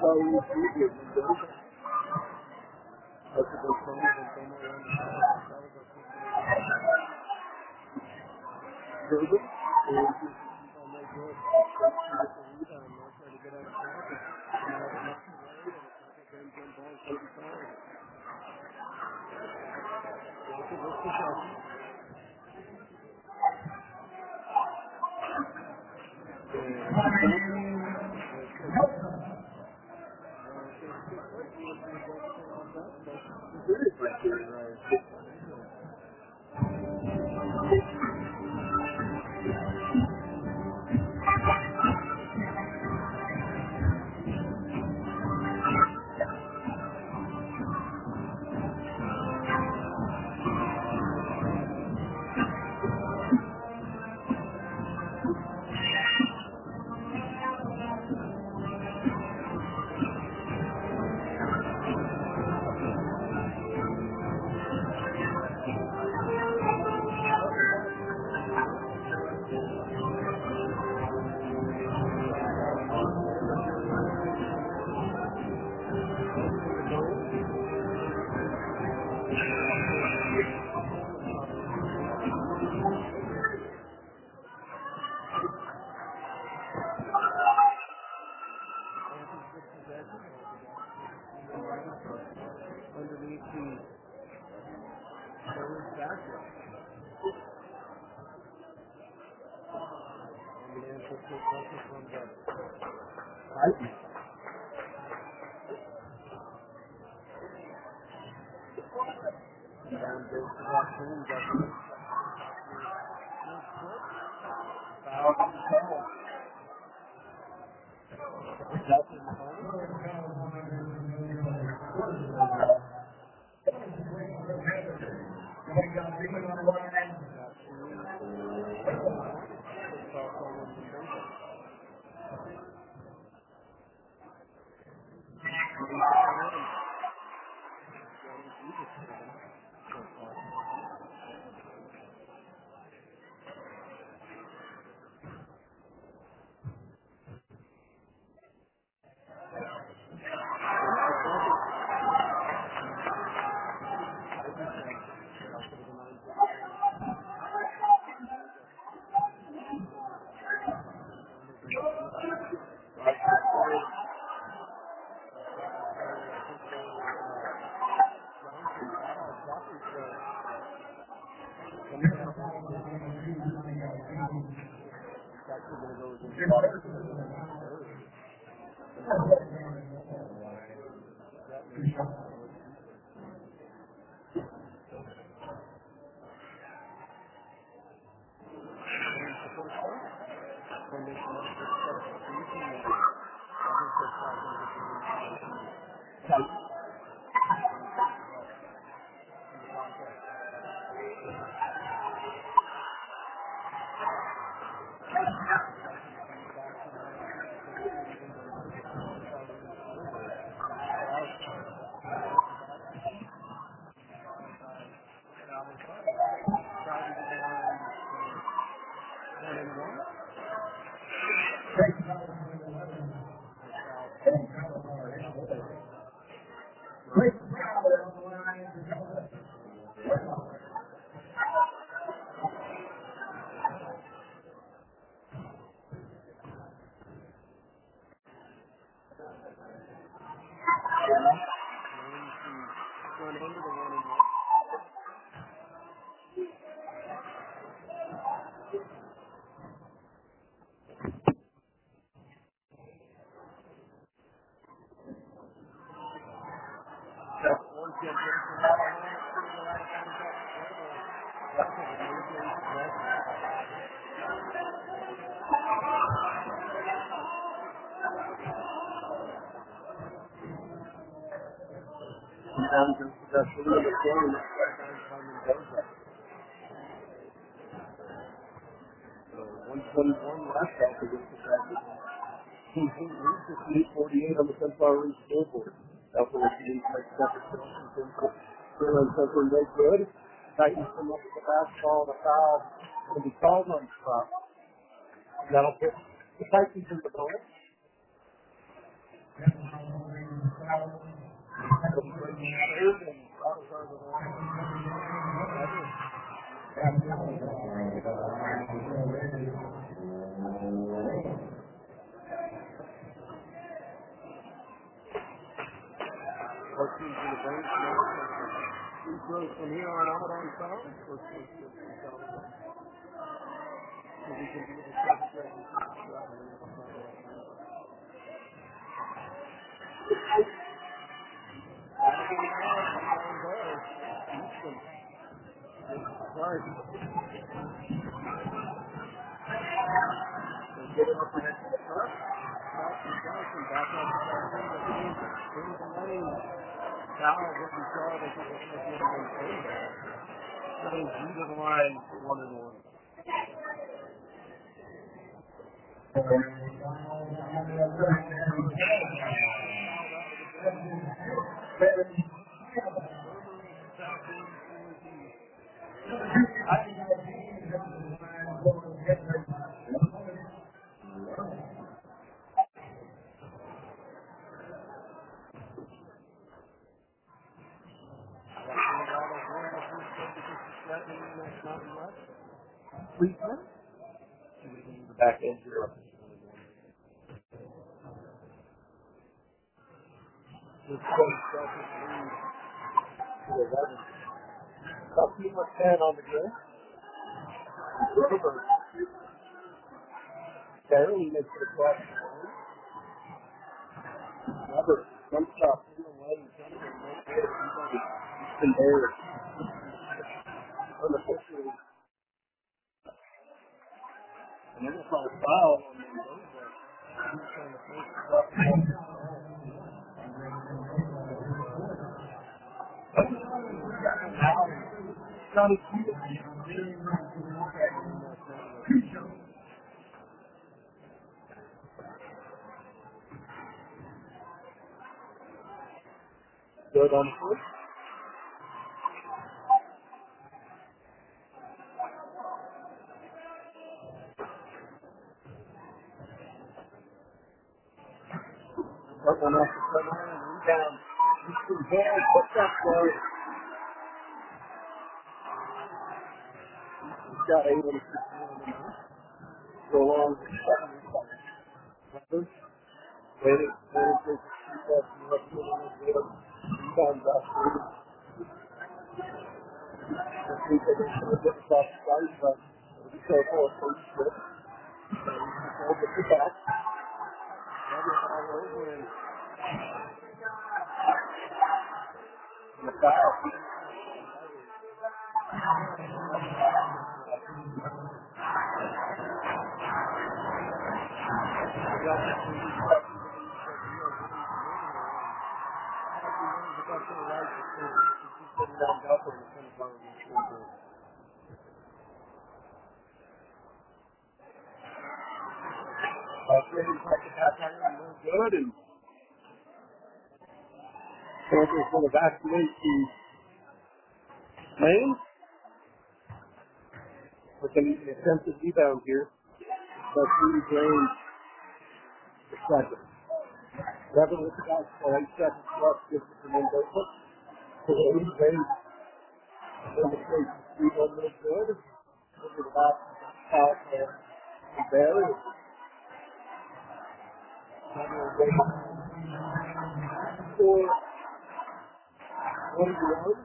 Underneath the third basket. And the answer to pressure from the Titans. Down goes to that team. Foul. That's in the one twenty-one left after this possession. Team eight leads fifty-eight forty-eight on the Sunflower Ridge scoreboard. Alpha with the eight-point second position. Fairland Central no good. Titans come up with the fastball, the foul, and be called on spot. That'll put the Titans in the bonus. From here on out on foul, or so we can do the second. One and one. Back end here. This goes second lead to eleven. About two more ten on the grid. River barely makes it across the line. River jump shot in the lane. He's been there. Unofficially. And then it's on a foul on the road. He's trying to face it up. Johnny good on foot. Working off the front line and rebound. He's been very put up there. He's got eight on the six. Go along with the second rebound. Waiting, waiting for the two up and up to the rebound back through. I think they're going to get across the side, but it'll be careful of first trip. So we can go get the back. Never all over and the foul. Good and Panthers going to vaccinate the Maine. We're going to need an attempted rebound here. That's really drained the second. Seven with the basketball, eight seconds left, gives it to Mendoza. So the lead drained. Demonstrates three one no good. Over the back, foul for Barry. For one to one.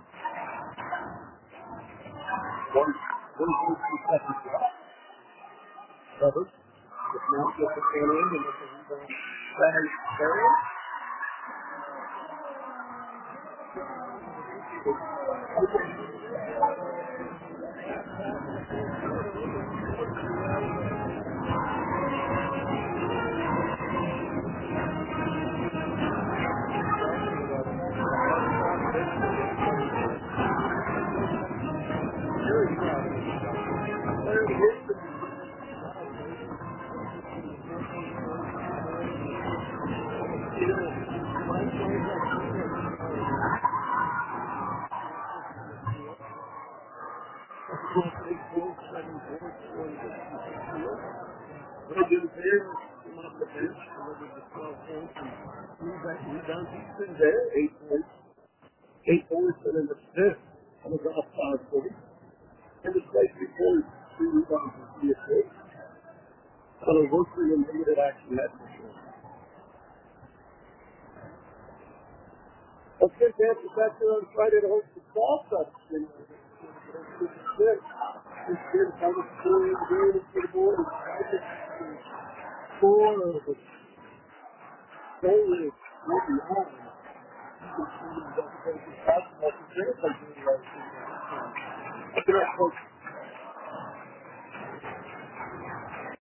One, one, two seconds left. Covered. Just now gets the fan in and it's a rebound. Barry, Barry. What do you do here? came off the bench, delivered the twelve points and rebound. He's been there, eight points. Eight points and in the fifth on the golf five point. And the place before two rebounds and three assists. So they're working in limited action, that's for sure. Let's get to answer back there on Friday to host the salsa. And this kid how the story of the game is for the board is four of the goal is forty-nine. That's the best coach.